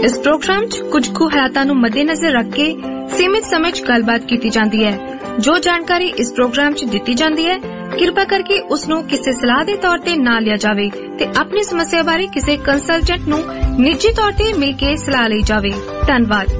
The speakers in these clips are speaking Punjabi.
इस प्रोग्राम च कुछ कु हालातां नूं मद्देनजर रख के सीमित समय च गलबात कीती जांदी है। जो जानकारी इस प्रोग्राम च दित्ती जांदी है किरपा करके उसनूं किसी सलाह दे तौर ते ना लिया जावे ते अपनी समस्या बारे किसी कंसलटेंट नूं निजी तौर ते मिल के सलाह ली जावे। धन्नवाद।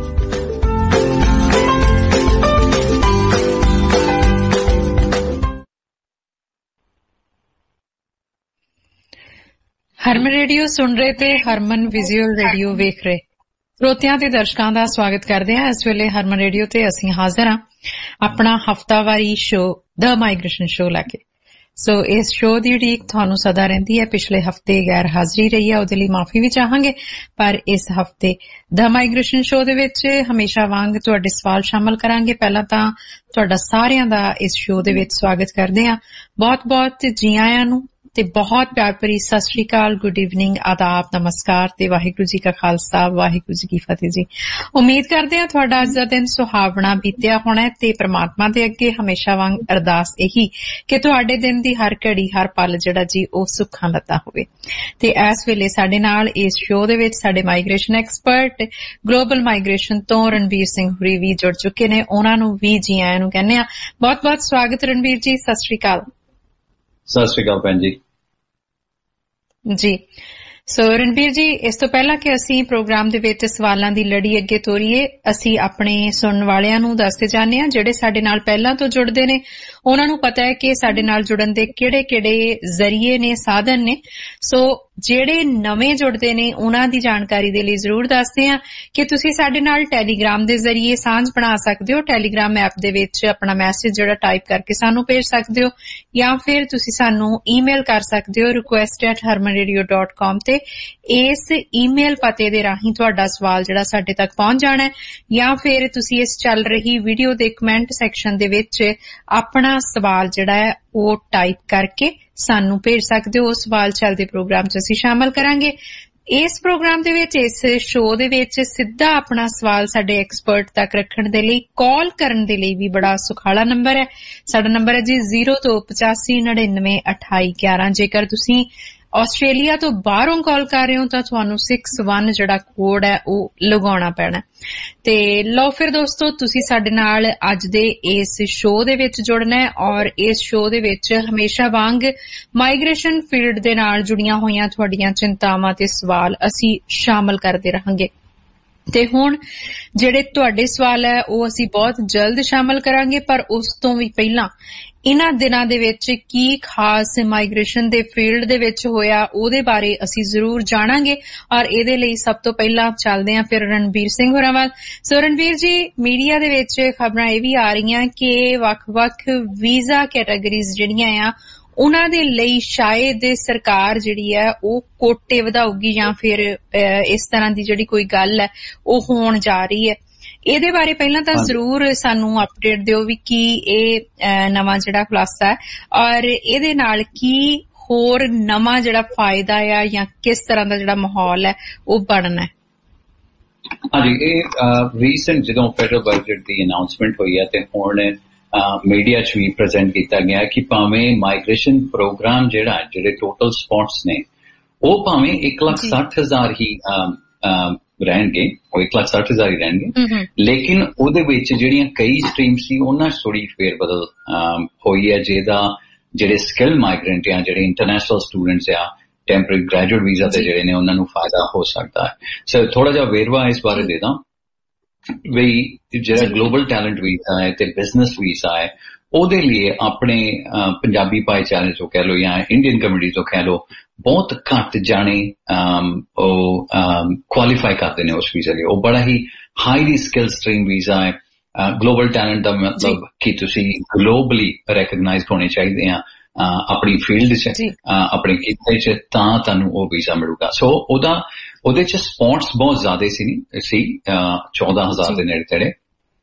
हरमन रेडियो सुन रहे थे, हरमन विजुअल रेडियो वेख रहे श्रोतियां ते दर्शकां दा स्वागत करदे हां। इस वेले हरमन रेडियो ते असीं हाज़र हां अपना हफ्तावारी शो द माइग्रेशन शो लैके। सो इस शो दी उड़ीक तुहानूं सदा रहिंदी है। पिछले हफ्ते गैर हाज़री रही है, उहदे लई माफी भी चाहांगे, पर इस हफ्ते द माइग्रेशन शो दे विच हमेशा वांग तुहाडे सवाल शामिल करांगे। पहलां तां तुहाडा सारिआं दा इस शो दे विच स्वागत करदे हां। बहुत बहुत जी आयां नूं ते बहुत प्यार भरी सत श्री अकाल, गुड इवनिंग, आदाब, नमस्कार ते वाहिगुरू जी का खालसा वाहिगुरू जी की फतेह जी। उम्मीद करदे हां तुहाडा अज दा दिन सुहावना बीतिया होना ते परमात्मा दे अगे हमेशा वांग अरदास यही कि तुहाडे दिन दी हर घड़ी हर पल जिहड़ा जी ओ सुखां लता होवे। ते इस वेले साडे नाल इस शो दे विच साडे माइग्रेशन एक्सपर्ट ग्लोबल माइग्रेशन तो रणवीर सिंह हुरी भी जुड़ चुके ने। उहनां नूं भी जी आयां नूं कहने आ। बहुत बहुत स्वागत रणवीर जी, सत श्री अकाल। सत श्री अकाल भैन जी। सो रणबीर जी, इस तो पहला कि असीं प्रोग्राम दे विच सवालां दी लड़ी अगे तोरीए, असीं अपने सुनन वालिआं नूं दसदे जाने आ जिहड़े साडे नाल पहलां तो जुड़दे ने उहनां नूं पता है कि साडे नाल जुड़न दे किहड़े-किहड़े जरिए ने, साधन ने। सो ਜਿਹੜੇ ਨਵੇਂ ਜੁੜਦੇ ਨੇ ਉਹਨਾਂ ਦੀ ਜਾਣਕਾਰੀ ਦੇ ਲਈ ਜ਼ਰੂਰ ਦੱਸਦੇ ਹਾਂ ਕਿ ਤੁਸੀਂ ਸਾਡੇ ਨਾਲ ਟੈਲੀਗ੍ਰਾਮ ਦੇ ਜ਼ਰੀਏ ਸਾਂਝ ਬਣਾ ਸਕਦੇ ਹੋ। ਟੈਲੀਗ੍ਰਾਮ ਐਪ ਦੇ ਵਿੱਚ ਆਪਣਾ ਮੈਸੇਜ ਜਿਹੜਾ ਟਾਈਪ ਕਰਕੇ ਸਾਨੂੰ ਭੇਜ ਸਕਦੇ ਹੋ, ਜਾਂ ਫਿਰ ਤੁਸੀਂ ਸਾਨੂੰ ਈਮੇਲ ਕਰ ਸਕਦੇ ਹੋ request@harmanradio.com ਤੇ। ਇਸ ਈਮੇਲ ਪਤੇ ਦੇ ਰਾਹੀਂ ਤੁਹਾਡਾ ਸਵਾਲ ਜਿਹੜਾ ਸਾਡੇ ਤੱਕ ਪਹੁੰਚ ਜਾਣਾ ਹੈ, ਜਾਂ ਫਿਰ ਤੁਸੀਂ ਇਸ ਚੱਲ ਰਹੀ ਵੀਡੀਓ ਦੇ ਕਮੈਂਟ ਸੈਕਸ਼ਨ ਦੇ ਵਿੱਚ ਆਪਣਾ ਸਵਾਲ ਜਿਹੜਾ ਹੈ ਉਹ ਟਾਈਪ ਕਰਕੇ ਸਾਨੂੰ ਭੇਜ ਸਕਦੇ ਹੋ। ਸਵਾਲ ਚੱਲਦੇ ਪ੍ਰੋਗਰਾਮ 'ਚ ਅਸੀਂ ਸ਼ਾਮਲ ਕਰਾਂਗੇ। ਇਸ ਪ੍ਰੋਗਰਾਮ ਦੇ ਵਿੱਚ, ਇਸ ਸ਼ੋਅ ਦੇ ਵਿੱਚ ਸਿੱਧਾ ਆਪਣਾ ਸਵਾਲ ਸਾਡੇ ਐਕਸਪਰਟ ਤੱਕ ਰੱਖਣ ਦੇ ਲਈ ਕਾਲ ਕਰਨ ਦੇ ਲਈ ਵੀ ਬੜਾ ਸੁਖਾਲਾ ਨੰਬਰ ਹੈ। ਸਾਡਾ ਨੰਬਰ ਹੈ ਜੀ 0285992811। ਜੇਕਰ ਤੁਸੀਂ ਆਸਟ੍ਰੇਲੀਆ ਤੋਂ ਬਾਹਰੋਂ ਕਾਲ ਕਰ ਰਹੇ ਹੋ ਤਾਂ ਤੁਹਾਨੂੰ 61 ਜਿਹੜਾ ਕੋਡ ਹੈ ਉਹ ਲਗਾਉਣਾ ਪੈਣਾ। ਤੇ ਲਓ ਫਿਰ ਦੋਸਤੋ, ਤੁਸੀਂ ਸਾਡੇ ਨਾਲ ਅੱਜ ਦੇ ਇਸ ਸ਼ੋਅ ਦੇ ਵਿੱਚ ਜੁੜਨਾ ਹੈ ਔਰ ਇਸ ਸ਼ੋਅ ਦੇ ਵਿੱਚ ਹਮੇਸ਼ਾ ਵਾਂਗ ਮਾਈਗ੍ਰੇਸ਼ਨ ਫੀਲਡ ਦੇ ਨਾਲ ਜੁੜੀਆਂ ਹੋਈਆਂ ਤੁਹਾਡੀਆਂ ਚਿੰਤਾਵਾਂ ਤੇ ਸਵਾਲ ਅਸੀਂ ਸ਼ਾਮਲ ਕਰਦੇ ਰਹਾਂਗੇ। ਤੇ ਹੁਣ ਜਿਹੜੇ ਤੁਹਾਡੇ ਸਵਾਲ ਹੈ ਉਹ ਅਸੀਂ ਬਹੁਤ ਜਲਦ ਸ਼ਾਮਲ ਕਰਾਂਗੇ, ਪਰ ਉਸ ਤੋਂ ਵੀ ਪਹਿਲਾਂ ਇਹਨਾਂ ਦਿਨਾਂ ਦੇ ਵਿੱਚ ਕੀ ਖਾਸ ਮਾਈਗ੍ਰੇਸ਼ਨ ਦੇ ਫੀਲਡ ਦੇ ਵਿੱਚ ਹੋਇਆ ਉਹਦੇ ਬਾਰੇ ਅਸੀਂ ਜ਼ਰੂਰ ਜਾਣਾਂਗੇ। ਔਰ ਇਹਦੇ ਲਈ ਸਭ ਤੋਂ ਪਹਿਲਾਂ ਚੱਲਦੇ ਹਾਂ ਫਿਰ ਰਣਬੀਰ ਸਿੰਘ ਹੋਰਾਂ ਵੱਲ। ਸੋ ਰਣਬੀਰ ਜੀ, ਮੀਡੀਆ ਦੇ ਵਿੱਚ ਖਬਰਾਂ ਇਹ ਵੀ ਆ ਰਹੀਆਂ ਕਿ ਵੱਖ-ਵੱਖ ਵੀਜ਼ਾ ਕੈਟਾਗਰੀਜ਼ ਜਿਹੜੀਆਂ ਆ ਉਹਨਾਂ ਦੇ ਲਈ ਸ਼ਾਇਦ ਸਰਕਾਰ ਜਿਹੜੀ ਹੈ ਉਹ ਕੋਟੇ ਵਧਾਊਗੀ, ਜਾਂ ਫਿਰ ਇਸ ਤਰ੍ਹਾਂ ਦੀ ਜਿਹੜੀ ਕੋਈ ਗੱਲ ਹੈ ਉਹ ਹੋਣ ਜਾ ਰਹੀ ਹੈ। ਇਹਦੇ ਬਾਰੇ ਪਹਿਲਾਂ ਤਾਂ ਜ਼ਰੂਰ ਸਾਨੂੰ ਅਪਡੇਟ ਦਿਓ ਵੀ ਕੀ ਇਹ ਨਵਾਂ ਜਿਹੜਾ ਖੁਲਾਸਾ ਹੈ ਔਰ ਇਹਦੇ ਨਾਲ ਕੀ ਹੋਰ ਨਵਾਂ ਜਿਹੜਾ ਫਾਇਦਾ ਆ ਜਾਂ ਕਿਸ ਤਰ੍ਹਾਂ ਦਾ ਜਿਹੜਾ ਮਾਹੌਲ ਹੈ ਉਹ ਬਣਨਾ ਹੈ। ਹਾਂਜੀ, ਇਹ ਰੀਸੈਂਟ ਜਦੋਂ ਫੈਡਰਲ ਬਜਟ ਦੀ ਅਨਾਉਂਸਮੈਂਟ ਹੋਈ ਹੈ ਤੇ ਹੁਣ ਮੀਡੀਆ 'ਚ ਵੀ ਪ੍ਰੈਜ਼ੈਂਟ ਕੀਤਾ ਗਿਆ ਕਿ ਭਾਵੇਂ ਮਾਈਗ੍ਰੇਸ਼ਨ ਪ੍ਰੋਗਰਾਮ ਜਿਹੜੇ ਟੋਟਲ ਸਪੌਟਸ ਨੇ ਉਹ ਭਾਵੇਂ 1,60,000 ਹੀ ਰਹਿਣਗੇ, ਉਹ 1,60,000 ਹੀ ਰਹਿਣਗੇ, ਲੇਕਿਨ ਉਹਦੇ ਵਿੱਚ ਜਿਹੜੀਆਂ ਕਈ ਸਟਰੀਮ ਸੀ ਉਹਨਾਂ 'ਚ ਥੋੜੀ ਫੇਰ ਬਦਲ ਹੋਈ ਹੈ, ਜਿਹੜੇ ਸਕਿੱਲ ਮਾਈਗ੍ਰੈਂਟ ਆ, ਜਿਹੜੇ ਇੰਟਰਨੈਸ਼ਨਲ ਸਟੂਡੈਂਟਸ ਆ, ਟੈਂਪਰੇਰੀ ਗ੍ਰੈਜੂਏਟ ਵੀਜ਼ਾ ਤੇ ਜਿਹੜੇ ਨੇ ਉਹਨਾਂ ਨੂੰ ਫਾਇਦਾ ਹੋ ਸਕਦਾ ਹੈ। ਸੋ ਥੋੜਾ ਜਿਹਾ ਵੇਰਵਾ ਇਸ ਬਾਰੇ ਦੇ ਦਾਂ ਵੀ ਜਿਹੜਾ ਗਲੋਬਲ ਟੈਲੈਂਟ ਵੀਜ਼ਾ ਹੈ ਤੇ ਬਿਜ਼ਨਸ ਵੀਜ਼ਾ ਹੈ ਉਹਦੇ ਲਈ ਆਪਣੇ ਪੰਜਾਬੀ ਭਾਈਚਾਰੇ ਤੋਂ ਕਹਿ ਲਓ ਜਾਂ ਇੰਡੀਅਨ ਕਮਿਊਨਿਟੀ ਤੋਂ ਕਹਿ ਲਓ ਬਹੁਤ ਘੱਟ ਜਾਣੇ ਉਹ ਕੁਆਲੀਫਾਈ ਕਰਦੇ ਨੇ ਉਸ ਵੀਜ਼ਾ ਲਈ। ਉਹ ਬੜਾ ਹੀ ਹਾਈਲੀ ਸਕਿੱਲ ਸਟਰੀਮ ਵੀਜ਼ਾ ਹੈ। ਗਲੋਬਲ ਟੈਲੈਂਟ ਦਾ ਮਤਲਬ ਕਿ ਤੁਸੀਂ ਗਲੋਬਲੀ ਰੈਕਗਨਾਈਜ਼ਡ ਹੋਣੇ ਚਾਹੀਦੇ ਆ ਆਪਣੀ ਫੀਲਡ 'ਚ, ਆਪਣੇ ਖੇਤਰ 'ਚ, ਤਾਂ ਤੁਹਾਨੂੰ ਉਹ ਵੀਜ਼ਾ ਮਿਲੂਗਾ। ਸੋ ਉਹਦੇ 'ਚ ਸਪੌਟਸ ਬਹੁਤ ਜ਼ਿਆਦਾ ਸੀ 14,000 ਦੇ ਨੇੜੇ ਤੇੜੇ।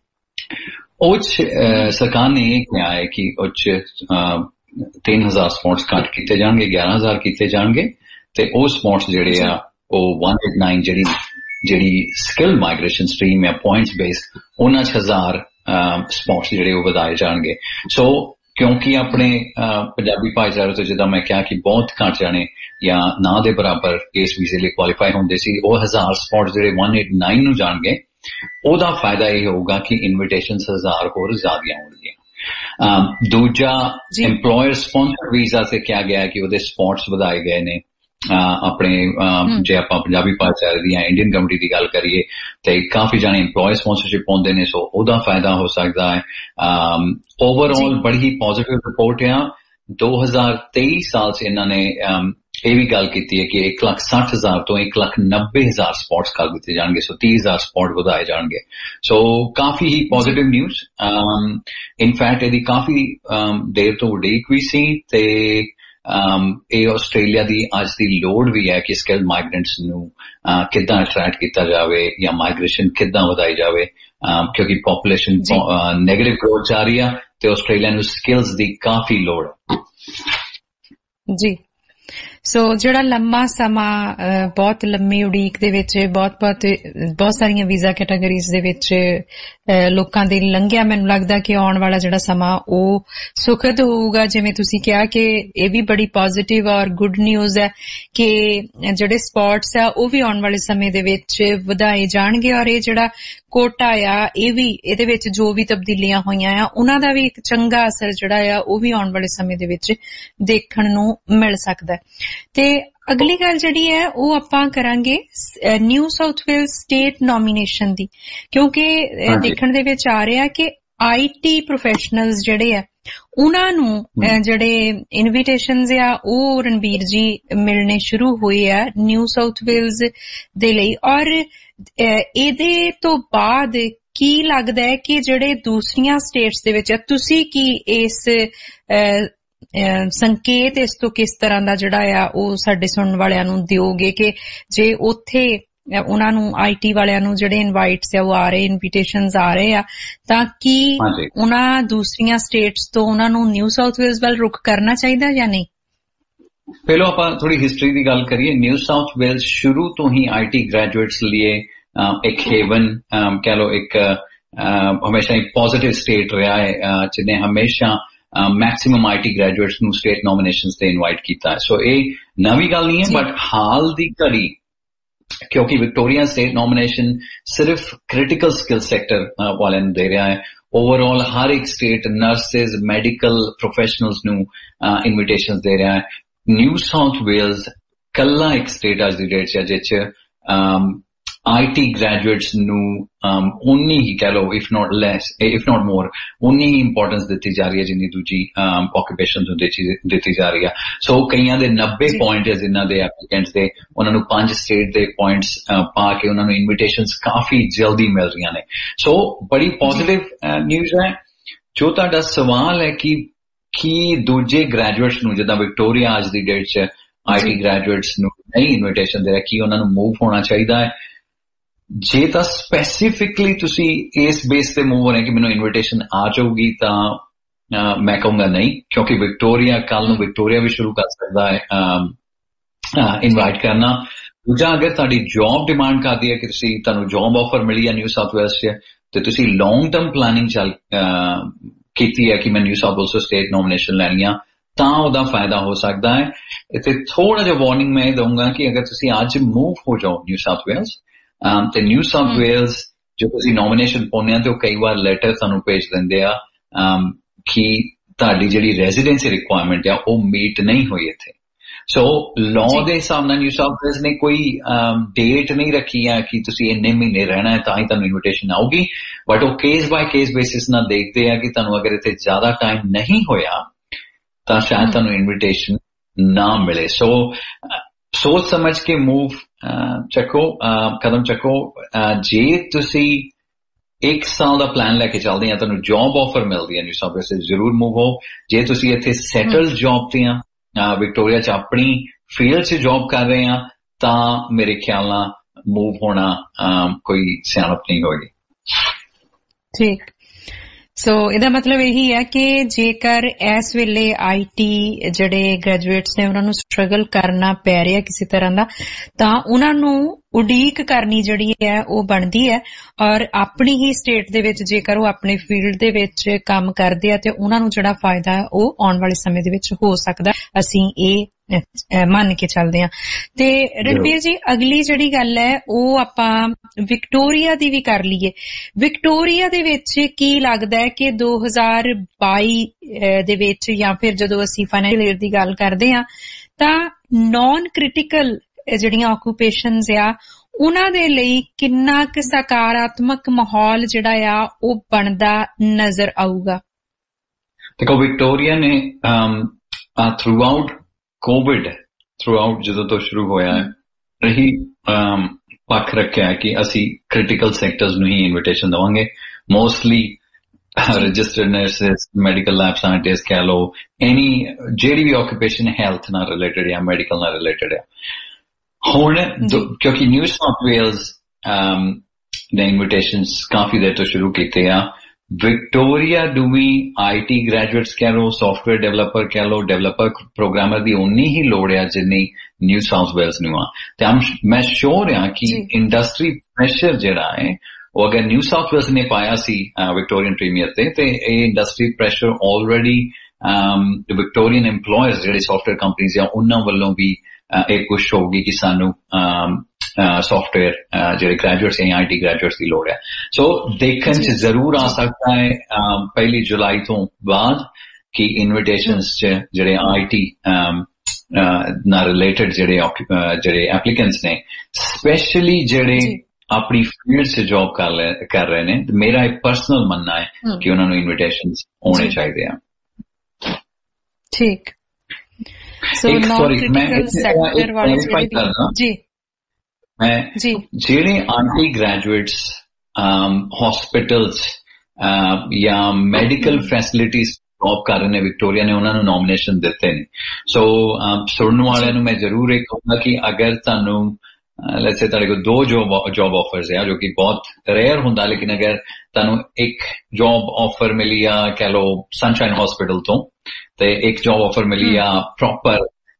ਉਹ 'ਚ ਸਰਕਾਰ ਨੇ ਇਹ ਕਿਹਾ ਹੈ ਕਿ ਉਹ 'ਚ 3,000 ਸਪੌਟਸ ਘੱਟ ਕੀਤੇ ਜਾਣਗੇ, 11,000 ਕੀਤੇ ਜਾਣਗੇ, ਤੇ ਉਹ ਸਪੌਟਸ ਜਿਹੜੇ ਆ ਉਹ 189 ਜਿਹੜੀ ਸਕਿੱਲ ਮਾਈਗ੍ਰੇਸ਼ਨ ਸਟਰੀਮ ਹੈ ਪੁਆਇੰਟਸ ਬੇਸਡ, ਉਹਨਾਂ 'ਚ 1,000 ਸਪੌਟਸ ਜਿਹੜੇ ਉਹ ਵਧਾਏ ਜਾਣਗੇ। ਸੋ ਕਿਉਂਕਿ ਆਪਣੇ ਪੰਜਾਬੀ ਭਾਈਚਾਰੇ ਤੋਂ ਜਿੱਦਾਂ ਮੈਂ ਕਿਹਾ ਕਿ ਬਹੁਤ ਘੱਟ ਜਾਣੇ ਜਾਂ ਨਾ ਦੇ ਬਰਾਬਰ ਇਸ ਵੀਜ਼ੇ ਲਈ ਕੁਆਲੀਫਾਈ ਹੁੰਦੇ ਸੀ, ਉਹ 1000 ਸਪੌਟਸ ਜਿਹੜੇ 189 ਨੂੰ ਜਾਣਗੇ। ਉਹਦਾ ਫਾਇਦਾ ਇਹ ਹੋਊਗਾ ਕਿ ਇਨਵੀਟੇਸ਼ਨਸ 1000 ਹੋਰ ਜ਼ਿਆਦਾ ਆਉਣਗੀਆਂ। ਦੂਜਾ EMPLOYER SPONSORED ਵੀਜ਼ਾ ਤੇ ਕਿਹਾ ਗਿਆ ਕਿ ਉਹਦੇ ਸਪੌਟਸ ਵਧਾਏ ਗਏ ਨੇ। ਆਪਣੇ ਜੇ ਆਪਾਂ ਪੰਜਾਬੀ ਭਾਸ਼ਾ ਦੀ ਜਾਂ ਇੰਡੀਅਨ ਕਮਿਊਨਿਟੀ ਦੀ ਗੱਲ ਕਰੀਏ ਤੇ ਕਾਫੀ ਜਾਣੇ EMPLOYER SPONSORSHIP ਪਾਉਂਦੇ ਨੇ, ਸੋ ਉਹਦਾ ਫਾਇਦਾ ਹੋ ਸਕਦਾ ਹੈ। ਓਵਰਆਲ ਬੜੀ ਹੀ ਪੋਜ਼ਿਟਿਵ ਰਿਪੋਰਟ ਆ। 2023 ਸਾਲ 'ਚ ਇਹਨਾਂ ਨੇ ਇਹ ਵੀ ਗੱਲ ਕੀਤੀ ਹੈ ਕਿ 1,60,000 ਤੋਂ 1,90,000 ਸਪੌਟਸ ਕਰ ਦਿੱਤੇ ਜਾਣਗੇ, ਸੋ 30,000 ਸਪੌਟ ਵਧਾਏ ਜਾਣਗੇ। ਸੋ ਕਾਫੀ ਹੀ ਪੋਜ਼ਿਟਿਵ ਨਿਊਜ਼। ਇਨਫੈਕਟ ਇਹਦੀ ਕਾਫੀ ਦੇਰ ਤੋਂ ਉਡੀਕ ਵੀ ਸੀ ਤੇ ਇਹ ਆਸਟ੍ਰੇਲੀਆ ਦੀ ਅੱਜ ਦੀ ਲੋੜ ਵੀ ਹੈ ਕਿ ਸਕਿਲਡ ਮਾਈਗ੍ਰੈਂਟਸ ਨੂੰ ਕਿੱਦਾਂ ਅਟਰੈਕਟ ਕੀਤਾ ਜਾਵੇ ਜਾਂ ਮਾਈਗ੍ਰੇਸ਼ਨ ਕਿੱਦਾਂ ਵਧਾਈ ਜਾਵੇ, ਕਿਉਂਕਿ ਪੋਪੂਲੇਸ਼ਨ ਨੈਗੇਟਿਵ ਗਰੋਥ ਜਾ ਰਹੀ ਆ ਤੇ ਆਸਟ੍ਰੇਲੀਆ ਨੂੰ ਸਕਿਲਸ ਦੀ ਕਾਫੀ ਲੋੜ ਜੀ। ਸੋ ਜਿਹੜਾ ਲੰਮਾ ਸਮਾਂ ਬਹੁਤ ਲੰਮੀ ਉਡੀਕ ਦੇ ਵਿੱਚ ਬਹੁਤ ਸਾਰੀਆਂ ਵੀਜ਼ਾ ਕੈਟਾਗਰੀਜ਼ ਦੇ ਵਿੱਚ ਲੋਕਾਂ ਦੇ ਲੰਘਿਆ, ਮੈਨੂੰ ਲੱਗਦਾ ਕਿ ਆਉਣ ਵਾਲਾ ਜਿਹੜਾ ਸਮਾਂ ਉਹ ਸੁਖਦ ਹੋਊਗਾ। ਜਿਵੇਂ ਤੁਸੀਂ ਕਿਹਾ ਕਿ ਇਹ ਵੀ ਬੜੀ ਪੋਜ਼ਿਟਿਵ ਔਰ ਗੁੱਡ ਨਿਊਜ਼ ਹੈ ਕਿ ਜਿਹੜੇ ਸਪੌਟਸ ਆ ਉਹ ਵੀ ਆਉਣ ਵਾਲੇ ਸਮੇਂ ਦੇ ਵਿੱਚ ਵਧਾਏ ਜਾਣਗੇ ਔਰ ਇਹ ਜਿਹੜਾ ਕੋਟਾ ਆ ਇਹ ਵੀ ਇਹਦੇ ਵਿੱਚ ਜੋ ਵੀ ਤਬਦੀਲੀਆਂ ਹੋਈਆਂ ਆ ਉਹਨਾਂ ਦਾ ਵੀ ਇੱਕ ਚੰਗਾ ਅਸਰ ਜਿਹੜਾ ਆ ਉਹ ਵੀ ਆਉਣ ਵਾਲੇ ਸਮੇਂ ਦੇ ਵਿੱਚ ਦੇਖਣ ਨੂੰ ਮਿਲ ਸਕਦਾ। ਤੇ ਅਗਲੀ ਗੱਲ ਜਿਹੜੀ ਹੈ ਉਹ ਆਪਾਂ ਕਰਾਂਗੇ New South Wales state nomination ਦੀ, ਕਿਉਂਕਿ ਦੇਖਣ ਦੇ ਵਿੱਚ ਆ ਰਿਹਾ ਕਿ IT ਪ੍ਰੋਫੈਸ਼ਨਲਸ ਜਿਹੜੇ ਆ ਉਹਨਾਂ ਨੂੰ ਜਿਹੜੇ ਇਨਵੀਟੇਸ਼ਨਸ ਆ ਉਹ ਰਣਬੀਰ ਜੀ ਮਿਲਣੇ ਸ਼ੁਰੂ ਹੋਏ ਆ ਨਿਊ ਸਾਊਥ ਵੇਲਸ ਦੇ ਲਈ। ਔਰ ਇਹਦੇ ਤੋਂ ਬਾਅਦ ਕੀ ਲੱਗਦਾ ਹੈ ਕਿ ਜਿਹੜੇ ਦੂਸਰੀਆਂ ਸਟੇਟਸ ਦੇ ਵਿੱਚ ਤੁਸੀਂ ਕੀ ਇਸ ਸੰਕੇਤ ਇਸ ਤੋਂ ਕਿਸ ਤਰ੍ਹਾਂ ਦਾ ਜਿਹੜਾ ਆ ਉਹ ਸਾਡੇ ਸੁਣਨ ਵਾਲਿਆਂ ਨੂੰ ਦਿਓਗੇ ਕਿ ਜੇ ਉੱਥੇ ਉਹਨਾਂ ਨੂੰ IT ਵਾਲਿਆਂ ਨੂੰ ਜਿਹੜੇ ਇਨਵਾਈਟਸ ਆ ਉਹ ਆ ਰਹੇ, ਇਨਵੀਟੇਸ਼ਨਸ ਆ ਰਹੇ ਆ, ਤਾਂ ਕੀ ਉਹਨਾਂ ਦੂਸਰੀਆਂ ਸਟੇਟਸ ਤੋਂ ਉਹਨਾਂ ਨੂੰ ਨਿਊ ਸਾਊਥ ਵੇਲਸ ਵੱਲ ਰੁਖ ਕਰਨਾ ਚਾਹੀਦਾ ਜਾਂ ਨਹੀਂ? ਪਹਿਲਾਂ ਆਪਾਂ ਥੋੜੀ ਹਿਸਟਰੀ ਦੀ ਗੱਲ ਕਰੀਏ। ਨਿਊ ਸਾਊਥ ਵੇਲਸ ਸ਼ੁਰੂ ਤੋਂ ਹੀ IT ਗ੍ਰੈਜੂਏਟਸ ਲਈ ਇੱਕ ਹੇਵਨ ਕਹਿ ਲਓ, ਇੱਕ ਹਮੇਸ਼ਾ ਇੱਕ ਪੋਜ਼ਿਟਿਵ ਸਟੇਟ ਰਿਹਾ ਹੈ ਜਿਹਨੇ ਹਮੇਸ਼ਾ ਮੈਕਸਿਮਮ IT ਗ੍ਰੈਜੂਏਟਸ ਨੂੰ ਸਟੇਟ ਨੋਮੀਨੇਸ਼ਨਸ ਤੇ ਇਨਵਾਈਟ ਕੀਤਾ ਹੈ। ਸੋ ਇਹ ਨਵੀਂ ਗੱਲ ਨਹੀਂ ਹੈ, ਬਟ ਹਾਲ ਦੀ ਘੜੀ ਕਿਉਂਕਿ ਵਿਕਟੋਰੀਆ ਸਟੇਟ ਨੋਮੀਨੇਸ਼ਨ ਸਿਰਫ ਕ੍ਰਿਟੀਕਲ ਸਕਿੱਲ ਸੈਕਟਰ ਵਾਲਿਆਂ ਨੂੰ ਦੇ ਰਿਹਾ ਹੈ। ਓਵਰਆਲ ਹਰ ਇੱਕ ਸਟੇਟ ਨਰਸਿਸ, ਮੈਡੀਕਲ ਪ੍ਰੋਫੈਸ਼ਨਲਸ ਨੂੰ ਇਨਵੀਟੇਸ਼ਨ ਦੇ ਰਿਹਾ ਹੈ। ਨਿਊ ਸਾਊਥ ਵੇਲਸ ਕੱਲਾ ਇੱਕ ਸਟੇਟ ਅੱਜ ਦੀ ਡੇਟ 'ਚ ਜਿਹ 'ਚ IT ਗ੍ਰੈਜੂਏਟਸ ਨੂੰ ਉਨੀ ਹੀ ਕਹਿ ਲਓ ਇਫ ਨਾਟ ਮੋਰ ਉਨੀ ਹੀ ਇੰਪੋਰਟੈਂਸ ਦਿੱਤੀ ਜਾ ਰਹੀ ਹੈ ਜਿੰਨੀ ਦੂਜੀ ਆਕੂਪੇਸ਼ਨਸ ਨੂੰ ਦਿੱਤੀ ਜਾ ਰਹੀ ਹੈ। ਸੋ ਕਈਆਂ ਦੇ 90 ਪੁਆਇੰਟ ਹੈ ਜਿਨ੍ਹਾਂ ਦੇ ਐਪਲੀਕੈਂਟਸ ਦੇ, ਉਹਨਾਂ ਨੂੰ 5 ਸਟੇਟ ਦੇ ਪੁਆਇੰਟਸ ਪਾ ਕੇ ਉਹਨਾਂ ਨੂੰ ਇਨਵੀਟੇਸ਼ਨਸ ਕਾਫੀ ਜਲਦੀ ਮਿਲ ਰਹੀਆਂ ਨੇ। ਸੋ ਬੜੀ ਪੋਜ਼ਿਟਿਵ ਨਿਊਜ਼ ਹੈ। ਜੋ ਤੁਹਾਡਾ ਸਵਾਲ ਹੈ ਕਿ ਕੀ ਦੂਜੇ ਗ੍ਰੈਜੂਏਟਸ ਨੂੰ, ਜਿੱਦਾਂ ਵਿਕਟੋਰੀਆ ਅੱਜ ਦੀ ਡੇਟ 'ਚ IT ਗ੍ਰੈਜੂਏਟਸ ਨੂੰ ਨਹੀਂ ਇਨਵੀਟੇਸ਼ਨ ਦੇ ਰਿਹਾ, ਕੀ ਉਹਨਾਂ ਨੂੰ ਮੂਵ ਹੋਣਾ ਚਾਹੀਦਾ ਹੈ? ਜੇ ਤਾਂ ਸਪੈਸੀਫਿਕਲੀ ਤੁਸੀਂ ਇਸ ਬੇਸ ਤੇ ਮੂਵ ਹੋ ਰਹੇ ਕਿ ਮੈਨੂੰ ਇਨਵੀਟੇਸ਼ਨ ਆ ਜਾਊਗੀ ਤਾਂ ਮੈਂ ਕਹੂੰਗਾ ਨਹੀਂ, ਕਿਉਂਕਿ ਵਿਕਟੋਰੀਆ ਕੱਲ ਨੂੰ ਵਿਕਟੋਰੀਆ ਵੀ ਸ਼ੁਰੂ ਕਰ ਸਕਦਾ ਹੈ ਇਨਵਾਈਟ ਕਰਨਾ। ਦੂਜਾ, ਅਗਰ ਤੁਹਾਡੀ ਜੌਬ ਡਿਮਾਂਡ ਕਰਦੀ ਹੈ ਕਿ ਤੁਹਾਨੂੰ ਜੌਬ ਆਫਰ ਮਿਲੀ ਹੈ ਨਿਊ ਸਾਊਥ ਵੇਲਸ 'ਚ ਤੇ ਤੁਸੀਂ ਲੌਂਗ ਟਰਮ ਪਲਾਨਿੰਗ ਕੀਤੀ ਹੈ ਕਿ ਮੈਂ ਨਿਊ ਸਾਊਥ ਵੇਲਸ ਤੋਂ ਸਟੇਟ ਨੋਮੀਨੇਸ਼ਨ ਲੈਣੀ ਆ, ਤਾਂ ਉਹਦਾ ਫਾਇਦਾ ਹੋ ਸਕਦਾ ਹੈ। ਇੱਥੇ ਥੋੜਾ ਜਿਹਾ ਵਾਰਨਿੰਗ ਮੈਂ ਦਊਂਗਾ ਕਿ ਅਗਰ ਤੁਸੀਂ ਅੱਜ ਮੂਵ ਹੋ ਜਾਓ ਨਿਊ ਸਾਊਥ ਵੇਲਸ ਤੇ ਨਿਊ ਸਾਊਥ ਵੇਲਸ ਜੋ ਤੁਸੀਂ ਨੋਮੀਨੇਸ਼ਨ ਪਾਉਂਦੇ ਆ ਤੇ ਉਹ ਕਈ ਵਾਰ ਲੈਟਰ ਤੁਹਾਨੂੰ ਭੇਜ ਦਿੰਦੇ ਆ ਕਿ ਤੁਹਾਡੀ ਜਿਹੜੀ ਰੈਜ਼ੀਡੈਂਸੀ ਰਿਕੁਆਇਰਮੈਂਟ ਆ ਉਹ ਮੀਟ ਨਹੀਂ ਹੋਈ ਇੱਥੇ। ਸੋ ਲਾਅ ਦੇ ਹਿਸਾਬ ਨਾਲ ਨਿਊ ਸਾਊਥ ਵੇਲਸ ਨੇ ਕੋਈ ਡੇਟ ਨਹੀਂ ਰੱਖੀ ਆ ਕਿ ਤੁਸੀਂ ਇੰਨੇ ਮਹੀਨੇ ਰਹਿਣਾ ਹੈ ਤਾਂ ਹੀ ਤੁਹਾਨੂੰ ਇਨਵੀਟੇਸ਼ਨ ਆਊਗੀ, ਬਟ ਉਹ ਕੇਸ ਬਾਏ ਕੇਸ ਬੇਸਿਸ ਨਾਲ ਦੇਖਦੇ ਆ ਕਿ ਤੁਹਾਨੂੰ ਅਗਰ ਇੱਥੇ ਜ਼ਿਆਦਾ ਟਾਈਮ ਨਹੀਂ ਹੋਇਆ ਤਾਂ ਸ਼ਾਇਦ ਤੁਹਾਨੂੰ ਇਨਵੀਟੇਸ਼ਨ ਨਾ ਮਿਲੇ। ਸੋ ਸੋਚ ਸਮਝ ਕੇ ਮੂਵ ਚੱਕੋ, ਕਦਮ ਚੱਕੋ। ਜੇ ਤੁਸੀਂ 1 ਸਾਲ ਦਾ ਪਲਾਨ ਲੈ ਕੇ ਚੱਲਦੇ ਆ, ਤੁਹਾਨੂੰ ਜੌਬ ਆਫਰ ਮਿਲਦੀ ਹੈ ਨਿਊ ਸਾਊਥ ਵੇਲਸ, ਜ਼ਰੂਰ ਮੂਵ ਹੋ। ਜੇ ਤੁਸੀਂ ਇੱਥੇ ਸੈਟਲਡ ਜੌਬ ਤੇ ਆ, ਵਿਕਟੋਰੀਆ 'ਚ ਆਪਣੀ ਫੀਲਡ 'ਚ ਜੌਬ ਕਰ ਰਹੇ ਆ, ਤਾਂ ਮੇਰੇ ਖਿਆਲ ਨਾਲ ਮੂਵ ਹੋਣਾ ਕੋਈ ਸਿਆਣਪ ਨਹੀਂ ਹੋਏਗੀ। ਠੀਕ। ਸੋ ਇਹਦਾ ਮਤਲਬ ਇਹੀ ਹੈ ਕਿ ਜੇਕਰ ਇਸ ਵੇਲੇ IT ਜਿਹੜੇ ਗ੍ਰੈਜੂਏਟਸ ਨੇ ਉਹਨਾਂ ਨੂੰ ਸਟਰਗਲ ਕਰਨਾ ਪੈ ਰਿਹਾ ਕਿਸੇ ਤਰ੍ਹਾਂ ਦਾ, ਤਾਂ ਉਹਨਾਂ ਨੂੰ ਉਡੀਕ ਕਰਨੀ ਜਿਹੜੀ ਹੈ ਉਹ ਬਣਦੀ ਹੈ ਔਰ ਆਪਣੀ ਹੀ ਸਟੇਟ ਦੇ ਵਿੱਚ ਜੇਕਰ ਉਹ ਆਪਣੇ ਫੀਲਡ ਦੇ ਵਿੱਚ ਕੰਮ ਕਰਦੇ ਆ ਤੇ ਉਹਨਾਂ ਨੂੰ ਜਿਹੜਾ ਫਾਇਦਾ ਹੈ ਉਹ ਆਉਣ ਵਾਲੇ ਸਮੇਂ ਦੇ ਵਿੱਚ ਹੋ ਸਕਦਾ, ਅਸੀਂ ਇਹ ਮੰਨ ਕੇ ਚੱਲਦੇ ਹਾਂ। ਤੇ ਰਣਬੀਰ ਜੀ, ਅਗਲੀ ਜਿਹੜੀ ਗੱਲ ਹੈ ਉਹ ਆਪਾਂ ਵਿਕਟੋਰੀਆ ਦੀ ਵੀ ਕਰ ਲਈਏ। ਵਿਕਟੋਰੀਆ ਦੇ ਵਿੱਚ ਕੀ ਲੱਗਦਾ ਹੈ ਕਿ 2022 ਦੇ ਵਿੱਚ ਜਾਂ ਫਿਰ ਜਦੋਂ ਅਸੀਂ ਫਾਈਨੈਂਸ਼ੀਅਲ ਈਅਰ ਦੀ ਗੱਲ ਕਰਦੇ ਹਾਂ ਤਾਂ ਨੌਨ ਕ੍ਰਿਟੀਕਲ ਜਿਹੜੀਆਂ ਆਕੂਪੇਸ਼ਨਸ ਆ ਉਹਨਾਂ ਦੇ ਲਈ ਕਿੰਨਾ ਕੁ ਸਕਾਰਾਤਮਕ ਮਾਹੌਲ ਜਿਹੜਾ ਆ ਉਹ ਬਣਦਾ ਨਜ਼ਰ ਆਊਗਾ? ਦੇਖੋ, ਵਿਕਟੋਰੀਆ ਨੇ ਥਰੂ ਆਊਟ ਜਦੋਂ ਤੋਂ ਸ਼ੁਰੂ ਹੋਇਆ ਇਹੀ ਪੱਖ ਰੱਖਿਆ ਕਿ ਅਸੀਂ ਕ੍ਰਿਟੀਕਲ ਸੈਕਟਰਸ ਨੂੰ ਹੀ ਇਨਵੀਟੇਸ਼ਨ ਦੇਵਾਂਗੇ। Mostly registered nurses, medical lab scientist ਕਹਿ ਲਓ, ਜਿਹੜੀ ਵੀ ਆਕੂਪੇਸ਼ਨ ਹੈਲਥ ਨਾਲ ਰਿਲੇਟਡ ਜਾਂ ਮੈਡੀਕਲ ਨਾਲ ਰਿਲੇਟਡ ਆ। ਹੁਣ ਕਿਉਂਕਿ ਨਿਊ ਸਾਊਥ ਵੇਲਜ਼ ਨੇ ਇਨਵੀਟੇਸ਼ਨਸ ਕਾਫੀ ਦੇਰ ਤੋਂ ਸ਼ੁਰੂ ਕੀਤੇ ਆ, ਵਿਕਟੋਰੀਆ ਡੂਵੀ IT ਗ੍ਰੈਜੂਏਟਸ ਕਹਿ ਲਓ, ਸੌਫਟਵੇਅਰ ਡਿਵੈਲਪਰ ਕਹਿ ਲਓ, ਡਿਵੈਲਪਰ ਪ੍ਰੋਗਰਾਮਰ ਦੀ ਉਨੀ ਹੀ ਲੋੜ ਆ ਜਿੰਨੀ ਨਿਊ ਸਾਊਥ ਵੇਲਜ਼ ਨੂੰ ਆ। ਤੇ ਮੈਂ ਸ਼ੋਰ ਆ ਕਿ ਇੰਡਸਟਰੀ ਪ੍ਰੈਸ਼ਰ ਜਿਹੜਾ ਹੈ ਉਹ ਅਗਰ ਨਿਊ ਸਾਊਥ ਵੇਲਜ਼ ਨੇ ਪਾਇਆ ਸੀ ਵਿਕਟੋਰੀਅਨ ਪ੍ਰੀਮੀਅਰ ਤੇ ਇਹ industry pressure already Victorian EMPLOYERS ਜਿਹੜੇ ਸੌਫਟਵੇਅਰ ਕੰਪਨੀਜ਼ ਆ ਉਹਨਾਂ ਵੱਲੋਂ ਵੀ ਇਹ ਕੋਸ਼ਿਸ਼ ਹੋਊਗੀ ਕਿ ਸਾਨੂੰ ਸੌਫਟਵੇਅਰ ਜਿਹੜੇ ਗ੍ਰੈਜੂਏਟਸ ਜਾਂ IT ਗ੍ਰੈਜੂਏਟਸ ਦੀ ਲੋੜ ਹੈ। ਸੋ ਦੇਖਣ 'ਚ ਜ਼ਰੂਰ ਆ ਸਕਦਾ ਹੈ 1 ਜੁਲਾਈ ਤੋਂ ਬਾਅਦ ਕਿ ਇਨਵੀਟੇਸ਼ਨਸ 'ਚ ਜਿਹੜੇ IT ਨਾਲ ਰਿਲੇਟਡ ਜਿਹੜੇ ਐਪਲੀਕੈਂਟਸ ਨੇ, ਸਪੈਸ਼ਲੀ ਜਿਹੜੇ ਆਪਣੀ ਫੀਲਡ 'ਚ ਜੌਬ ਕਰ ਰਹੇ ਨੇ, ਮੇਰਾ ਇੱਕ ਪਰਸਨਲ ਮੰਨਣਾ ਹੈ ਕਿ ਉਹਨਾਂ ਨੂੰ ਇਨਵੀਟੇਸ਼ਨਸ ਹੋਣੇ ਚਾਹੀਦੇ ਆ। ਠੀਕ। ਜਿਹੜੇ IT ਗ੍ਰੈਜੂਏਟਸ ਹੌਸਪਿਟਲਸ ਜਾਂ ਮੈਡੀਕਲ ਫੈਸਿਲਿਟੀਜ਼ ਜੌਬ ਕਰ ਰਹੇ ਨੇ ਵਿਕਟੋਰੀਆ ਨੇ, ਉਹਨਾਂ ਨੂੰ ਨੋਮੀਨੇਸ਼ਨ ਦਿੱਤੇ ਨੇ। ਸੋ ਸੁਣਨ ਵਾਲਿਆਂ ਨੂੰ ਮੈਂ ਜ਼ਰੂਰ ਇਹ ਕਹੂੰਗਾ ਕਿ ਅਗਰ ਤੁਹਾਨੂੰ ਲੈਟਸ ਸੇ ਤੁਹਾਡੇ ਕੋਲ 2 ਜੌਬ ਆਫਰਸ ਆ, ਜੋ ਕਿ ਬਹੁਤ ਰੇਅਰ ਹੁੰਦਾ, ਲੇਕਿਨ ਅਗਰ ਤੁਹਾਨੂੰ ਇੱਕ ਜੌਬ ਆਫਰ ਮਿਲੀ ਆ ਕਹਿ ਲਓ ਸਨਸ਼ਾਈਨ ਹੌਸਪਿਟਲ ਤੋਂ ਤੇ ਇੱਕ ਜੌਬ ਆਫਰ ਮਿਲੀ ਆ ਪ੍ਰੋਪਰ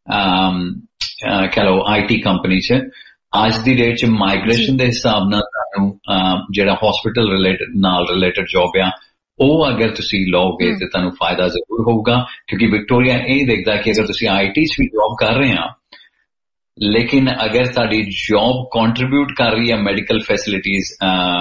ਕਹਿ ਲਓ IT ਕੰਪਨੀ 'ਚ, ਅੱਜ ਦੀ ਡੇਟ 'ਚ ਮਾਈਗ੍ਰੇਸ਼ਨ ਦੇ ਹਿਸਾਬ ਨਾਲ ਤੁਹਾਨੂੰ ਜਿਹੜਾ ਹੌਸਪਿਟਲ ਨਾਲ ਰਿਲੇਟਡ ਜੌਬ ਆ ਉਹ ਅਗਰ ਤੁਸੀਂ ਲਓਗੇ ਤੇ ਤੁਹਾਨੂੰ ਫਾਇਦਾ ਜ਼ਰੂਰ ਹੋਊਗਾ। ਕਿਉਂਕਿ ਵਿਕਟੋਰੀਆ ਇਹ ਦੇਖਦਾ ਕਿ ਅਗਰ ਤੁਸੀਂ IT 'ਚ ਵੀ ਜੌਬ ਕਰ ਰਹੇ ਆ ਲੇਕਿਨ ਅਗਰ ਤੁਹਾਡੀ ਜੌਬ ਕੰਟਰੀਬਿਊਟ ਕਰ ਰਹੀ ਹੈ ਮੈਡੀਕਲ ਫੈਸਿਲਿਟੀਜ਼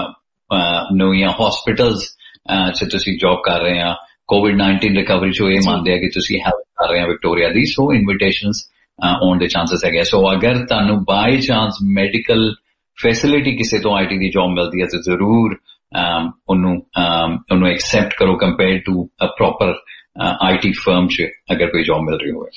ਨੂੰ ਜਾਂ ਹੌਸਪਿਟਲਸ 'ਚ ਤੁਸੀਂ ਜੌਬ ਕਰ ਰਹੇ ਆ, COVID-19 ਰਿਕਵਰੀ 'ਚ ਇਹ ਮੰਨਦੇ ਆ ਕਿ ਤੁਸੀਂ ਹੈਲਪ ਕਰ ਰਹੇ ਆ ਵਿਕਟੋਰੀਆ ਦੀ, ਸੋ ਇਨਵੀਟੇਸ਼ਨਸ ਆਉਣ ਦੇ ਚਾਂਸਸ ਹੈਗੇ। ਸੋ ਅਗਰ ਤੁਹਾਨੂੰ ਬਾਈ ਚਾਂਸ ਮੈਡੀਕਲ ਫੈਸਿਲਿਟੀ ਕਿਸੇ ਤੋਂ IT ਦੀ ਜੌਬ ਮਿਲਦੀ ਹੈ ਤਾਂ ਜ਼ਰੂਰ ਉਹਨੂੰ ਐਕਸੈਪਟ ਕਰੋ compare to a proper IT firm 'ਚ ਅਗਰ ਕੋਈ ਜੌਬ ਮਿਲ ਰਹੀ ਹੋਵੇ।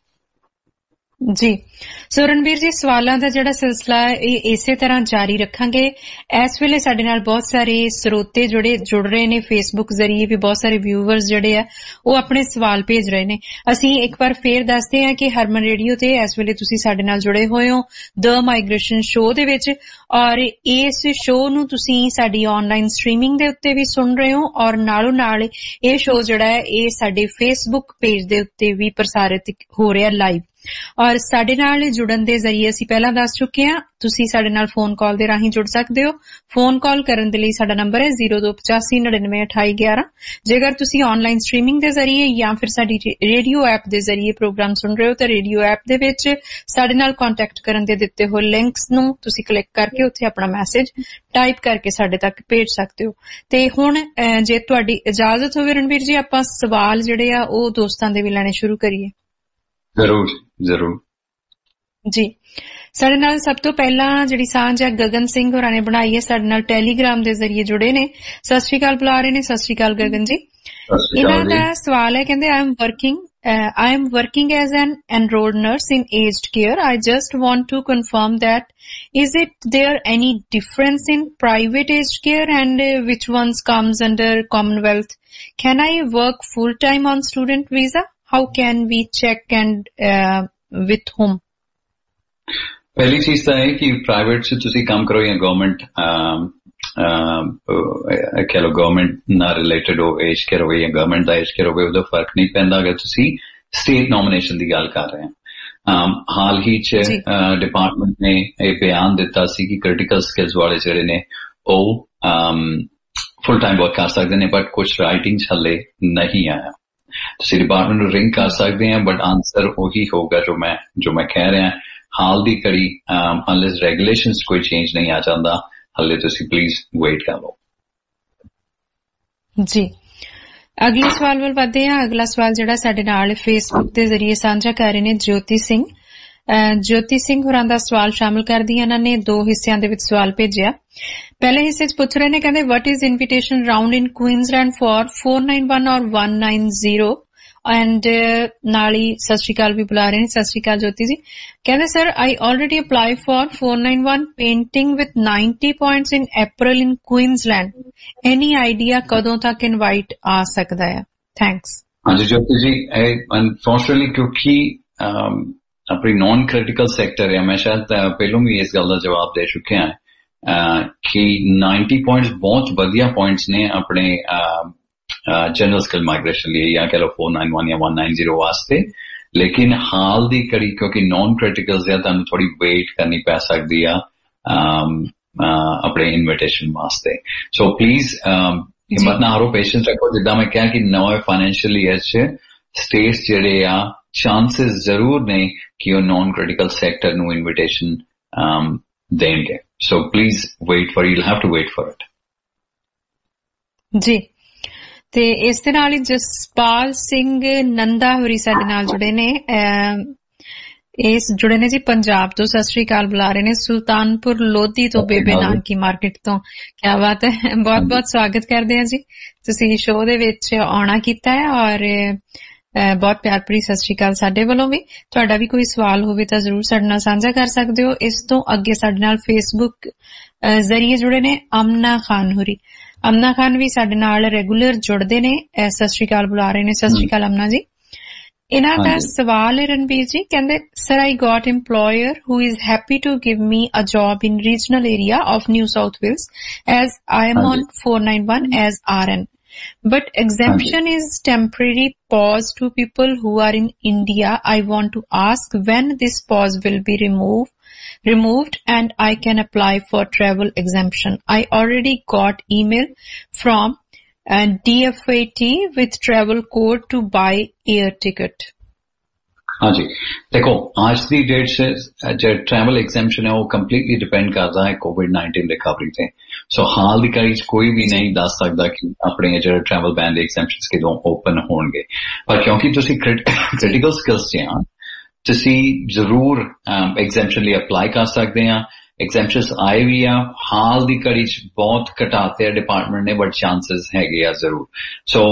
ਜੀ। ਸੋ ਰਣਬੀਰ ਜੀ, ਸਵਾਲਾਂ ਦਾ ਜਿਹੜਾ ਸਿਲਸਿਲਾ ਇਹ ਇਸੇ ਤਰ੍ਹਾਂ ਜਾਰੀ ਰੱਖਾਂਗੇ। ਇਸ ਵੇਲੇ ਸਾਡੇ ਨਾਲ ਬਹੁਤ ਸਾਰੇ ਸਰੋਤੇ ਜੁੜ ਰਹੇ ਨੇ, ਫੇਸਬੁੱਕ ਜ਼ਰੀਏ ਵੀ ਬਹੁਤ ਸਾਰੇ ਵਿਊਵਰਸ ਜਿਹੜੇ ਆ ਉਹ ਆਪਣੇ ਸਵਾਲ ਭੇਜ ਰਹੇ ਨੇ। ਅਸੀਂ ਇੱਕ ਵਾਰ ਫੇਰ ਦੱਸਦੇ ਹਾਂ ਕਿ ਹਰਮਨ ਰੇਡੀਓ ਤੇ ਇਸ ਵੇਲੇ ਤੁਸੀਂ ਸਾਡੇ ਨਾਲ ਜੁੜੇ ਹੋਏ ਹੋ ਦ ਮਾਈਗ੍ਰੇਸ਼ਨ ਸ਼ੋਅ ਦੇ ਵਿੱਚ, ਔਰ ਇਸ ਸ਼ੋਅ ਨੂੰ ਤੁਸੀਂ ਸਾਡੀ ਆਨਲਾਈਨ ਸਟ੍ਰੀਮਿੰਗ ਦੇ ਉੱਤੇ ਵੀ ਸੁਣ ਰਹੇ ਹੋ ਔਰ ਨਾਲੋਂ ਨਾਲ ਇਹ ਸ਼ੋਅ ਜਿਹੜਾ ਹੈ ਇਹ ਸਾਡੇ ਫੇਸਬੁੱਕ ਪੇਜ ਦੇ ਉੱਤੇ ਵੀ ਪ੍ਰਸਾਰਿਤ ਹੋ ਰਿਹਾ ਲਾਈਵ। ਔਰ ਸਾਡੇ ਨਾਲ ਜੁੜਨ ਦੇ ਜ਼ਰੀਏ ਅਸੀਂ ਪਹਿਲਾਂ ਦੱਸ ਚੁੱਕੇ ਹਾਂ, ਤੁਸੀਂ ਸਾਡੇ ਨਾਲ ਫੋਨ ਕਾਲ ਦੇ ਰਾਹੀਂ ਜੁੜ ਸਕਦੇ ਹੋ। ਫੋਨ ਕਾਲ ਕਰਨ ਦੇ ਲਈ ਸਾਡਾ ਨੰਬਰ ਹੈ 0285992811। ਜੇਕਰ ਤੁਸੀਂ ਆਨਲਾਈਨ ਸਟ੍ਰੀਮਿੰਗ ਦੇ ਜ਼ਰੀਏ ਜਾਂ ਫਿਰ ਸਾਡੀ ਰੇਡੀਓ ਐਪ ਦੇ ਜ਼ਰੀਏ ਪ੍ਰੋਗਰਾਮ ਸੁਣ ਰਹੇ ਹੋ ਤਾਂ ਰੇਡੀਓ ਐਪ ਦੇ ਵਿੱਚ ਸਾਡੇ ਨਾਲ ਕੰਟੈਕਟ ਕਰਨ ਦੇ ਦਿੱਤੇ ਹੋਏ ਲਿੰਕਸ ਨੂੰ ਤੁਸੀਂ ਕਲਿੱਕ ਕਰਕੇ ਉੱਥੇ ਆਪਣਾ ਮੈਸੇਜ ਟਾਈਪ ਕਰਕੇ ਸਾਡੇ ਤੱਕ ਭੇਜ ਸਕਦੇ ਹੋ। ਤੇ ਹੁਣ ਜੇ ਤੁਹਾਡੀ ਇਜਾਜ਼ਤ ਹੋਵੇ ਰਣਬੀਰ ਜੀ, ਆਪਾਂ ਸਵਾਲ ਜਿਹੜੇ ਆ ਉਹ ਦੋਸਤਾਂ ਦੇ ਵੀ ਲੈਣੇ ਸ਼ੁਰੂ ਕਰੀਏ। ਜ਼ਰੂਰ ਜ਼ਰੂਰ ਜੀ। ਸਾਡੇ ਨਾਲ ਸਭ ਤੋਂ ਪਹਿਲਾਂ ਜਿਹੜੀ ਸਾਂਝ ਹੈ ਗਗਨ ਸਿੰਘ ਹੋਰਾਂ ਨੇ ਬਣਾਈ ਹੈ, ਸਾਡੇ ਨਾਲ ਟੈਲੀਗ੍ਰਾਮ ਦੇ ਜ਼ਰੀਏ ਜੁੜੇ ਨੇ। ਸਤਿ ਸ਼੍ਰੀ ਅਕਾਲ ਬੁਲਾ ਰਹੇ ਨੇ। ਸਤਿ ਸ਼੍ਰੀ ਅਕਾਲ ਗਗਨ ਜੀ। ਇਹਨਾਂ ਦਾ ਸਵਾਲ ਹੈ, ਕਹਿੰਦੇ I am working as an enrolled nurse in aged care. I just want to confirm that is it there any difference in private aged care and which ones comes under Commonwealth? Can I work full time on student visa? How can we check and with whom? ਪਹਿਲੀ ਚੀਜ਼ ਤਾਂ ਇਹ ਕਿ ਪ੍ਰਾਈਵੇਟ 'ਚ ਤੁਸੀਂ ਕੰਮ ਕਰੋ ਜਾਂ ਗਵਰਨਮੈਂਟ ਕਹਿ ਲਓ ਗਵਰਨਮੈਂਟ ਨਾਲ ਰਿਲੇਟਡ ਹੋ, ਏਜ ਕੇਅਰ ਹੋਵੇ ਜਾਂ ਗਵਰਨਮੈਂਟ ਦਾ ਏਜ ਕੇਅਰ ਹੋਵੇ, ਉਹਦਾ ਫਰਕ ਨਹੀਂ ਪੈਂਦਾ ਅਗਰ ਤੁਸੀਂ ਸਟੇਟ ਨੋਮੀਨੇਸ਼ਨ ਦੀ ਗੱਲ ਕਰ ਰਹੇ हाल ही च डिपार्टमेंट ने यह बयान दिता सी कि क्रिटिकल स्किल्स वाले जिहड़े ने फुल टाइम वर्क कर सकते हैं, बट कुछ राइटिंग हले नहीं आया। तुसीं डिपार्टमेंट नूं रिंग कर सकते हैं, बट आंसर वही होगा जो मैं कह रहा। हाल दी कड़ी अनलेस रेगुलेशंस कोई चेंज नहीं आ जाता, हले तुसीं प्लीज वेट कर लो जी। अगले सवाल वाल वधदे हां। अगला सवाल जिहड़ा साडे नाल फेसबुक दे जरिए साझा कर रहे ने ज्योति सिंह होरां दा सवाल शामिल करदी। इन्हां ने 2 हिस्सियां दे विच सवाल भेजिया। पहले हिस्से च पुछ रहे ने, कहंदे what is invitation round in Queensland for 491 और 190 एंड नाली सत श्री अकाल भी बुला रहे हैं। सत श्री अकाल ज्योति जी। कहंदे sir I already apply for 491 painting with 90 points in April in Queensland, any idea कदों तक इनवाइट आ सकदा है? थैंक्स। हाँ जी ज्योति जी, अनफॉर्चुनेटली क्योंकि अपनी नॉन क्रिटिकल सेक्टर है, मैं शायद पहलों भी इस गल का जवाब दे चुके हैं कि 90 पॉइंट्स बहुत वधिया पॉइंट्स ने अपने जनरल स्किल माइग्रेशन लिए, या कह लो 491 या 190 वास्ते। लेकिन हाल दी कड़ी क्योंकि नॉन क्रिटिकल्स है, तुहानूं थोड़ी वेट करनी पै सकदी आ अपने इन्विटेशन वास्ते। सो प्लीज हिम्मत ना हारो, पेशेंस रखो। जिद्दां मैं कहा कि नवे फाइनेंशियल ईयर च स्टेट्स जिहड़े आ चांसेस जरूर ने कि वो नॉन क्रिटिकल सेक्टर नूं इन्विटेशन देंगे। So please wait for, you'll have to wait for it जी। ते इस दे नाल जसपाल सिंह नंदा होरी साडे नाल जुड़े ने, जुड़े ने जी पंजाब तो। सत श्री अकाल बुला रहे ने सुल्तानपुर लोधी तो, बेबे नानकी मार्केट तो। क्या बात है, बहुत बहुत स्वागत करते हैं जी। तुसीं शो दे विच आउणा कीता है और बहुत प्यार भरी सत श्री अकाल साडे वल्लों भी। तुहाडा भी कोई सवाल होवे तां जरूर साडे नाल साझा कर सकदे हो। इस तो अगे साडे नाल फेसबुक जरिए जुड़े ने अमना खान होरी। अमना खान भी साडे नाल रेगुलर जुड़दे ने, सत श्री अकाल बुला रहे ने। सत श्री अकाल अमना जी। इन्हां दा सवाल है रणबीर जी, कहंदे sir I got employer who is happy to give me a job in regional area of New South Wales as I am on 491 as RN. But exemption is temporary pause to people who are in India. I want to ask when this pause will be removed and I can apply for travel exemption. I already got email from DFAT with travel code to buy air ticket. हाँ जी, देखो आज की डेट से जो ट्रैवल एग्जेम्पशन है वो कम्प्लीटली डिपेंड करता है कोविड-19 रिकवरी से। सो हाल दी कड़ी कोई भी नहीं दस सकता कि अपने जो ट्रैवल बैन दे एग्जेम्पशंस किदों ओपन होणगे, पर क्योंकि तुसी क्रिटिकल स्किल्स च आ तुसी जरूर एग्जेम्पशन लिए अप्लाई कर सकते हैं। एग्जेम्पशंस आए भी आ, हाल दी कड़ी बहुत घटाते हैं डिपार्टमेंट ने, बट चांसेस हैगे आ जरूर। सो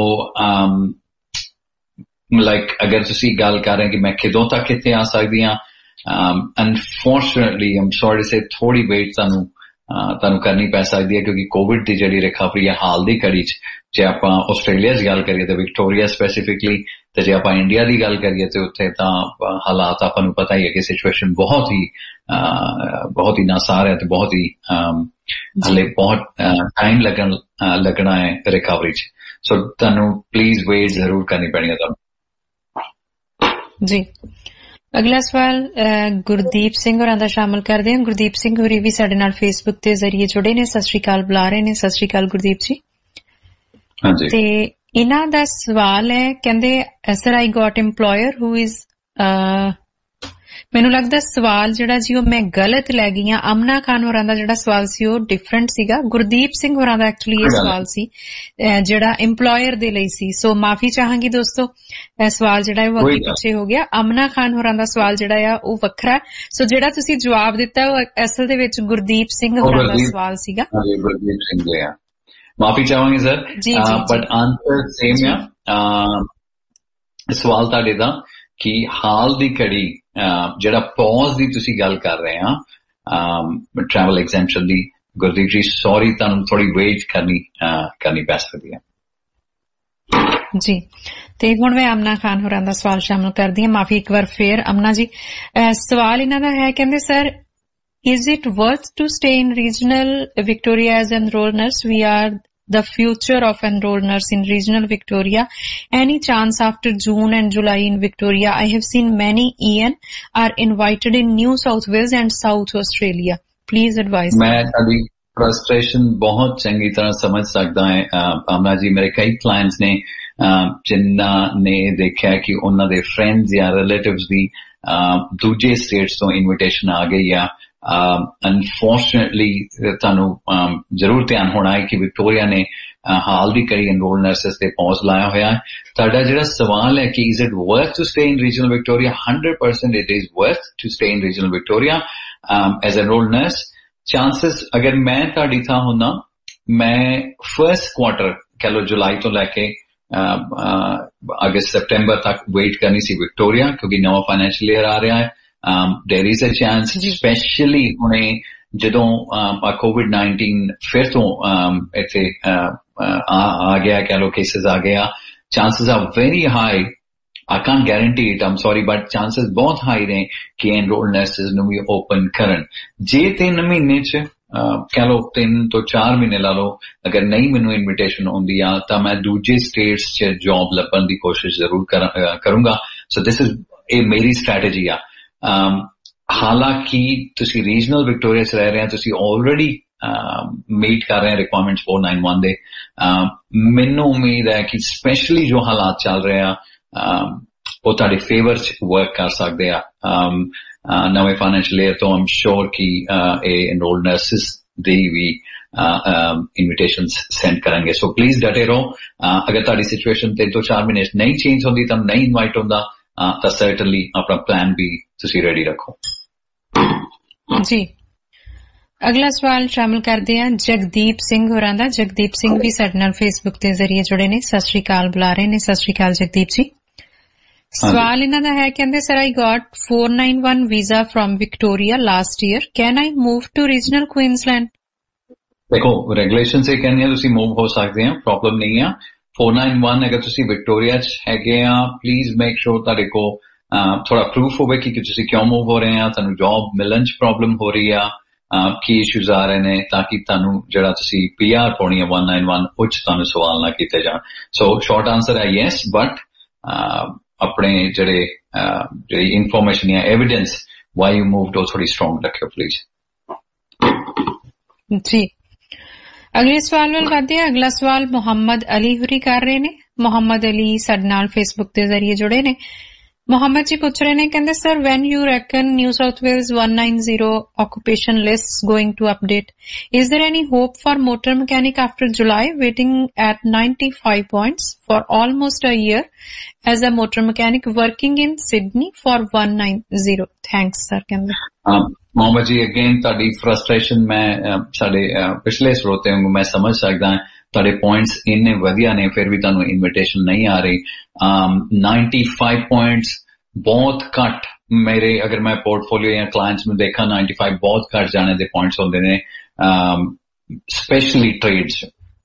लाइक अगर तुसी गल कर रहे हैं कि मैं किदों तक इत्थे आ सकदी हां, अनफॉर्चुनेटली आई एम सॉरी से थोड़ी वेट तुहानूं करनी पै सकदी है, क्योंकि कोविड दी जिहड़ी रिकवरी है हाल दी कड़ी च जे आपां आस्ट्रेलिया दी गल करिए तो विक्टोरिया स्पेसिफिकली, ते जे आपां इंडिया दी गल करिए तो उत्थे तां हालात आपां नूं पता ही है कि सिचुएशन बहुत ही नासार है, तो बहुत ही हले बहुत टाइम लगना है रिकवरी च। सो तुहानूं प्लीज वेट जरूर करनी पैनी है तुहानूं जी। अगला सवाल गुरदीप सिंह होरां दा शामिल करदे हां। गुरदीप सिंह होरी भी साडे नाल फेसबुक दे जरिए जुड़े ने। सत श्री अकाल बुला रहे ने। सत श्री अकाल गुरदीप जी। हाँ जी। ते इन्हां दा सवाल है, कहंदे sir I got employer who is, मैनू लगदा सवाल जिहड़ा जी मैं गलत लै गई हां। अमना खान होरां दा जिहड़ा सवाल सी ओह डिफरेंट सीगा। गुरदीप सिंह होरां दा एक्चुअली ये सवाल सी जिहड़ा एम्प्लॉयर दे लई सी। सो माफी चाहांगी दोस्तों, सवाल जिहड़ा है वो अगे पिछे हो गया। अमना खान होरां दा सवाल जिहड़ा है वो वखरा। सो जिहड़ा तुसीं जवाब दित्ता वो असल दे विच गुरदीप सिंह होरां दा सवाल सीगा। गुरदीप सिंह लिया, माफी चाहांगी सर, बट आंसर सेम है। सवाल तुहाडे दा कि हाल दी घड़ी ਜਿਹੜਾ ਪੌਜ਼ ਦੀ ਤੁਸੀਂ ਗੱਲ ਕਰ ਰਹੇ ਆ ट्रैवल एग्जेम्पशन दी, गुरदीप जी सॉरी ਤੁਹਾਨੂੰ ਥੋੜੀ ਵੇਟ ਕਰਨੀ ਪੈ ਸਕਦੀ ਹੈ जी। ਤੇ ਹੁਣ ਮੈਂ ਅਮਨਾ ਖਾਨ ਹੋਰਾਂ ਦਾ ਸਵਾਲ ਸ਼ਾਮਲ ਕਰਦੀ ਹਾਂ। ਮਾਫੀ ਇੱਕ ਵਾਰ ਫੇਰ ਅਮਨਾ ਜੀ, ਸਵਾਲ ਇਹਨਾਂ ਦਾ ਹੈ, ਕਹਿੰਦੇ sir is it worth to stay in regional Victoria as an enrolled nurse? We are the future of enrolled nurse in regional Victoria? Any chance after June and July in Victoria? I have seen many EN are invited in New South Wales and South Australia. Please advise. मैं अभी frustration बहुत चंगी तरह समझ सकता है आमना जी। मेरे कई clients ने जिन्ना ने देखा कि उन्होंने दे friends या relatives भी दूजे states ਤੋਂ invitation आ गई या अनफॉर्चुनेटली ਤੁਹਾਨੂੰ ਜ਼ਰੂਰ ਧਿਆਨ ਹੋਣਾ ਹੈ ਕਿ ਵਿਕਟੋਰੀਆ ਨੇ ਹਾਲ ਦੀ ਕੜੀ ਐਨਰੋਲ ਨਰਸਿਸ ਤੇ ਪੌਜ਼ ਲਾਇਆ ਹੋਇਆ ਹੈ। ਤੁਹਾਡਾ ਜਿਹੜਾ ਸਵਾਲ ਹੈ ਕਿ is it worth to stay in regional Victoria, 100% it is worth to stay in regional Victoria as enrol nurse. Chances ਅਗਰ ਮੈਂ ਤੁਹਾਡੀ ਥਾਂ ਹੁੰਦਾ, ਮੈਂ ਫਰਸਟ ਕੁਆਟਰ ਕਹਿ ਲਓ ਜੁਲਾਈ ਤੋਂ ਲੈ ਕੇ ਅਗਸਤ ਸੈਪਟੈਂਬਰ ਤੱਕ ਵੇਟ ਕਰਨੀ ਸੀ ਵਿਕਟੋਰੀਆ, ਕਿਉਂਕਿ ਨਵਾਂ ਫਾਈਨੈਂਸ਼ੀਅਲ ਈਅਰ ਆ ਰਿਹਾ ਹੈ। there is a chance, especially ਹੁਣੇ ਜਦੋਂ COVID-19 ਫਿਰ ਤੋਂ ਇੱਥੇ ਆ ਗਿਆ ਕਹਿ ਲਓ, ਕੇਸਿਸ ਆ ਗਿਆ, chances are very high, I can't guarantee it, I'm sorry, but chances ਬਹੁਤ high ਨੇ ਕਿ enrolled nurses ਨੂੰ ਵੀ open ਕਰਨ। ਜੇ 3 ਮਹੀਨੇ ਚ ਕਹਿ ਲਓ 3 ਤੋਂ 4 ਮਹੀਨੇ ਲਾ ਲਓ, ਅਗਰ ਨਹੀਂ ਮੈਨੂੰ ਇਨਵੀਟੇਸ਼ਨ ਆਉਂਦੀ ਆ ਤਾਂ ਮੈਂ ਦੂਜੇ ਸਟੇਟਸ ਚ ਜੌਬ ਲੱਭਣ ਦੀ ਕੋਸ਼ਿਸ਼ ਜ਼ਰੂਰ ਕਰੂੰਗਾ। ਸੋ ਦਿਸ ਇਜ਼ ਇਹ ਮੇਰੀ ਸਟ੍ਰੈਟਜੀ ਆ। ਹਾਲਾਂਕਿ ਤੁਸੀਂ ਰੀਜਨਲ ਵਿਕਟੋਰੀਆ ਚ ਰਹਿ ਰਹੇ ਹੋ, ਤੁਸੀਂ ਆਲਰੇਡੀ ਮੀਟ ਕਰ ਰਹੇ ਰਿਕੁਆਇਰਮੈਂਟਸ 491 ਦੇ। ਮੈਨੂੰ ਉਮੀਦ ਹੈ ਕਿ ਸਪੈਸ਼ਲੀ ਜੋ ਹਾਲਾਤ ਚੱਲ ਰਹੇ ਆ ਉਹ ਤੁਹਾਡੇ ਫੇਵਰ ਚ ਵਰਕ ਕਰ ਸਕਦੇ ਆ ਨਵੇਂ ਫਾਈਨੈਂਸ਼ੀਅਲ ਈਅਰ ਤੋਂ। ਆਮ ਸ਼ੋਰ ਕਿ ਇਹ ਐਨਰੋਲਡ ਨਰਸਿਸ ਦੀ ਵੀ ਇਨਵੀਟੇਸ਼ਨਸ ਸੈਂਡ ਕਰਾਂਗੇ। ਸੋ ਪਲੀਜ਼ ਡਟੇ ਰਹੋ। ਅਗਰ ਤੁਹਾਡੀ ਸਿਚੁਏਸ਼ਨ 3 ਤੋਂ 4 ਮਹੀਨੇ ਚ ਨਹੀਂ ਚੇਂਜ ਹੁੰਦੀ, ਤਾਂ ਨਹੀਂ ਇਨਵਾਈਟ ਹੁੰਦਾ, ਤਾਂ ਸਰਟਨਲੀ ਆਪਣਾ ਪਲਾਨ ਵੀ ਤੁਸੀਂ ਰੈਡੀ ਰੱਖੋ ਜੀ। ਅਗਲਾ ਸਵਾਲ ਸ਼ਾਮਿਲ ਕਰਦੇ ਹਾਂ ਜਗਦੀਪ ਸਿੰਘ ਹੋਰਾਂ ਦਾ। ਜਗਦੀਪ ਸਿੰਘ ਵੀ ਸਾਡੇ ਨਾਲ ਫੇਸਬੁੱਕ ਦੇ ਜ਼ਰੀਏ ਜੁੜੇ ਨੇ। ਸਤਿ ਸ਼੍ਰੀ ਅਕਾਲ ਬੁਲਾ ਰਹੇ ਨੇ। ਸਤਿ ਸ਼੍ਰੀ ਅਕਾਲ ਜਗਦੀਪ ਜੀ। ਸਵਾਲ ਇਹਨਾਂ ਦਾ ਹੈ, ਕਹਿੰਦੇ sir I got 491 visa from Victoria last year, can I move to regional Queensland? ਦੇਖੋ ਰੈਗੂਲੇਸ਼ਨ ਸੇ ਕਹਿੰਦੇ ਤੁਸੀਂ ਮੂਵ ਹੋ ਸਕਦੇ ਆ, ਪ੍ਰੋਬਲਮ ਨਹੀਂ ਆ। 491 ਅਗਰ ਤੁਸੀਂ ਵਿਕਟੋਰੀਆ ਚ ਹੈਗੇ ਆ, ਪਲੀਜ਼ ਮੇਕ ਸ਼ੋਰ ਤੁਹਾਡੇ ਕੋਲ ਥੋੜਾ ਪ੍ਰੂਫ ਹੋਵੇ ਕਿ ਤੁਸੀਂ ਕਿਉਂ ਮੂਵ ਹੋ ਰਹੇ ਆ, ਤੁਹਾਨੂੰ ਜੌਬ ਮਿਲਣ ਚ ਪ੍ਰੋਬਲਮ ਹੋ ਰਹੀ ਆ, ਕੀ ਇਸ਼ੂਜ਼ ਆ ਰਹੇ ਨੇ, ਤਾਂ ਕਿ ਤੁਹਾਨੂੰ ਜਿਹੜਾ ਤੁਸੀਂ PR ਪਾਉਣੀ ਆ 191 ਉਹ ਚ ਤੁਹਾਨੂੰ ਸਵਾਲ ਨਾ ਕੀਤੇ ਜਾਣ। ਸੋ ਸ਼ਾਰਟ ਆਂਸਰ ਹੈ ਯੈਸ, ਬਟ ਆਪਣੇ ਜਿਹੜੀ ਇਨਫੋਰਮੇਸ਼ਨ ਜਾਂ ਐਵੀਡੈਂਸ ਵਾਈ ਯੂ ਮੂਵਡ ਉਹ ਥੋੜੀ ਸਟਰੋਂਗ ਰੱਖਿਓ ਪਲੀਜ਼ ਜੀ। ਅਗਲੇ ਸਵਾਲ ਵੱਲ ਵਧਦੇ ਹਾਂ। ਅਗਲਾ ਸਵਾਲ ਮੁਹੰਮਦ ਅਲੀ ਹੁਰੀ ਕਰ ਰਹੇ ਨੇ। ਮੁਹੰਮਦ ਅਲੀ ਸਾਡੇ ਨਾਲ ਫੇਸਬੁੱਕ ਦੇ ਜ਼ਰੀਏ ਜੁੜੇ ਨੇ। ਮੁਹੰਮਦ ਜੀ ਪੁੱਛ ਰਹੇ ਨੇ, ਕਹਿੰਦੇ sir when you reckon New South Wales 190 occupation lists going to update, is there any hope for motor mechanic after July, waiting at 95 points for almost a year as a motor mechanic working in Sydney for 190? Thanks sir। ਕਹਿੰਦੇ ਮੁਹੰਮਦ ਜੀ ਅਗੇਨ ਤੁਹਾਡੀ ਫਰਸਟ੍ਰੇਸ਼ਨ ਮੈਂ ਸਾਡੇ ਪਿਛਲੇ ਸਰੋਤਿਆਂ ਨੂੰ ਮੈਂ ਸਮਝ ਸਕਦਾ ਹਾਂ। ਤੁਹਾਡੇ ਪੁਆਇੰਟਸ ਇੰਨੇ ਵਧੀਆ ਨੇ, ਫਿਰ ਵੀ ਤੁਹਾਨੂੰ ਇਨਵੀਟੇਸ਼ਨ ਨਹੀਂ ਆ ਰਹੀ। 95 ਪੁਆਇੰਟਸ ਬਹੁਤ ਘੱਟ ਮੇਰੇ, ਅਗਰ ਮੈਂ ਪੋਰਟਫੋਲੀਓ ਜਾਂ ਕਲਾਇੰਟਸ ਨੂੰ ਦੇਖਾਂ, 95 ਬਹੁਤ ਘੱਟ ਜਾਣੇ ਦੇ ਪੁਆਇੰਟਸ ਹੁੰਦੇ ਨੇ, specially trades.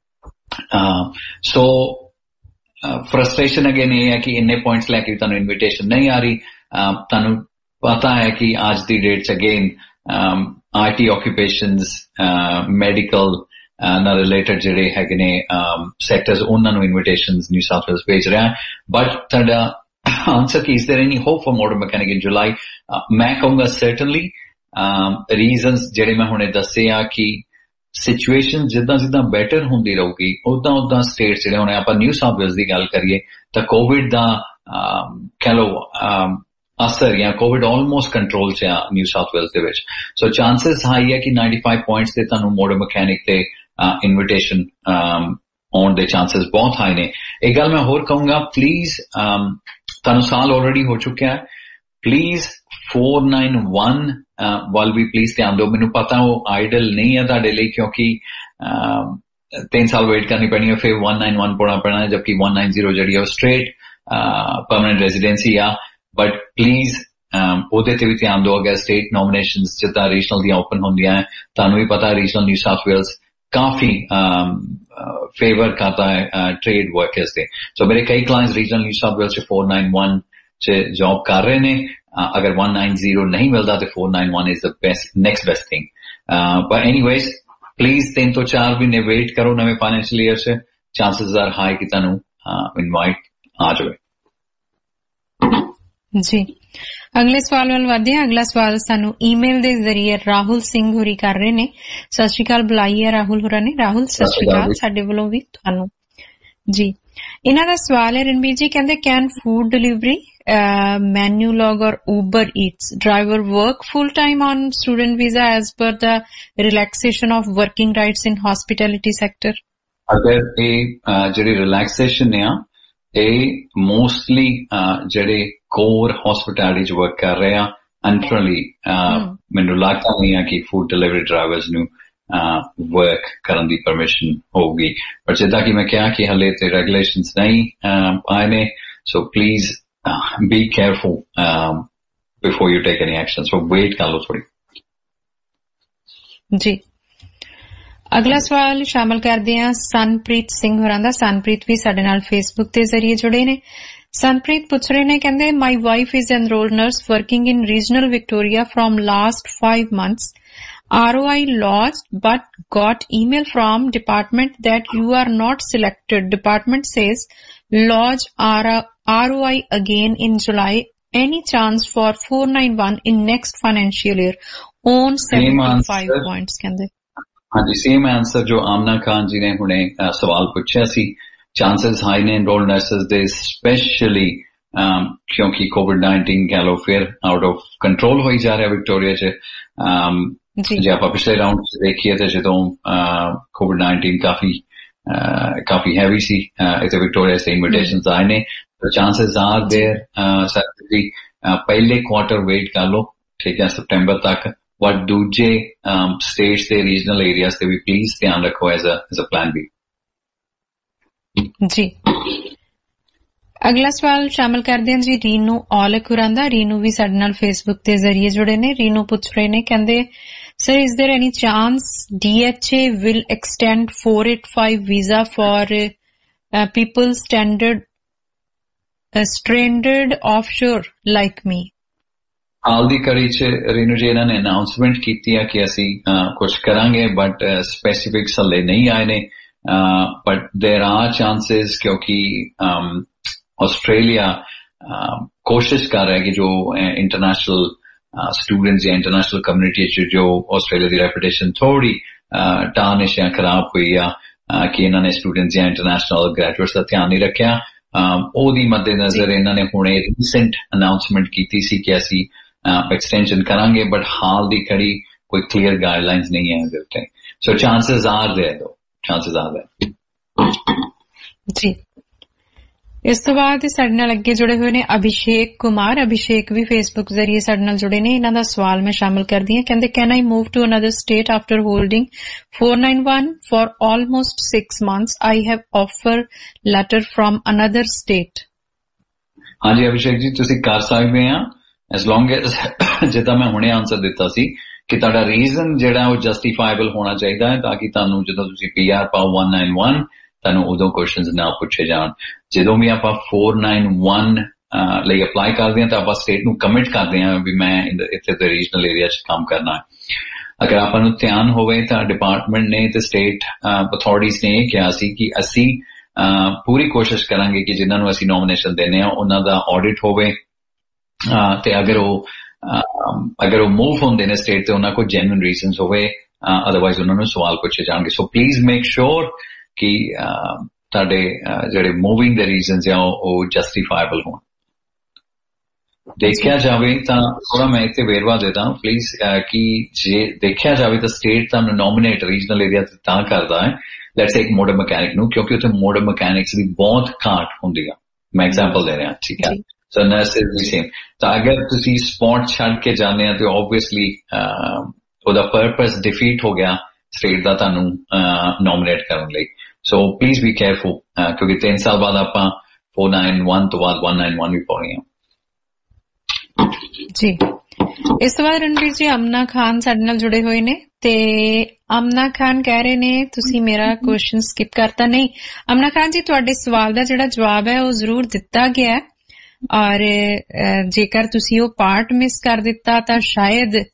So frustration again ਇਹ ਹੈ ਕਿ ਇੰਨੇ ਪੁਆਇੰਟਸ ਲੈ ਕੇ ਤੁਹਾਨੂੰ ਇਨਵੀਟੇਸ਼ਨ ਨਹੀਂ ਆ ਰਹੀ। ਤੁਹਾਨੂੰ ਪਤਾ ਹੈ ਕਿ ਅੱਜ ਦੀ ਡੇਟ ਚ ਅਗੇਨ IT ਆਕੂਪੇਸ਼ਨਸ, ਮੈਡੀਕਲ ਨਾਲ ਰਿਲੇਟਡ ਜਿਹੜੇ ਹੈਗੇ ਨੇ ਸੈਕਟਰਸ, ਉਹਨਾਂ ਨੂੰ ਇਨਵੀਟੇਸ਼ਨਸ ਨਿਊ ਸਾਊਥ ਵੇਲਜ਼ ਭੇਜ ਰਿਹਾ ਹੈ। ਬਟ ਤੁਹਾਡਾ ਆਂਸਰ ਕਿ is there any hope for motor mechanic in July? ਮੈਂ ਕਹੂੰਗਾ certainly। ਰੀਜ਼ਨਸ ਜਿਹੜੇ ਮੈਂ ਹੁਣੇ ਦੱਸੇ ਆ ਕਿ ਸਿਚੁਏਸ਼ਨ ਜਿੱਦਾਂ ਜਿੱਦਾਂ ਬੈਟਰ ਹੁੰਦੀ ਰਹੂਗੀ, ਉਦਾਂ ਸਟੇਟਸ ਜਿਹੜੇ ਹੁਣ ਆਪਾਂ ਨਿਊ ਸਾਊਥ ਵੇਲਜ਼ ਦੀ ਗੱਲ ਕਰੀਏ ਤਾਂ ਕੋਵਿਡ ਦਾ ਕਹਿ ਲਓ ਅਸਰ ਜਾਂ ਕੋਵਿਡ ਆਲਮੋਸਟ ਕੰਟਰੋਲ ਚ ਆ ਨਿਊ ਸਾਊਥ ਵੇਲਜ਼ ਦੇ ਵਿੱਚ। ਸੋ ਚਾਂਸਸ ਹਾਈ ਹੈ ਕਿ 95 ਪੁਆਇੰਟਸ ਤੇ ਤੁਹਾਨੂੰ ਮੋਟਰ ਮਕੈਨਿਕ ਤੇ ਇਨਵੀਟੇਸ਼ਨ ਆਉਣ ਦੇ ਚਾਂਸਸ ਬਹੁਤ ਹਾਈ ਨੇ। ਇੱਕ ਗੱਲ ਮੈਂ ਹੋਰ ਕਹੂੰਗਾ, ਪਲੀਜ਼ ਤੁਹਾਨੂੰ ਸਾਲ ਆਲਰੇਡੀ ਹੋ ਚੁੱਕਿਆ ਹੈ, ਪਲੀਜ਼ 491 ਵੱਲ ਵੀ ਪਲੀਜ਼ ਧਿਆਨ ਦਿਓ। ਮੈਨੂੰ ਪਤਾ ਉਹ ਆਈਡਲ ਨਹੀਂ ਹੈ ਤੁਹਾਡੇ ਲਈ, ਕਿਉਂਕਿ 3 ਸਾਲ ਵੇਟ ਕਰਨੀ ਪੈਣੀ ਹੈ, ਫਿਰ 191 ਪਾਉਣਾ ਪੈਣਾ, ਜਦਕਿ 190 ਜਿਹੜੀ ਹੈ ਉਹ ਸਟ੍ਰੇਟ ਪਰਮਾਨੈਂਟ ਰੈਜ਼ੀਡੈਂਸੀ ਆ। ਬਟ ਪਲੀਜ਼ ਉਹਦੇ ਤੇ ਵੀ ਧਿਆਨ ਦਿਓ। ਅਗਰ ਸਟੇਟ ਨੋਮੀਨੇਸ਼ਨਸ ਜਿੱਦਾਂ ਰੀਜਨਲ ਦੀਆਂ ਓਪਨ ਹੁੰਦੀਆਂ ਹੈ, ਤੁਹਾਨੂੰ ਵੀ ਪਤਾ ਰੀਜਨਲ ਨਿਊ ਸਾਊਥ ਵੇਲਜ਼ ਕਾਫੀ ਫੇਵਰ ਕਰਦਾ ਹੈ ਟ੍ਰੇਡ ਵਰਕਰਸ ਤੇ। ਸੋ ਮੇਰੇ ਕਈ clients regional New South Wales ਚ 491 ਚ ਜੌਬ ਕਰ ਰਹੇ ਨੇ। ਅਗਰ 190 ਨਹੀਂ ਮਿਲਦਾ ਤੇ 491 is the best, next best thing. But anyways, please 3 ਤੋਂ 4 ਮਹੀਨੇ ਵੇਟ ਕਰੋ ਨਵੇਂ ਫਾਈਨੈਂਸ਼ੀਅਲ ਈਅਰ 'ਚ ਚਾਂਸਸ ਆਰ ਹਾਈ ਕਿ ਤੁਹਾਨੂੰ ਇਨਵਾਈਟ ਆ ਜਾਵੇ ਜੀ। ਅਗਲੇ ਸਵਾਲ ਵੱਲ ਵਧਦੇ ਹਾਂ। ਅਗਲਾ ਸਵਾਲ ਸਾਨੂੰ ਈਮੇਲ ਦੇ ਜ਼ਰੀਏ ਰਾਹੁਲ ਸਿੰਘ ਹੋਰੀ ਕਰ ਰਹੇ ਨੇ। ਸਤਿ ਸ਼੍ਰੀ ਅਕਾਲ ਬੁਲਾਈ ਹੈ ਰਾਹੁਲ ਹੋਰਾਂ ਨੇ। ਰਾਹੁਲ ਸਤਿ ਸ਼੍ਰੀ ਅਕਾਲ ਸਾਡੇ ਵੱਲੋਂ ਵੀ ਤੁਹਾਨੂੰ ਜੀ। ਇਹਨਾਂ ਦਾ ਸਵਾਲ ਹੈ ਰਣਬੀਰ ਜੀ, ਕਹਿੰਦੇ can food delivery Menulog or Uber Eats driver work full time on student visa as per the relaxation of working rights in hospitality sector? ਅਗਰ ਇਹ ਜਿਹੜੀ ਰਿਲੈਕਸੇਸ਼ਨ ਆ ਇਹ ਮੋਸਟਲੀ ਜਿਹੜੇ ਕੋਰ ਹਸਪਿਟੈਲਿਟੀ 'ਚ ਵਰਕ ਕਰ ਰਹੇ ਆ ਅਨਫਰਲੀ ਮੈਨੂੰ ਲੱਗਦਾ ਨਹੀਂ ਆ ਕਿ ਫੂਡ ਡਿਲੀਵਰੀ ਡਰਾਈਵਰਸ ਨੂੰ ਵਰਕ ਕਰਨ ਦੀ ਪਰਮਿਸ਼ਨ ਹੋਊਗੀ। ਪਰ ਜਿੱਦਾਂ ਕਿ ਮੈਂ ਕਿਹਾ ਕਿ ਹਲੇ ਤੇ ਰੈਗੂਲੇਸ਼ਨਸ ਨਹੀਂ ਆਏ ਨੇ, so please be careful before you take any action. So wait ਕਰ ਲਓ ਥੋੜੀ ਜੀ। ਅਗਲਾ ਸਵਾਲ ਸ਼ਾਮਲ ਕਰਦੇ ਹਾਂ ਸਨਪ੍ਰੀਤ ਸਿੰਘ ਹੋਰਾਂ ਦਾ। ਸਨਪ੍ਰੀਤ ਵੀ ਸਾਡੇ ਨਾਲ ਫੇਸਬੁੱਕ ਦੇ ਜ਼ਰੀਏ ਜੁੜੇ ਨੇ। ਸਨਪ੍ਰੀਤ ਪੁੱਛ ਰਹੇ ਨੇ, ਕਹਿੰਦੇ my wife is enrolled nurse working in regional Victoria from last 5 months. ROI lodged but got email from department that you are not selected. Department says lodge ROI again in July. Any chance for 491 in next financial year? On 75 points ਕਹਿੰਦੇ। ਹਾਂਜੀ ਸੇਮ ਆਨਸਰ ਜੋ ਆਮਨਾ ਖਾਨ ਜੀ ਨੇ ਹੁਣੇ ਸਵਾਲ ਪੁੱਛਿਆ ਸੀ। ਚਾਂਸਸ ਹਾਈ ਨੇ ਐਨਰੋਲਡ ਨਰਸਸ ਦੇ ਸਪੈਸ਼ਲੀ ਕਿਉਂਕਿ COVID-19 ਕਹਿ ਲਓ ਫਿਰ ਆਊਟ ਆਫ ਕੰਟਰੋਲ ਹੋਈ ਜਾ ਰਿਹਾ ਵਿਕਟੋਰੀਆ 'ਚ। ਜੇ ਆਪਾਂ ਪਿਛਲੇ ਰਾਊਂਡ 'ਚ ਦੇਖੀਏ ਤਾਂ ਜਦੋਂ COVID-19 ਕਾਫੀ ਹੈਵੀ ਸੀ ਇੱਥੇ ਵਿਕਟੋਰੀਆ 'ਚ ਇਨਵੀਟੇਸ਼ਨਸ ਆਏ ਨੇ। ਚਾਂਸਸ ਆਰ ਦੇਅਰ ਸਰ ਪਹਿਲੇ ਕੁਆਟਰ ਵੇਟ ਕਰ ਲਓ, ਠੀਕ ਹੈ, ਸਤੰਬਰ ਤੱਕ। ਬਟ ਦੂਜੇ ਸਟੇਟਸ ਦੇ ਰੀਜਨਲ ਏਰੀਆਜ਼ ਤੇ ਵੀ ਪਲੀਜ਼ ਧਿਆਨ ਰੱਖੋ as a plan B G. ਅਗਲਾ ਸਵਾਲ ਸ਼ਾਮਲ ਕਰਦੇ ਹਾਂ ਜੀ ਰੀਨੂ ਔਲਖ ਹੋਰਾਂ ਦਾ। ਰੀਨੂ ਵੀ ਸਾਡੇ ਨਾਲ ਫੇਸਬੁੱਕ ਦੇ ਜ਼ਰੀਏ ਜੁੜੇ ਨੇ। ਰੀਨੂ ਪੁੱਛ ਰਹੇ ਨੇ, ਕਹਿੰਦੇ sir is there any chance DHA will extend 485 visa for people stranded offshore like me? ਹਾਲ ਦੀ ਕੜੀ 'ਚ ਰੀਨੂ ਜੀ ਇਹਨਾਂ ਨੇ ਅਨਾਉਂਸਮੈਂਟ ਕੀਤੀ ਹੈ ਕਿ ਅਸੀਂ ਕੁਝ ਕਰਾਂਗੇ, ਬਟ ਸਪੈਸੀਫਿਕਸ ਹਲੇ ਨਹੀਂ ਆਏ ਨੇ। ਬਟ ਦੇਰ ਆਰ ਚਾਂਸਸ ਕਿਉਂਕਿ ਆਸਟ੍ਰੇਲੀਆ ਕੋਸ਼ਿਸ਼ ਕਰ ਰਿਹਾ ਕਿ ਜੋ ਇੰਟਰਨੈਸ਼ਨਲ ਸਟੂਡੈਂਟਸ ਜਾਂ ਇੰਟਰਨੈਸ਼ਨਲ ਕਮਿਊਨਿਟੀ 'ਚ ਜੋ ਆਸਟ੍ਰੇਲੀਆ ਦੀ ਰੈਪੂਟੇਸ਼ਨ ਥੋੜੀ ਟਾਰਨਿਸ਼ ਜਾਂ ਖਰਾਬ ਹੋਈ ਆ ਕਿ ਇਹਨਾਂ ਨੇ ਸਟੂਡੈਂਟਸ ਜਾਂ ਇੰਟਰਨੈਸ਼ਨਲ ਗ੍ਰੈਜੂਏਟਸ ਦਾ ਧਿਆਨ ਨਹੀਂ ਰੱਖਿਆ। ਉਹਦੀ ਮੱਦੇਨਜ਼ਰ ਇਹਨਾਂ ਨੇ ਹੁਣੇ ਰੀਸੈਂਟ ਅਨਾਉਂਸਮੈਂਟ ਕੀਤੀ ਸੀ ਕਿ ਅਸੀਂ ਐਕਸਟੈਂਸ਼ਨ ਕਰਾਂਗੇ, ਬਟ ਹਾਲ ਦੀ ਘੜੀ ਕੋਈ ਕਲੀਅਰ ਗਾਈਡਲਾਈਨਸ ਨਹੀਂ ਹੈ ਇਹਦੇ ਉੱਤੇ। So chances are there though, chances are there ਜੀ। ਇਸ ਤੋਂ ਬਾਅਦ ਸਾਡੇ ਨਾਲ ਅੱਗੇ ਜੁੜੇ ਹੋਏ ਨੇ ਅਭਿਸ਼ੇਕ ਕੁਮਾਰ। ਅਭਿਸ਼ੇਕ ਵੀ ਫੇਸਬੁੱਕ ਜ਼ਰੀਏ ਸਾਡੇ ਨਾਲ ਜੁੜੇ ਨੇ। ਇਹਨਾਂ ਦਾ ਸਵਾਲ ਮੈਂ ਸ਼ਾਮਲ ਕਰਦੀ ਹਾਂ। ਕਹਿੰਦੇ can I move to another state after holding 491 for almost 6 months? I have offer letter from another state. ਹਾਂਜੀ ਅਭਿਸ਼ੇਕ ਜੀ, ਤੁਸੀਂ ਕਰ ਸਕਦੇ ਆ ਐਸ ਲੌਂਗ ਐਸ ਜਿੱਦਾਂ ਮੈਂ ਹੁਣੇ ਆਨਸਰ ਦਿੱਤਾ ਸੀ ਕਿ ਤੁਹਾਡਾ ਰੀਜ਼ਨ ਜਿਹੜਾ ਉਹ ਜਸਟੀਫਾਈਬਲ ਹੋਣਾ ਚਾਹੀਦਾ ਹੈ ਤਾਂ ਕਿ ਤੁਹਾਨੂੰ ਜਦੋਂ ਤੁਸੀਂ PR ਪਾਓ 191 ਤੁਹਾਨੂੰ ਉਦੋਂ ਕੁਐਸਚਨਸ ਨਾ ਪੁੱਛੇ ਜਾਣ। ਜਦੋਂ ਵੀ ਆਪਾਂ 491 ਲਈ ਅਪਲਾਈ ਕਰਦੇ ਹਾਂ ਤਾਂ ਆਪਾਂ ਸਟੇਟ ਨੂੰ ਕਮਿਟ ਕਰਦੇ ਹਾਂ ਵੀ ਮੈਂ ਇੱਥੇ ਦੇ ਰੀਜਨਲ ਏਰੀਆ 'ਚ ਕੰਮ ਕਰਨਾ ਹੈ। ਅਗਰ ਆਪਾਂ ਨੂੰ ਧਿਆਨ ਹੋਵੇ ਤਾਂ ਡਿਪਾਰਟਮੈਂਟ ਨੇ ਤੇ ਸਟੇਟ ਅਥਾਰਟੀਜ਼ ਨੇ ਇਹ ਕਿਹਾ ਸੀ ਕਿ ਅਸੀਂ ਪੂਰੀ ਕੋਸ਼ਿਸ਼ ਕਰਾਂਗੇ ਕਿ ਜਿਨ੍ਹਾਂ ਨੂੰ ਅਸੀਂ ਨੋਮੀਨੇਸ਼ਨ ਦੇਣੇ ਆ ਉਹਨਾਂ ਦਾ ਆਡਿਟ ਹੋਵੇ ਤੇ ਅਗਰ ਉਹ ਮੂਵ ਹੁੰਦੇ ਨੇ ਸਟੇਟ ਤੇ ਉਹਨਾਂ ਕੋਲ ਜੈਨੂਇਨ ਰੀਜ਼ਨਸ ਹੋਵੇ, ਅਦਰਵਾਈਜ਼ ਉਹਨਾਂ ਨੂੰ ਸਵਾਲ ਪੁੱਛੇ ਜਾਣਗੇ। ਸੋ ਪਲੀਜ਼ ਮੇਕ ਸ਼ੋਰ ਕਿ ਤੁਹਾਡੇ ਜਿਹੜੇ ਮੂਵਿੰਗ ਦੇ ਰੀਜ਼ਨਸ ਆ ਉਹ ਜਸਟੀਫਾਈਬਲ ਹੋਣ। ਦੇਖਿਆ ਜਾਵੇ ਤਾਂ ਥੋੜਾ ਮੈਂ ਇੱਥੇ ਵੇਰਵਾ ਦੇਦਾ ਪਲੀਜ਼ ਕਿ ਜੇ ਦੇਖਿਆ ਜਾਵੇ ਤਾਂ ਸਟੇਟ ਤੁਹਾਨੂੰ ਨੋਮੀਨੇਟ ਰੀਜਨਲ ਏਰੀਆ ਤੇ ਤਾਂ ਕਰਦਾ ਹੈ, ਲੈਟਸ ਸੇ ਇੱਕ ਮੋਟਰ ਮਕੈਨਿਕ ਨੂੰ, ਕਿਉਂਕਿ ਉੱਥੇ ਮੋਟਰ ਮਕੈਨਿਕਸ ਦੀ ਬਹੁਤ ਘਾਟ ਹੁੰਦੀ ਆ। ਮੈਂ ਐਗਜ਼ਾਮਪਲ ਦੇ ਰਿਹਾ, ਠੀਕ ਹੈ। ਸੋ ਨਰਸਿਸ ਵੀ ਸੇਮ। ਤਾਂ ਅਗਰ ਤੁਸੀਂ ਸਪੌਟ ਛੱਡ ਕੇ ਜਾਂਦੇ ਆ ਤੇ ਓਬਵੀਅਸਲੀ ਉਹਦਾ ਪਰਪਸ ਡਿਫੀਟ ਹੋ ਗਿਆ ਸਟੇਟ ਦਾ ਤੁਹਾਨੂੰ ਨੋਮੀਨੇਟ ਕਰਨ ਲਈ। ਸੋ ਪਲੀਜ਼ ਬੀ ਕੇਅਰਫੁਲ ਕਿਉਂਕਿ 3 ਸਾਲ ਬਾਅਦ ਆਪਾਂ 491 ਤੋਂ ਬਾਅਦ 191 ਵੀ ਪਾਉਣੀ ਆ ਜੀ। ਇਸ ਤੋਂ ਬਾਅਦ ਰਣਵੀਰ ਜੀ ਅਮਨਾ ਖਾਨ ਸਾਡੇ ਨਾਲ ਜੁੜੇ ਹੋਏ ਨੇ ਤੇ ਅਮਨਾ ਖਾਨ ਕਹਿ ਰਹੇ ਨੇ ਤੁਸੀਂ ਮੇਰਾ ਕੁਐਸਚਨ ਸਕਿਪ ਕਰਤਾ। ਨਹੀਂ ਅਮਨਾ ਖਾਨ ਜੀ, ਤੁਹਾਡੇ ਸਵਾਲ ਦਾ ਜਿਹੜਾ ਜਵਾਬ ਹੈ ਉਹ ਜ਼ਰੂਰ ਦਿੱਤਾ ਗਿਆ ਹੈ ਔਰ ਜੇਕਰ ਤੁਸੀਂ ਉਹ ਪਾਰਟ ਮਿਸ ਕਰ ਦਿੱਤਾ ਤਾਂ ਸ਼ਾਇਦ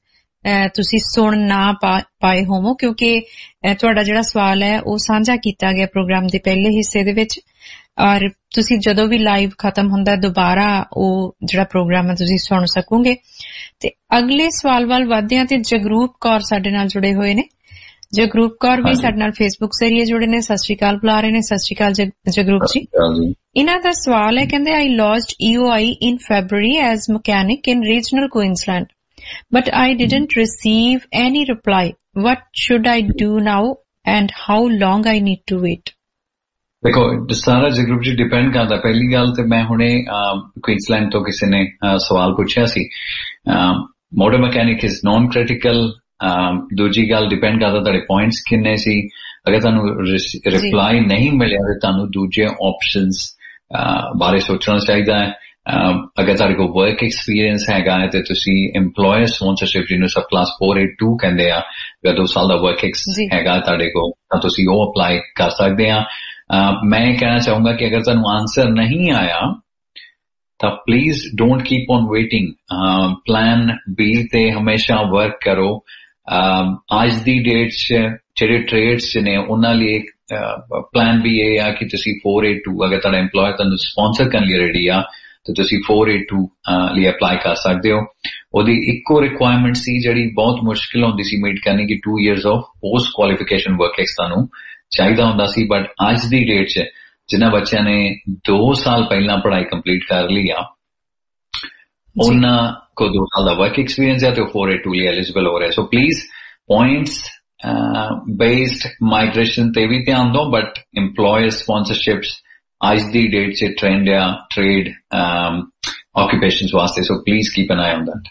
ਤੁਸੀਂ ਸੁਣ ਨਾ ਪਾਏ ਹੋਵੋ, ਕਿਉਂਕਿ ਤੁਹਾਡਾ ਜਿਹੜਾ ਸਵਾਲ ਹੈ ਉਹ ਸਾਂਝਾ ਕੀਤਾ ਗਿਆ ਪ੍ਰੋਗਰਾਮ ਦੇ ਪਹਿਲੇ ਹਿੱਸੇ ਦੇ ਵਿੱਚ, ਔਰ ਤੁਸੀਂ ਜਦੋਂ ਵੀ ਲਾਈਵ ਖਤਮ ਹੁੰਦਾ ਦੁਬਾਰਾ ਉਹ ਜਿਹੜਾ ਪ੍ਰੋਗਰਾਮ ਹੈ ਤੁਸੀਂ ਸੁਣ ਸਕੋਗੇ। ਤੇ ਅਗਲੇ ਸਵਾਲ ਵੱਲ ਵਧਦੇ ਹਾਂ ਤੇ ਜਗਰੂਪ ਕੌਰ ਸਾਡੇ ਨਾਲ ਜੁੜੇ ਹੋਏ ਨੇ। ਜਗਰੂਪ ਕੌਰ ਵੀ ਸਾਡੇ ਨਾਲ ਫੇਸਬੁੱਕ ਜ਼ਰੀਏ ਜੁੜੇ ਨੇ। ਸਤਿ ਸ਼੍ਰੀ ਅਕਾਲ ਬੁਲਾ ਰਹੇ ਨੇ। ਸਤਿ ਸ਼੍ਰੀ ਅਕਾਲ ਜਗਰੂਪ ਜੀ। ਇਹਨਾਂ ਦਾ ਸਵਾਲ ਹੈ, ਕਹਿੰਦੇ I lost EOI in February as mechanic in regional Queensland, but I didn't receive any reply. What should I do now and how long I need to wait? देखो सारा जगरूप जी डिपेंड करता। पहली गल तो मैं हुणे क्वींसलैंड तो किसी ने सवाल पूछा सी, motor mechanic is non critical. दूजी गल डिपेंड करता तुहाडे पॉइंट्स किन्ने सी। अगर तुहानू रिप्लाई नहीं मिलिया तो तुहानू दूजे ऑप्शंस बारे सोचना चाहिए है। अगर तुहाडे कोल वर्क एक्सपीरियंस हैगा है तो तुसी एम्प्लॉयर स्पॉन्सरशिप जिन्नू सब क्लास 482 कहंदे आ, अगर 2 साल दा वर्क एक्स हैगा तुहाडे कोल तां तुसी ओह अप्लाई कर सकदे आ। मैं कहना चाहूंगा कि अगर तुहानू आंसर नहीं आया तो please don't keep on waiting. Plan B ते हमेशा वर्क करो। आज दी डेट च जेडे ट्रेड्स ने उन्हां लई प्लान बी ये आ कि तुसी 482 अगर तुहाडा एम्प्लॉयर तुहानू स्पॉन्सर करन लई रेडी आ तो तुसी 482 ਲਈ अप्लाई कर सकते हो। ਉਹਦੀ ਇੱਕੋ ਰਿਕੁਆਇਰਮੈਂਟ ਸੀ ਜਿਹੜੀ ਬਹੁਤ ਮੁਸ਼ਕਿਲ ਹੁੰਦੀ ਸੀ ਮੀਟ ਕਰਨੀ ਕਿ 2 years of post qualification work ex ਤੁਹਾਨੂੰ ਚਾਹੀਦਾ ਹੁੰਦਾ ਸੀ। ਬਟ ਅੱਜ ਦੀ ਡੇਟ 'ਚ ਜਿਨ੍ਹਾਂ ਬੱਚਿਆਂ ਨੇ 2 ਸਾਲ ਪਹਿਲਾਂ ਪੜ੍ਹਾਈ ਕੰਪਲੀਟ ਕਰ ਲਈ ਆ ਉਹਨਾਂ ਕੋ 2 ਸਾਲ ਦਾ ਵਰਕ ਐਕਸਪੀਰੀਅੰਸ ਹੈ ਤੇ ਉਹ 482 ਲਈ ਐਲੀਜੀਬਲ ਹੋ ਰਿਹਾ। So please points based migration ਤੇ ਵੀ ਧਿਆਨ ਦਿਓ, ਬਟ ਇੰਪਲੋਇਰ ਸਪਾਂਸਰਸ਼ਿਪਸ ਅੱਜ ਦੀ ਡੇਟ 'ਚ ਟ੍ਰੈਂਡ ਆ ਟ੍ਰੇਡ ਆਕੂਪੇਸ਼ਨਸ ਵਾਸਤੇ। So please keep an eye on that.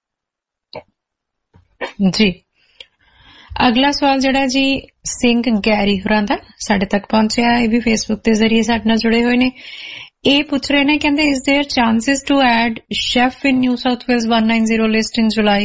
ਜੀ ਅਗਲਾ ਸਵਾਲ ਜਿਹੜਾ ਜੀ ਸਿੰਘ ਗੈਰੀ ਹੋਰਾਂ ਦਾ ਸਾਡੇ ਤੱਕ ਪਹੁੰਚਿਆ, ਇਹ ਵੀ ਫੇਸਬੁੱਕ ਦੇ ਜ਼ਰੀਏ ਸਾਡੇ ਨਾਲ ਜੁੜੇ ਹੋਏ ਨੇ। ਇਹ ਪੁੱਛ ਰਹੇ ਨੇ, ਕਹਿੰਦੇ is there chances to add chef in New South Wales 190 list in July?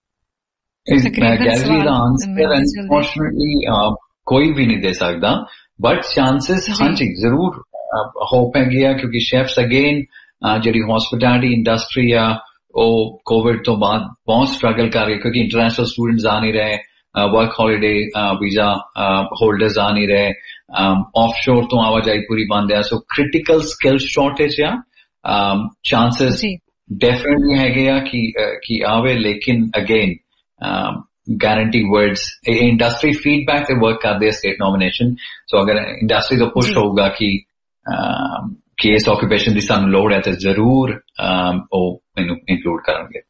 Garry ਦਾ ਆਨਸਰ ਅਨਫੋਰਚੂਨੇਟਲੀ ਕੋਈ ਵੀ ਨਹੀਂ ਦੇ ਸਕਦਾ, ਬਟ ਚਾਂਸਸ ਹਾਂਜੀ ਜ਼ਰੂਰ ਹੋਪ ਹੈਗੀ ਆ, ਕਿਉਂਕਿ ਸ਼ੈਫਸ ਅਗੇਨ ਜਿਹੜੀ ਹੌਸਪਿਟੈਲਿਟੀ ਇੰਡਸਟਰੀ ਆ ਉਹ ਕੋਵਿਡ ਤੋਂ ਬਾਅਦ ਬਹੁਤ ਸਟਰਗਲ ਕਰ ਰਹੀ, ਕਿਉਂਕਿ ਇੰਟਰਨੈਸ਼ਨਲ ਸਟੂਡੈਂਟਸ ਆ ਨਹੀਂ ਰਹੇ, वर्क हॉलीडे वीजा होल्डर्स आ नहीं रहे, ऑफशोर तो आवाजाही पूरी बंद है। सो क्रिटिकल स्किल शॉर्टेज या चांसेस डेफिनेटली है कि आवे, लेकिन again guarantee words industry feedback से वर्क करते हैं स्टेट नॉमिनेशन। सो अगर इंडस्ट्री तो पुश होगा कि इस ऑक्यूपेशन की सानू लोड़ है तो जरूर इंक्लूड करेंगे।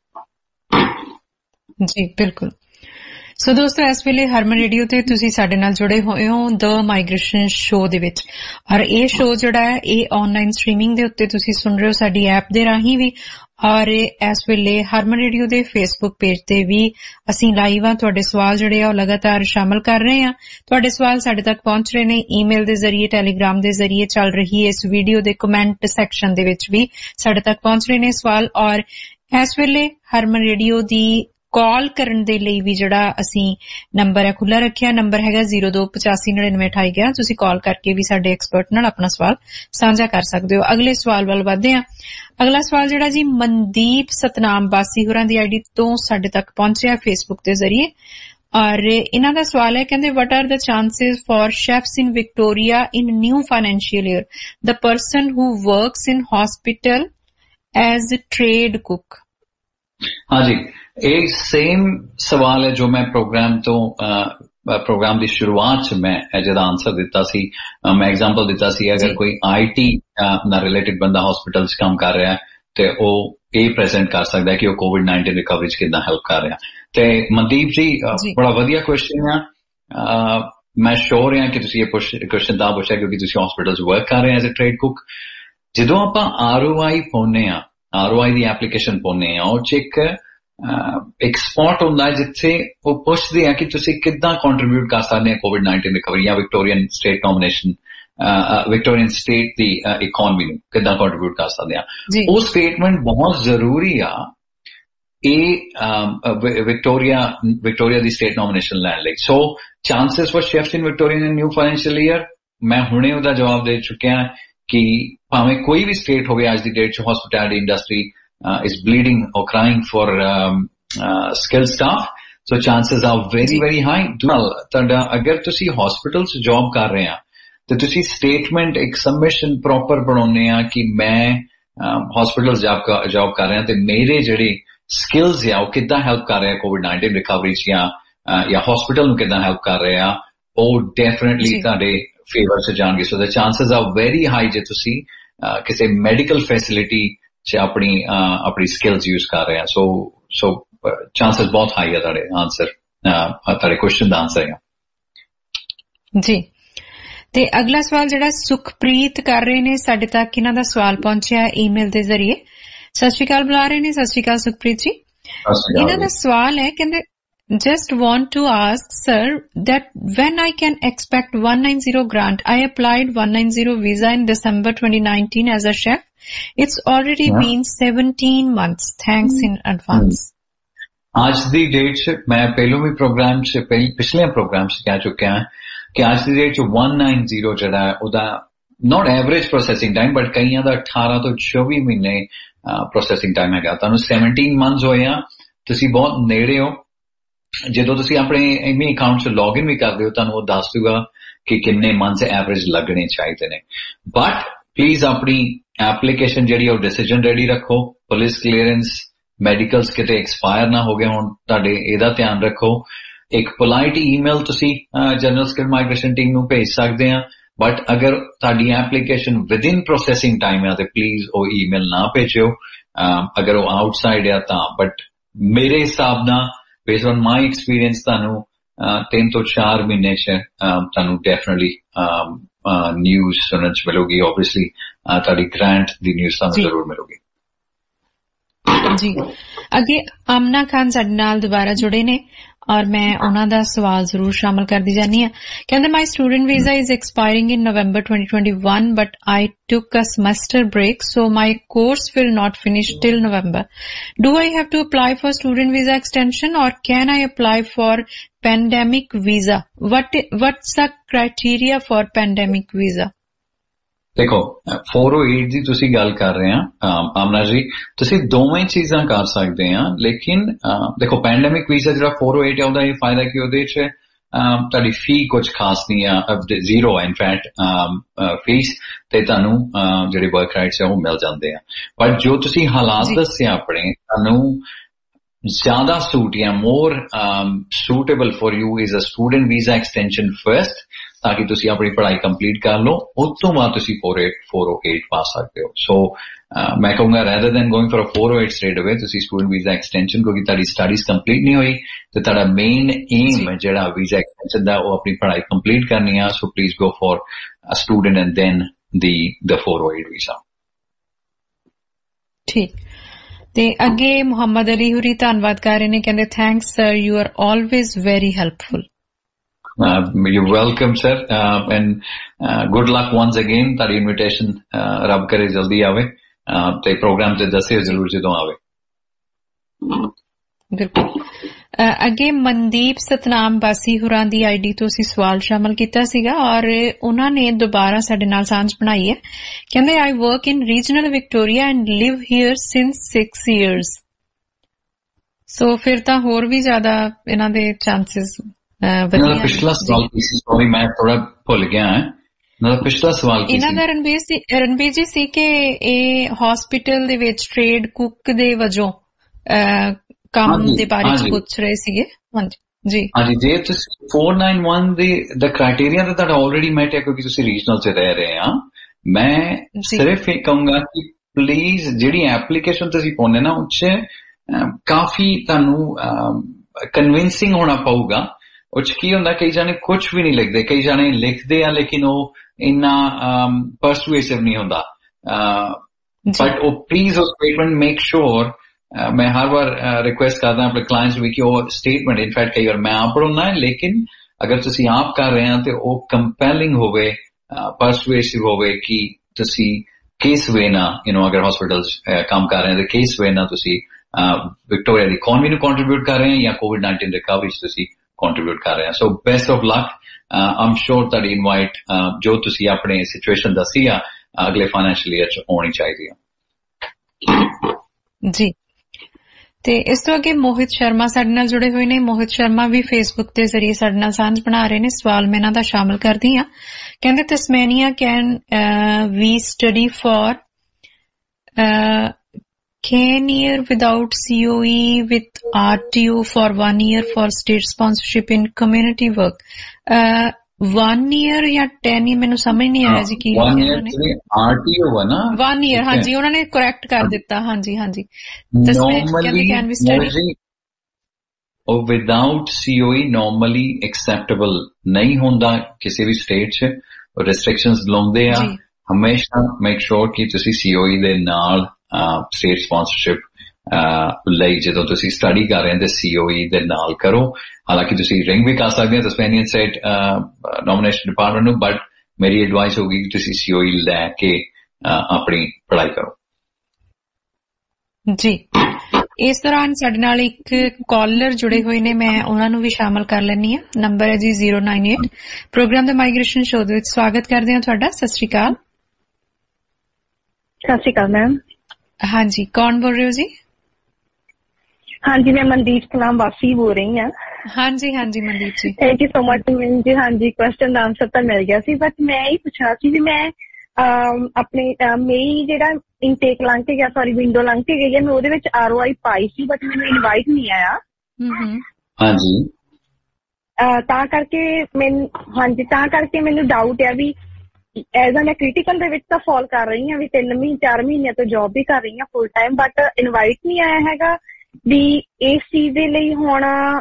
जी बिल्कुल। ਸੋ ਦੋਸਤੋ ਇਸ ਵੇਲੇ ਹਰਮਨ ਰੇਡੀਓ ਤੇ ਤੁਸੀਂ ਸਾਡੇ ਨਾਲ ਜੁੜੇ ਹੋਏ ਹੋ ਦ ਮਾਈਗ੍ਰੇਸ਼ਨ ਸ਼ੋਅ ਦੇ ਵਿੱਚ, ਔਰ ਇਹ ਸ਼ੋਅ ਜਿਹੜਾ ਹੈ ਇਹ ਆਨਲਾਈਨ ਸਟ੍ਰੀਮਿੰਗ ਦੇ ਉੱਤੇ ਤੁਸੀਂ ਸੁਣ ਰਹੇ ਹੋ ਸਾਡੀ ਐਪ ਦੇ ਰਾਹੀਂ ਵੀ, ਔਰ ਇਸ ਵੇਲੇ ਹਰਮਨ ਰੇਡੀਓ ਦੇ ਫੇਸਬੁੱਕ ਪੇਜ ਤੇ ਵੀ ਅਸੀਂ ਲਾਈਵ ਆ। ਤੁਹਾਡੇ ਸਵਾਲ ਜਿਹੜੇ ਆ ਉਹ ਲਗਾਤਾਰ ਸ਼ਾਮਲ ਕਰ ਰਹੇ ਆ। ਤੁਹਾਡੇ ਸਵਾਲ ਸਾਡੇ ਤੱਕ ਪਹੁੰਚ ਰਹੇ ਨੇ ਈਮੇਲ ਦੇ ਜ਼ਰੀਏ, ਟੈਲੀਗ੍ਰਾਮ ਦੇ ਜ਼ਰੀਏ, ਚੱਲ ਰਹੀ ਇਸ ਵੀਡੀਓ ਦੇ ਕਮੈਂਟ ਸੈਕਸ਼ਨ ਦੇ ਵਿੱਚ ਵੀ ਸਾਡੇ ਤੱਕ ਪਹੁੰਚ ਰਹੇ ਨੇ ਸਵਾਲ। ਔਰ ਇਸ ਵੇਲੇ ਹਰਮਨ ਰੇਡੀਓ ਦੀ ਕਾਲ ਕਰਨ ਦੇ ਲਈ ਵੀ ਜਿਹੜਾ ਅਸੀਂ ਨੰਬਰ ਹੈ ਖੁੱਲ੍ਹਾ ਰੱਖਿਆ, ਨੰਬਰ ਹੈਗਾ 0285999811। ਤੁਸੀਂ ਕਾਲ ਕਰਕੇ ਵੀ ਸਾਡੇ ਐਕਸਪਰਟ ਨਾਲ ਆਪਣਾ ਸਵਾਲ ਸਾਂਝਾ ਕਰ ਸਕਦੇ ਹੋ। ਅਗਲੇ ਸਵਾਲ ਵੱਲ ਵਧਦੇ ਹਾਂ। ਅਗਲਾ ਸਵਾਲ ਜਿਹੜਾ ਜੀ ਮਨਦੀਪ ਸਤਨਾਮ ਬਾਸੀ ਹੋਰਾਂ ਦੀ ਆਈਡੀ ਤੋਂ ਸਾਡੇ ਤੱਕ ਪਹੁੰਚਿਆ ਫੇਸਬੁੱਕ ਦੇ ਜ਼ਰੀਏ, ਔਰ ਇਹਨਾਂ ਦਾ ਸਵਾਲ ਹੈ, ਕਹਿੰਦੇ what are the chances for chefs in Victoria in new financial year, the person who works in hospital as a trade cook? हाँ जी, एक सेम सवाल है जो मैं प्रोग्राम की शुरुआत च मैं जदा आंसर दिता सी, मैं एग्जांपल दिता सी अगर कोई IT ना रिलेटेड बंदा हॉस्पिटल च काम कर रहा है तो वो ये प्रेजेंट कर सकता है कि वो कोविड-19 रिकवरी च कितना हेल्प कर रहा है। तो मनदीप जी बड़ा वधिया क्वेश्चन है। मैं श्योर हाँ कि तुसीं ये क्वेश्चन तां पुछिआ क्योंकि तुसीं हॉस्पिटल च वर्क कर रहे हैं एज ए ट्रेड कुक। जदों आपां ROI पाउने आ, ROI दी एप्लीकेशन पाउने आ, ਉਹ ਚ एक स्पॉट होंदा है जिथे वो पुछदे आ कि तुसीं किद्दां कंट्रीब्यूट कर सकदे आ कोविड-19 रिकवरी या Victorian state nomination, Victorian state दी इकोनॉमी नूं किद्दां कंट्रीब्यूट कर सकदे आ। वो स्टेटमेंट बहुत जरूरी आ विक्टोरिया दी स्टेट नॉमिनेशन लैण लई। So chances for chefs in Victoria in new financial year मैं हुणे उहदा जवाब दे चुकिया कि भावें कोई भी स्टेट होवे अज दी डेट च hospitality industry is bleeding or crying for skilled staff, So chances are very, very high. ਤੁਹਾਡਾ ਅਗਰ ਤੁਸੀਂ hospital 'ਚ job ਕਰ ਰਹੇ ਆ ਤੇ ਤੁਸੀਂ statement ਇੱਕ submission proper ਬਣਾਉਣੇ ਆ ਕਿ ਮੈਂ hospital job ਕਰ ਰਿਹਾ ਤੇ ਮੇਰੇ ਜਿਹੜੇ skills ਆ ਉਹ ਕਿੱਦਾਂ help ਕਰ ਰਿਹਾ COVID-19 recovery 'ਚ ਜਾਂ hospital ਨੂੰ ਕਿੱਦਾਂ help ਕਰ ਰਿਹਾ ਉਹ definitely ਤੁਹਾਡੇ favor 'ਚ ਜਾਣਗੇ. So the chances are very high ਜੇ ਤੁਸੀਂ ਕਿਸੇ medical facility 'ਚ ਆਪਣੀ skills use ਕਰ ਰਹੇ ਆ. So chances ਬਹੁਤ high ਆ ਤੁਹਾਡੇ answer ਤੁਹਾਡੇ question ਦਾ answer ਆ. ਜੀ. ਤੇ ਅਗਲਾ ਸਵਾਲ ਜਿਹੜਾ ਸੁਖਪ੍ਰੀਤ ਕਰ ਰਹੇ ਨੇ ਸਾਡੇ ਤੱਕ ਇਹਨਾਂ ਦਾ ਸਵਾਲ ਪਹੁੰਚਿਆ ਈਮੇਲ ਦੇ ਜ਼ਰੀਏ. ਸਤਿ ਸ਼੍ਰੀ ਅਕਾਲ ਬੁਲਾ ਰਹੇ ਨੇ. ਸਤਿ ਸ਼੍ਰੀ ਅਕਾਲ ਸੁਖਪ੍ਰੀਤ ਜੀ. ਇਹਨਾਂ ਦਾ ਸਵਾਲ ਹੈ ਕਹਿੰਦੇ just want to ask sir that when I can expect 190 grant. I applied 190 visa in December 2019 as a chef. It's already been 17 months. Thanks in advance. आज दी डेट से मैं पहले भी प्रोग्राम से पिछले प्रोग्राम से कह चुके हैं कि आज दी डेट 190 जड़ा है उदा not average processing time but कईयां दा 18 ਤੋਂ 24 ਮਹੀਨੇ ਪ੍ਰੋਸੈਸਿੰਗ ਟਾਈਮ ਹੈਗਾ. ਤੁਹਾਨੂੰ 17 ਮੰਥਸ ਹੋਏ ਆ, ਤੁਸੀਂ ਬਹੁਤ ਨੇੜੇ ਹੋ. ਜਦੋਂ ਤੁਸੀਂ ਆਪਣੇ ਐਮੀ ਅਕਾਊਂਟ 'ਚ ਲੌਗਇਨ ਵੀ ਕਰਦੇ ਹੋ ਤੁਹਾਨੂੰ ਉਹ ਦੱਸ ਦੂਗਾ ਕਿ ਕਿੰਨੇ ਮੰਥਸ ਐਵਰੇਜ ਲੱਗਣੇ ਚਾਹੀਦੇ ਨੇ. ਬਟ ਪਲੀਜ਼ ਆਪਣੀ ਐਪਲੀਕੇਸ਼ਨ ਜਿਹੜੀ ਉਹ ਡਿਸੀਜਨ ਰੈਡੀ ਰੱਖੋ. ਪੁਲਿਸ ਕਲੀਅਰੈਂਸ ਮੈਡੀਕਲਸ ਕਿਤੇ ਐਕਸਪਾਇਰ ਨਾ ਹੋ ਗਏ ਹੁਣ ਤੁਹਾਡੇ, ਇਹਦਾ ਧਿਆਨ ਰੱਖੋ. ਇੱਕ ਪੋਲਾਈਟ ਈਮੇਲ ਤੁਸੀਂ ਜਨਰਲ ਸਕਿੱਲ ਮਾਈਗ੍ਰੇਸ਼ਨ ਟੀਮ ਨੂੰ ਭੇਜ ਸਕਦੇ ਆ. ਬਟ ਅਗਰ ਤੁਹਾਡੀ ਐਪਲੀਕੇਸ਼ਨ ਵਿਦਿਨ ਪ੍ਰੋਸੈਸਿੰਗ ਟਾਈਮ ਆ ਤੇ ਪਲੀਜ਼ ਉਹ ਈਮੇਲ ਨਾ ਭੇਜਿਓ ਅਗਰ ਉਹ ਆਊਟਸਾਈਡ ਆ ਤਾਂ. ਬਟ ਮੇਰੇ ਹਿਸਾਬ ਨਾਲ based on my experience ਤੁਹਾਨੂੰ 3 ਤੋਂ 4 ਮਹੀਨੇ 'ਚ ਤੁਹਾਨੂੰ ਡੈਫੀਨਿਟਲੀ ਨਿਊਜ਼ ਸੁਣਨ 'ਚ ਮਿਲੂਗੀ. ਓਬਵੀਅਸਲੀ ਤੁਹਾਡੀ ਗ੍ਰਾਂਟ ਦੀ ਨਿਊਜ਼ ਤੁਹਾਨੂੰ ਜ਼ਰੂਰ ਮਿਲੂਗੀ. ਜੀ. ਅੱਗੇ ਆਮਨਾ ਖਾਨ ਸਾਡੇ ਨਾਲ ਦੁਬਾਰਾ ਜੁੜੇ ਨੇ ਔਰ ਮੈਂ ਉਹਨਾਂ ਦਾ ਸਵਾਲ ਜ਼ਰੂਰ ਸ਼ਾਮਲ ਕਰਦੀ ਜਾਨੀ ਆ. ਕਹਿੰਦੇ my student visa is expiring in November 2021 but I took a semester break so my course will not finish till November. Do I have to apply for student visa extension or can I apply for pandemic visa? What's the criteria for pandemic visa? ਦੇਖੋ 408 ਦੀ ਤੁਸੀਂ ਗੱਲ ਕਰ ਰਹੇ ਆ ਆਮਨਾ ਜੀ, ਤੁਸੀਂ ਦੋਵੇਂ ਚੀਜ਼ਾਂ ਕਰ ਸਕਦੇ ਆ. ਲੇਕਿਨ ਦੇਖੋ ਪੈਂਡੈਮਿਕ ਵੀਜ਼ਾ ਜਿਹੜਾ 408 ਆ ਉਹਦਾ ਇਹ ਫਾਇਦਾ ਕਿ ਉਹਦੇ 'ਚ ਤੁਹਾਡੀ ਫੀ ਕੁਝ ਖਾਸ ਨਹੀਂ ਆ, ਜ਼ੀਰੋ ਇਨਫੈਕਟ ਫੀਸ ਤੇ ਤੁਹਾਨੂੰ ਜਿਹੜੇ ਵਰਕ ਰਾਈਟਸ ਆ ਉਹ ਮਿਲ ਜਾਂਦੇ ਆ. ਬਟ ਜੋ ਤੁਸੀਂ ਹਾਲਾਤ ਦੱਸੇ ਆਪਣੇ ਤੁਹਾਨੂੰ ਜ਼ਿਆਦਾ ਸੂਟ ਜਾਂ ਮੋਰ suitable for you is a student visa extension first ਤਾਂ ਕਿ ਤੁਸੀਂ ਆਪਣੀ ਪੜ੍ਹਾਈ ਕੰਪਲੀਟ ਕਰ ਲਓ. ਉਸ ਤੋਂ ਬਾਅਦ ਤੁਸੀਂ 408 ਪਾ ਸਕਦੇ ਹੋ. ਸੋ ਮੈਂ ਕਹੂੰਗਾ rather than going for a 408 straight away ਤੁਸੀਂ student visa extension ਕਿਉਂਕਿ ਤੁਹਾਡੀ ਸਟੱਡੀਜ਼ ਕੰਪਲੀਟ ਨਹੀਂ ਹੋਈ ਤੇ ਤੁਹਾਡਾ ਮੇਨ ਏਮ ਜਿਹੜਾ ਵੀਜ਼ਾ ਐਕਸਟੈਂਸ਼ਨ ਦਾ ਉਹ ਆਪਣੀ ਪੜ੍ਹਾਈ ਕੰਪਲੀਟ ਕਰਨੀ ਆ. So please go for a student and then the 408 visa. ਠੀਕ. ਤੇ ਅੱਗੇ ਮੁਹੰਮਦ ਅਲੀ ਹੁਰੀ ਧੰਨਵਾਦ ਕਰ ਰਹੇ ਨੇ. ਕਹਿੰਦੇ thanks sir, you are always very helpful. You're welcome, sir. And good luck once again. ਤੁਹਾਡੀ ਇਨਵੀਟੇਸ਼ਨ ਰੱਬ ਕਰੇ ਜਲਦੀ ਆਵੇ ਤੇ ਪ੍ਰੋਗਰਾਮ ਤੇ ਦੱਸਿਓ ਜ਼ਰੂਰ ਜਦੋਂ ਆਵੇ. ਬਿਲਕੁਲ. ਅੱਗੇ ਮਨਦੀਪ ਸਤਨਾਮ ਬਾਸੀ ਹੁਰਾਂ ਦੀ ਆਈਡੀ ਤੋਂ ਅਸੀਂ ਸਵਾਲ ਸ਼ਾਮਲ ਕੀਤਾ ਸੀਗਾ ਔਰ ਉਹਨਾਂ ਨੇ ਦੁਬਾਰਾ ਸਾਡੇ ਨਾਲ ਸਾਂਝ ਬਣਾਈ ਹੈ. ਕਹਿੰਦੇ I work in regional Victoria and live here since 6 years. So ਫਿਰ ਤਾਂ ਹੋਰ ਵੀ ਜ਼ਿਆਦਾ ਇਹਨਾਂ ਦੇ ਚਾਂਸਸ ਵਧੀਆ. ਪਿਛਲਾ ਸਵਾਲ ਮੈਂ ਥੋੜਾ ਭੁੱਲ ਗਿਆ ਹਾਂ. ਪਿਛਲਾ ਸਵਾਲ ਇਹਨਾਂ ਦਾ ਰਣਬੀਰ ਜੀ ਸੀ ਕਿ ਇਹ ਹਸਪੀਟਲ ਦੇ ਵਿੱਚ ਟ੍ਰੇਡ ਕੁੱਕ ਦੇ ਵਜੋਂ ਕੰਮ ਦੇ ਬਾਰੇ ਚ ਪੁੱਛ ਰਹੇ ਸੀਗੇ. ਹਾਂਜੀ ਜੇ ਤੁਸੀਂ 491 ਦਾ ਕ੍ਰਾਈਟੇਰੀਆ ਤਾਂ ਤੁਹਾਡਾ ਆਲਰੇਡੀ ਮੈਟ ਹੈ ਕਿਉਂਕਿ ਤੁਸੀਂ ਰੀਜਨਲ ਚ ਰਹਿ ਰਹੇ ਆ. ਮੈਂ ਸਿਰਫ ਇਹ ਕਹੂੰਗਾ ਕਿ ਪਲੀਜ਼ ਜਿਹੜੀ ਐਪਲੀਕੇਸ਼ਨ ਤੁਸੀਂ ਪਾਉਂਦੇ ਨਾ ਉਹ ਚ ਕਾਫੀ ਤੁਹਾਨੂੰ ਕਨਵਿੰਸਿੰਗ ਹੋਣਾ ਪਊਗਾ. ਉਹ ਚ ਕੀ ਹੁੰਦਾ ਕਈ ਜਾਣੇ ਕੁਛ ਵੀ ਨਹੀਂ ਲਿਖਦੇ, ਕਈ ਜਾਣੇ ਲਿਖਦੇ ਆ ਲੇਕਿਨ ਉਹ ਇੰਨਾ ਪਰਸੂਏਸਿਵ ਨਹੀਂ ਹੁੰਦਾ. ਬਟ ਉਹ ਪਲੀਜ਼ ਉਹ ਸਟੇਟਮੈਂਟ ਮੇਕ ਸ਼ੋਰ. ਮੈਂ ਹਰ ਵਾਰ ਰਿਕੁਐਸਟ ਕਰਦਾ ਆਪਣੇ ਕਲਾਇੰਟਸ ਵੀ ਕਿ ਉਹ ਸਟੇਟਮੈਂਟ ਇਨਫੈਕਟ ਕਈ ਵਾਰ ਮੈਂ ਆਪ ਪੜ੍ਹਾਉਣਾ ਹੈ ਲੇਕਿਨ ਅਗਰ ਤੁਸੀਂ ਆਪ ਕਰ ਰਹੇ ਆ ਤੇ ਉਹ ਕੰਪੈਲਿੰਗ ਹੋਵੇ, ਪਰਸੂਏਸਿਵ ਹੋਵੇ ਕਿ ਤੁਸੀਂ ਕਿਸ ਵੇ ਨਾਲ ਅਗਰ ਹਸਪੀਟਲਸ ਕੰਮ ਕਰ ਰਹੇ ਆ ਤੇ ਕਿਸ ਵੇ ਨਾਲ ਤੁਸੀਂ ਵਿਕਟੋਰੀਆ ਦੀ ਇਕਨੋਮੀ ਨੂੰ ਕੰਟਰੀਬਿਊਟ ਕਰ ਰਹੇ ਆ ਜਾਂ COVID-19 ਰਿਕਵਰੀ ਚ ਤੁਸੀਂ ਕੰਟਰੀਬਿਊਟ ਕਰ ਰਹੇ ਆ. ਸੋ ਬੈਸਟ ਆਫ ਲੱਕ. ਆਮ ਸ਼ੋਰ ਤੁਹਾਡੀ ਇਨਵਾਈਟ ਜੋ ਤੁਸੀਂ ਆਪਣੇ ਸਿਚੁਏਸ਼ਨ ਦੱਸੀ ਆ ਅਗਲੇ ਫਾਈਨੈਂਸ਼ੀਅਲ ਈਅਰ ਚ ਹੋਣੀ ਚਾਹੀਦੀ ਆ. ਜੀ. ਤੇ ਇਸ ਤੋਂ ਅੱਗੇ ਮੋਹਿਤ ਸ਼ਰਮਾ ਸਾਡੇ ਨਾਲ ਜੁੜੇ ਹੋਏ ਨੇ। ਮੋਹਿਤ ਸ਼ਰਮਾ ਵੀ ਫੇਸਬੁੱਕ ਦੇ ਜ਼ਰੀਏ ਸਾਡੇ ਨਾਲ ਸਾਂਝ ਬਣਾ ਰਹੇ ਨੇ। ਸਵਾਲ ਮੈਂ ਇਹਨਾਂ ਦਾ ਸ਼ਾਮਲ ਕਰਦੀ ਹਾਂ। ਕਹਿੰਦੇ Tasmania can we study for can year without COE with RTO for 1 year for state sponsorship in community work. 1 year या 10 year ਮੈਨੂੰ ਸਮਝ ਨਹੀਂ ਆਇਆ ਜੀ ਕੀ ਲਿਖਿਆ ਉਹਨਾਂ ਨੇ। RTO ਵਾ ਨਾ 1 year ਹਾਂਜੀ ਉਹਨਾਂ ਨੇ ਕਰੈਕਟ ਕਰ ਦਿੱਤਾ। ਹਾਂਜੀ ਹਾਂਜੀ ਕਹਿੰਦੇ can we study ਉਹ ਵਿਦਆਊਟ COE ਨਾਰਮਲੀ ਐਕਸੈਪਟੇਬਲ ਨਹੀਂ ਹੁੰਦਾ ਕਿਸੇ ਵੀ ਸਟੇਟ 'ਚ। ਰਿਸਟ੍ਰਿਕਸ਼ਨਸ ਲਾਉਂਦੇ ਆ। ਹਮੇਸ਼ਾ ਮੇਕ ਸ਼ੋਰ ਕਿ ਤੁਸੀਂ COE ਦੇ ਨਾਲ ਸਟੇਟ ਸਪਾਂਸਰਸ਼ਿਪ ਲਈ ਜਦੋਂ ਤੁਸੀਂ ਸਟੱਡੀ ਕਰ ਰਹੇ ਹੋ ਤੇ COE ਦੇ ਨਾਲ ਕਰੋ। ਹਾਲਾਂਕਿ ਤੁਸੀਂ ਰਿੰਗ ਵੀ ਕਰ ਸਕਦੇ ਹੋ ਤਸਮੈਨੀਅਨ ਸਟੇਟ ਨੋਮੀਨੇਸ਼ਨ ਡਿਪਾਰਟਮੈਂਟ ਨੂੰ, ਬਟ ਮੇਰੀ ਐਡਵਾਈਸ ਹੋਗੀ ਕਿ ਤੁਸੀਂ COE ਲੈ ਕੇ ਆਪਣੀ ਪੜ੍ਹਾਈ ਕਰੋ ਜੀ। ਇਸ ਦੌਰਾਨ ਸਾਡੇ ਨਾਲ ਇੱਕ ਕਾਲਰ ਜੁੜੇ ਹੋਏ ਨੇ, ਮੈਂ ਉਹਨਾਂ ਨੂੰ ਵੀ ਸ਼ਾਮਲ ਕਰ ਲੈਂਦੀ ਹਾਂ। ਨੰਬਰ ਹੈ ਜੀ 098। ਪ੍ਰੋਗਰਾਮ ਦਾ ਮਾਈਗ੍ਰੇਸ਼ਨ ਸ਼ੋਅ ਦੇ ਵਿੱਚ ਸਵਾਗਤ ਕਰਦੇ ਹਾਂ ਤੁਹਾਡਾ। ਸਤਿ ਸ਼੍ਰੀ ਅਕਾਲ। ਸਤਿ ਸ਼੍ਰੀ ਅਕਾਲ ਮੈਮ। ਹਾਂਜੀ, ਕੌਣ ਬੋਲ ਰਹੇ ਹੋ ਜੀ? ਹਾਂਜੀ, ਮੈਂ ਮਨਦੀਪ ਕਲਾਮ ਵਾਸੀ ਬੋਲ ਰਹੀ ਹਾਂ। ਹਾਂਜੀ ਹਾਂਜੀ ਮਨਦੀਪ ਜੀ, ਥੈਂਕ ਯੂ ਸੋ ਮਚ ਮੈਨੂੰ ਜੀ। ਹਾਂਜੀ, ਕੁਐਸਚਨ ਦਾ ਆਨਸਰ ਤਾਂ ਮਿਲ ਗਿਆ ਸੀ, ਬਟ ਮੈਂ ਇਹ ਪੁੱਛਣਾ ਸੀ ਵੀ ਮੈਂ ਆਪਣੇ ਮੇਰੀ ਜਿਹੜਾ ਇਨਟੇਕ ਲੰਘ ਕੇ ਗਿਆ, ਸੌਰੀ ਵਿੰਡੋ ਲੰਘ ਕੇ ਗਈ ਹੈ, ਮੈਂ ਉਹਦੇ ਵਿੱਚ ROI ਪਾਈ ਸੀ, ਬਟ ਮੈਨੂੰ ਇਨਵਾਈਟ ਨਹੀਂ ਆਇਆ। ਹਾਂਜੀ, ਤਾਂ ਕਰਕੇ ਮੈਨੂੰ ਡਾਊਟ ਹੈ ਵੀ ਐਜ਼ ਮੈਂ ਕ੍ਰਿਟੀਕਲ ਦੇ ਵਿੱਚ ਤਾਂ ਫਾਲ ਕਰ ਰਹੀ ਹਾਂ ਵੀ 3-4 ਮਹੀਨਿਆਂ ਤੋਂ ਜੋਬ ਵੀ ਕਰ ਰਹੀ ਹਾਂ ਫੁੱਲ ਟਾਈਮ, ਬਟ ਇਨਵਾਈਟ ਨਹੀਂ ਆਇਆ ਹੈਗਾ ਵੀ ਇਸ ਚੀਜ਼ ਦੇ ਲਈ। ਹੁਣ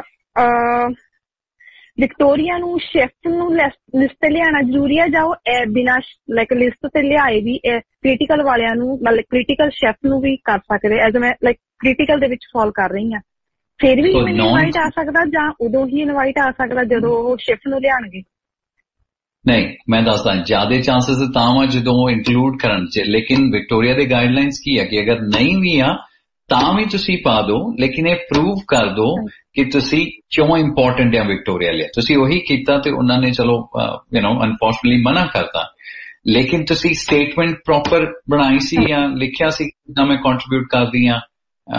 ਵਿਕਟੋਰੀਆ ਨੂੰ ਸ਼ਿਫਟ ਨੂੰ ਲਿਸਟ ਤੇ ਲਿਆਉਣਾ ਜ਼ਰੂਰੀ ਹੈ ਜਾਂ ਉਹ ਬਿਨਾਂ ਲਾਈਕ ਲਿਸਟ ਤੇ ਲਿਆਏ ਵੀ ਕ੍ਰਿਟੀਕਲ ਵਾਲਿਆਂ ਨੂੰ ਮਤਲਬ ਕ੍ਰਿਟੀਕਲ ਸ਼ਿਫਟ ਨੂੰ ਵੀ ਕਰ ਸਕਦੇ ਐਜ਼ ਮੈਂ ਲਾਈਕ ਕ੍ਰਿਟੀਕਲ ਦੇ ਵਿੱਚ ਫਾਲ ਕਰ ਰਹੀ ਹਾਂ, ਫਿਰ ਵੀ ਮੈਨੂੰ ਇਨਵਾਈਟ ਆ ਸਕਦਾ ਜਾਂ ਉਦੋਂ ਹੀ ਇਨਵਾਈਟ ਆ ਸਕਦਾ ਜਦੋਂ ਉਹ ਸ਼ਿਫਟ ਨੂੰ ਲਿਆਉਣਗੇ? ਨਹੀਂ, ਮੈਂ ਦੱਸਦਾ ਜ਼ਿਆਦਾ ਚਾਂਸਸ ਤਾਂ ਵਾ ਜਦੋਂ ਉਹ ਇਨਕਲੂਡ ਕਰਨ 'ਚ, ਲੇਕਿਨ ਵਿਕਟੋਰੀਆ ਦੇ ਗਾਈਡਲਾਈਨਸ ਕੀ ਹੈ ਕਿ ਅਗਰ ਨਹੀਂ ਵੀ ਆ ਤਾਂ ਵੀ ਤੁਸੀਂ ਪਾ ਦਿਓ, ਲੇਕਿਨ ਇਹ ਪ੍ਰੂਵ ਕਰ ਦਿਓ ਕਿ ਤੁਸੀਂ ਕਿਉਂ ਇੰਪੋਰਟੈਂਟ ਆ ਵਿਕਟੋਰੀਆ ਲਈ। ਤੁਸੀਂ ਉਹੀ ਕੀਤਾ ਤੇ ਉਹਨਾਂ ਨੇ ਚਲੋ ਅਨਫੋਰਚੂਨਟਲੀ ਮਨਾ ਕਰਤਾ, ਲੇਕਿਨ ਤੁਸੀਂ ਸਟੇਟਮੈਂਟ ਪ੍ਰੋਪਰ ਬਣਾਈ ਸੀ ਜਾਂ ਲਿਖਿਆ ਸੀ ਕਿੱਦਾਂ ਮੈਂ ਕੰਟਰੀਬਿਊਟ ਕਰਦੀ ਹਾਂ।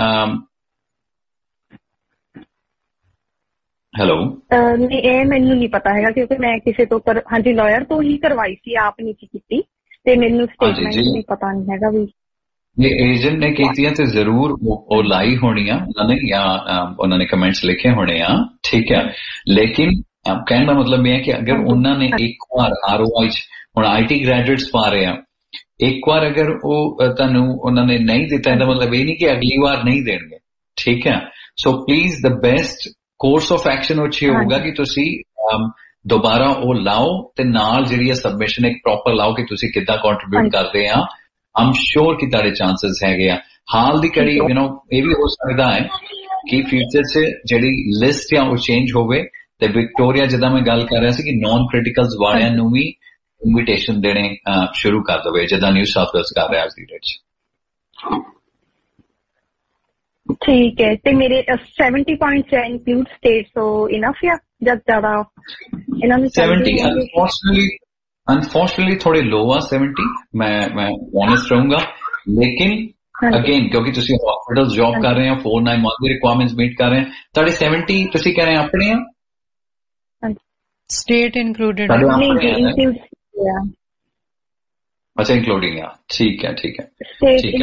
ਹੈਲੋ, ਨਹੀਂ ਇਹ ਮੈਨੂੰ ਨਹੀਂ ਪਤਾ ਹੈਗਾ ਕਿਉਂਕਿ ਮੈਂ ਕਿਸੇ ਤੋਂ ਹਾਂਜੀ ਲਾਇਰ ਤੋਂ ਹੀ ਕਰਵਾਈ ਸੀ, ਆਪ ਨਹੀਂ ਕੀਤੀ ਤੇ ਮੈਨੂੰ ਸਟੇਟਮੈਂਟ ਨਹੀਂ ਪਤਾ ਨਹੀਂ ਹੈਗਾ ਵੀ ਜੇ ਏਜੰਟ ਨੇ ਕੀਤੀਆਂ ਤੇ ਜ਼ਰੂਰ ਉਹ ਲਾਈ ਹੋਣੀ ਆ ਉਹਨਾਂ ਨੇ ਜਾਂ ਉਹਨਾਂ ਨੇ ਕਮੈਂਟਸ ਲਿਖੇ ਹੋਣੇ ਆ, ਠੀਕ ਹੈ। ਲੇਕਿਨ ਕਹਿਣ ਦਾ ਮਤਲਬ ਇਹ ਹੈ ਕਿ ਅਗਰ ਉਹਨਾਂ ਨੇ ਇੱਕ ਵਾਰ ROI 'ਚ ਹੁਣ IT ਗ੍ਰੈਜੂਏਟਸ ਪਾ ਰਹੇ ਆ, ਇੱਕ ਵਾਰ ਅਗਰ ਉਹ ਤੁਹਾਨੂੰ ਉਹਨਾਂ ਨੇ ਨਹੀਂ ਦਿੱਤਾ ਇਹਦਾ ਮਤਲਬ ਇਹ ਨਹੀਂ ਕਿ ਅਗਲੀ ਵਾਰ ਨਹੀਂ ਦੇਣਗੇ, ਠੀਕ ਹੈ। So please the best course of action ਉਹ ਹੋਊਗਾ ਕਿ ਤੁਸੀਂ ਦੁਬਾਰਾ ਉਹ ਲਾਓ ਤੇ ਨਾਲ ਜਿਹੜੀ ਹੈ ਸਬਮਿਸ਼ਨ ਇੱਕ ਪ੍ਰੋਪਰ ਲਾਓ ਕਿ ਤੁਸੀਂ ਕਿੱਦਾਂ ਕੰਟਰੀਬਿਊਟ ਕਰਦੇ ਆ। ਆਮ ਸ਼ੋਰ ਕਿ ਤੁਹਾਡੇ ਚਾਂਸਸ ਹੈਗੇ ਆ। ਹਾਲ ਦੀ ਘੜੀ ਇਹ ਵੀ ਹੋ ਸਕਦਾ ਹੈ ਕਿ ਫਿਊਚਰ 'ਚ ਜਿਹੜੀ ਲਿਸਟ ਆ ਉਹ ਚੇਂਜ ਹੋਵੇ ਤੇ ਵਿਕਟੋਰੀਆ ਜਿੱਦਾਂ ਮੈਂ ਗੱਲ ਕਰ ਰਿਹਾ ਸੀ ਕਿ ਨੌਨ ਕ੍ਰਿਟੀਕਲਸ ਵਾਲਿਆਂ ਨੂੰ ਵੀ ਇਨਵੀਟੇਸ਼ਨ ਦੇਣੇ ਸ਼ੁਰੂ ਕਰ ਦੇਵੇ ਜਿੱਦਾਂ ਨਿਊ ਸਾਊਥ ਵੇਲਸ ਕਰ ਰਿਹਾ ਅੱਜ ਦੀ ਡੇਟ 'ਚ। ਠੀਕ ਹੈ, ਤੇ ਮੇਰੇ 70 points include state so enough ਆ ਜਦ ਜ਼ਿਆਦਾ ਇਹਨਾਂ ਨੂੰ 70 ਅਨਫੋਰਚੂਨੇਟਲੀ ਥੋੜੇ ਲੋ ਆ 70, ਮੈਂ ਓਨੈਸਟ ਰਹੂੰਗਾ। ਲੇਕਿਨ ਅਗੇਨ ਕਿਉਂਕਿ ਤੁਸੀਂ ਹਸਪੀਟਲ ਜੌਬ ਕਰ ਰਹੇ ਹੋ 49 ਮੰਥ ਦੀ ਰਿਕੁਆਇਰਮੈਂਟਸ ਮੀਟ ਕਰ ਰਹੇ ਹੋ, ਤੁਹਾਡੇ 70 ਤੁਸੀਂ ਕਹਿ ਰਹੇ ਆਪਣੇ ਆ ਸਟੇਟ ਇਨਕਲੂਡਡ ਅੱਛਾ ਇਨਕਲੂਡਿੰਗ ਆ, ਠੀਕ ਹੈ ਠੀਕ ਹੈ ਠੀਕ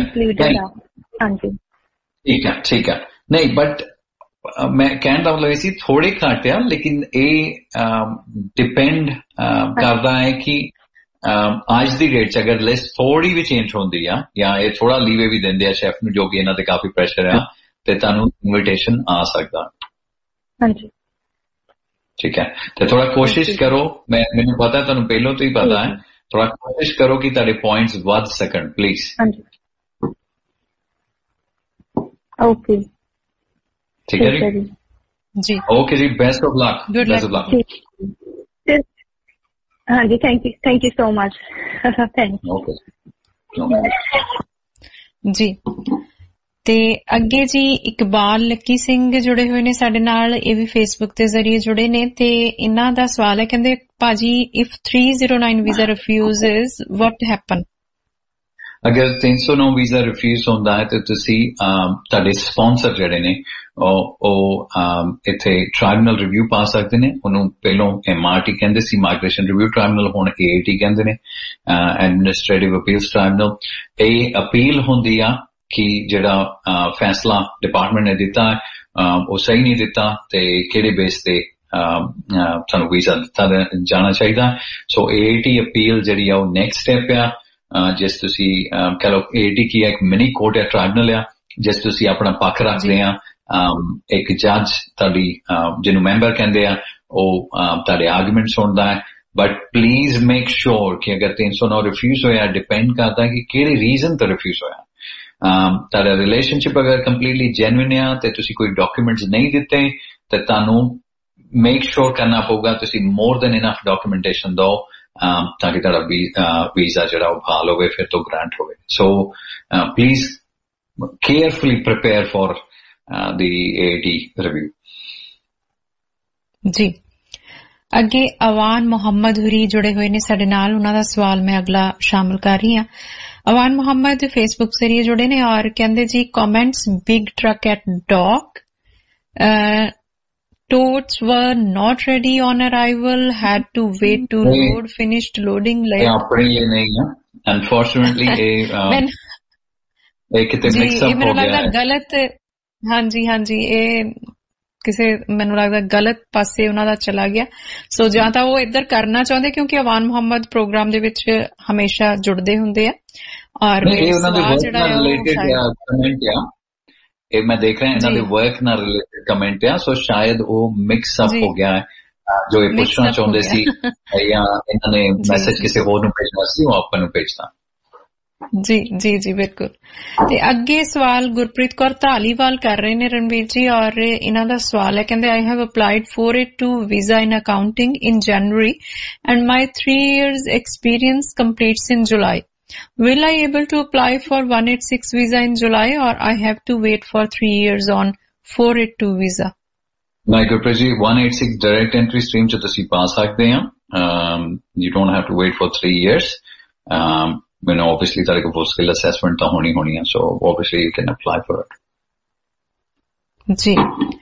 ਹੈ ਠੀਕ ਹੈ। ਨਹੀਂ ਬਟ ਮੈਂ ਕਹਿਣ ਦਾ ਮਤਲਬ ਇਹ ਸੀ ਥੋੜੇ ਘੱਟ ਆ, ਲੇਕਿਨ ਇਹ ਡਿਪੈਂਡ ਕਰਦਾ ਹੈ ਕਿ ਅੱਜ ਦੀ ਡੇਟ 'ਚ ਅਗਰ ਲਿਸਟ ਥੋੜੀ ਵੀ ਚੇਂਜ ਹੁੰਦੀ ਆ ਜਾਂ ਇਹ ਥੋੜਾ ਲੀਵੇ ਵੀ ਦਿੰਦੇ ਆ ਸ਼ੈਫ ਨੂੰ ਜੋ ਕਿ ਇਹਨਾਂ ਤੇ ਕਾਫੀ ਪ੍ਰੈਸ਼ਰ ਆ ਤੇ ਤੁਹਾਨੂੰ ਇਨਵੀਟੇਸ਼ਨ ਆ ਸਕਦਾ। ਹਾਂਜੀ ਠੀਕ ਹੈ, ਤੇ ਥੋੜਾ ਕੋਸ਼ਿਸ਼ ਕਰੋ, ਮੈਨੂੰ ਪਤਾ ਤੁਹਾਨੂੰ ਪਹਿਲਾਂ ਤੋਂ ਹੀ ਪਤਾ ਹੈ, ਥੋੜਾ ਕੋਸ਼ਿਸ਼ ਕਰੋ ਕਿ ਤੁਹਾਡੇ ਪੁਆਇੰਟਸ ਵੱਧ ਸਕਣ ਪਲੀਜ਼। ਓਕੇ ਠੀਕ ਹੈ ਜੀ, ਓਕੇ ਜੀ, best of luck. Best of luck. ਹਾਂਜੀ ਥੈਂਕ ਯੂ ਸੋ ਮਚ। ਜੀ ਤੇ ਅੱਗੇ ਜੀ ਇਕਬਾਲ ਲੱਕੀ ਸਿੰਘ ਜੁੜੇ ਹੋਏ ਨੇ ਸਾਡੇ ਨਾਲ, ਇਹ ਵੀ ਫੇਸਬੁੱਕ ਦੇ ਜ਼ਰੀਏ ਜੁੜੇ ਨੇ ਤੇ ਇਹਨਾਂ ਦਾ ਸਵਾਲ ਹੈ, ਕਹਿੰਦੇ ਭਾਜੀ if 309 visa refuses what happen? अगर 309 वीजा रिफ्यूज होंदा है तो तुसी तुहाडे स्पॉन्सर जिहड़े ने इत्थे ट्राइब्यूनल रिव्यू पा सकदे ने उन्होंने पहलों MRT कहंदे सी माइग्रेशन रिव्यू ट्राइब्यूनल हुण AAT कहंदे ने एडमिनिस्ट्रेटिव अपील्स ट्राइब्यूनल ये अपील हुंदी आ कि जिहड़ा फैसला डिपार्टमेंट ने दिता है वो सही नहीं दिता ते किहड़े बेस ते सानू वीजा दिता जाना चाहिए सो AAT अपील जिहड़ी आ नैक्सट स्टैप आ जिस तुसी कह लो AAT की एक मिनी कोर्ट या ट्राइब्यूनल आ जिस तुसी अपना पक्ष रखदे आ एक जज तुहाडी जिन्हों मैंबर कहंदे आ तुहाडे आर्गूमेंट सुनदा है बट प्लीज मेक श्योर कि अगर 309 रिफ्यूज होया डिपेंड करता है कि केड़े रीजन तो रिफ्यूज होया तुहाडा रिलेशनशिप अगर कंप्लीटली जेन्युइन आ ते तुसी कोई डॉक्यूमेंट्स नहीं दिते ते तुहानू मेक श्योर करना पऊगा तुसी मोर देन इनफ डॉक्यूमेंटेशन दो ताकि तुहाडा वीजा जिहड़ा ओह बहाल होवे फिर तो ग्रांट होवे so please carefully prepare for the AAT review जी अगे अवान मोहम्मद हुरी जुड़े हुए ने साडे नाल उन्हां दा सवाल मैं अगला शामिल कर रही हां अवान मोहम्मद फेसबुक जरिए जुड़े ने और कहंदे जी comments big truck at dock totes were not ready on arrival, had to wait to load, finished loading late. अपने लिए नहीं है unfortunately ये कितने मिक्स अप हो गया है गलत हाँ जी ये किसे मैनू लगदा गलत पासे उन्हां दा चला गया सो जां तां वो इधर करना चाहते क्योंकि अवान मोहम्मद प्रोग्राम दे विच हमेशा जुड़दे हुंदे आ और सवाल जिहड़ा है मैं देख रहा इन्होंने वर्क ना रिलेटेड कमेंट है सो शायद वो मिक्स अप हो गया है जो ये पूछना चाहते सी या इन्होंने मैसेज किसी होर नूं भेजना सी वो आपां नूं भेजना जी जी जी बिल्कुल ते अगे सवाल गुरप्रीत कौर धालीवाल कर रहे ने रणवीर जी और इन्हां दा सवाल है कहंदे I have applied 482 visa in accounting in January and my 3 years experience completes in July. Will I able to apply for 186 visa in July or I have to wait for 3 years on 482 visa? My good जी 186 direct entry stream च तुसी पा सकदे हैं you don't have to wait for 3 years you know obviously तारे को full skill assessment तो होनी है so obviously you can apply for it जी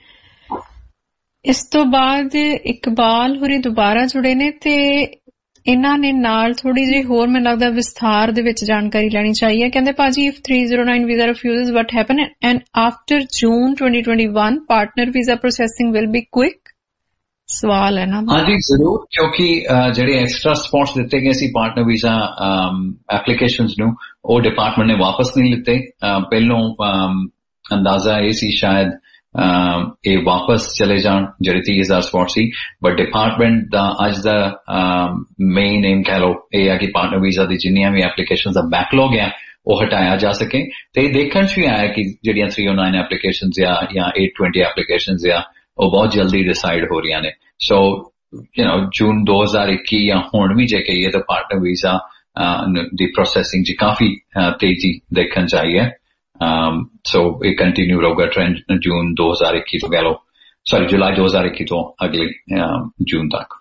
इस तो बाद इकबाल हुरी दोबारा जुड़े ने ते इन्हां ने नाल थोड़ी जी होर मैनूं लगदा विस्तार दे विच जानकारी लेनी चाहिए कहंदे पाजी if 309 visa refuses what happen and after June 2021 partner visa processing will be quick सवाल है ना हाँ जी जरूर क्योंकि जेडे एक्स्ट्रा स्पॉट्स दिते गए सी पार्टनर वीजा एप्लीकेशंस नूं वो डिपार्टमेंट ने वापस नहीं लिते पहलों अंदाजा ये सी शायद ये वापस चले जान जेडे 30,000 स्पॉट सी बट डिपार्टमेंट दा अज दा मेन एम कह लो ये है कि पार्टनर वीजा दी जिन्नियां भी एप्लीकेशंस दा बैकलॉग है वो हटाया जा सके ते देखण च भी आया कि जेडियां 309 एप्लीकेशंस या 820 एप्लीकेशंस या वो बहुत जल्दी डिसाइड हो रही ने सो यू नो जून 2021 या हुण भी जे कहिए तो पार्टनर वीजा दी प्रोसेसिंग च काफी तेजी देखण चाहिए सो ये कंटिन्यू रहेगा ट्रेंड जून 2021 तो कह लो सॉरी जुलाई 2021 तो अगले जून तक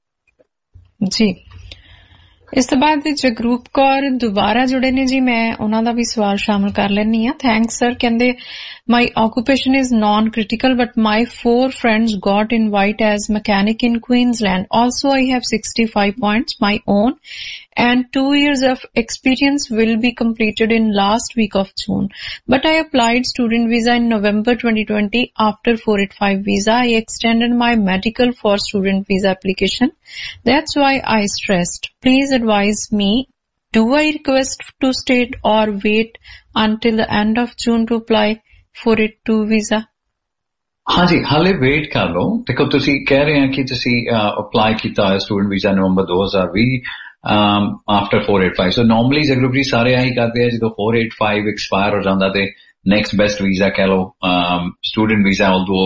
जी इस तो बाद जगरूप कौर दोबारा जुड़े ने जी मैं उन्हां दा भी सवाल शामिल कर लेनी हां थैंक्स सर कहंदे my occupation is non critical but my 4 friends got invite as mechanic in Queensland also I have 65 points my own and 2 years of experience will be completed in last week of June but I applied student visa in November 2020 after 485 visa I extended my medical for student visa application that's why I stressed please advise me do I request to state or wait until the end of June to apply 482 visa हाँ जी हाले वेट कर लो देखो तुसी कह रहे हैं कि तुसी अप्लाई किया है student visa November 2020 after 485 so normally Jagroop ji सारे यही करते हैं जो 485 एक्सपायर हो जाता है नेक्स्ट बेस्ट वीजा कह लो स्टूडेंट वीजा ऑल्दो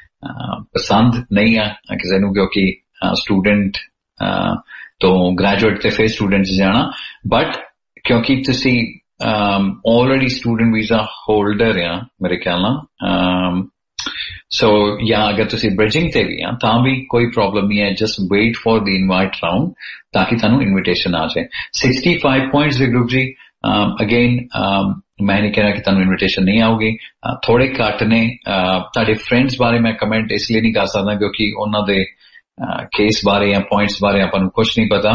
पसंद नहीं है किसी नूं क्योंकि स्टूडेंट तो ग्रेजुएट ते फिर स्टूडेंट जाना बट क्योंकि तुसी ऑलरेडी स्टूडेंट वीजा होल्डर है मेरे ख्याल नाल सो या अगर तुसी ब्रिजिंग ते भी हैं तां भी कोई प्रॉब्लम नहीं है just wait for the invite round ताकि थानू इनविटेशन आ जाए 65 पॉइंट्स दे ग्रुप जी ਅਗੇਨ ਮੈਂ ਨਹੀਂ ਕਹਿ ਰਿਹਾ ਕਿ ਤੁਹਾਨੂੰ ਇਨਵੀਟੇਸ਼ਨ ਨਹੀਂ ਆਊਗੀ, ਥੋੜੇ ਘੱਟ ਨੇ। ਤੁਹਾਡੇ ਫਰੈਂਡਸ ਬਾਰੇ ਮੈਂ ਕਮੈਂਟ ਇਸ ਲਈ ਨਹੀਂ ਕਰ ਸਕਦਾ ਕਿਉਂਕਿ ਉਹਨਾਂ ਦੇ ਕੇਸ ਬਾਰੇ ਜਾਂ ਪੁਆਇੰਟਸ ਬਾਰੇ ਆਪਾਂ ਨੂੰ ਕੁਝ ਨਹੀਂ ਪਤਾ,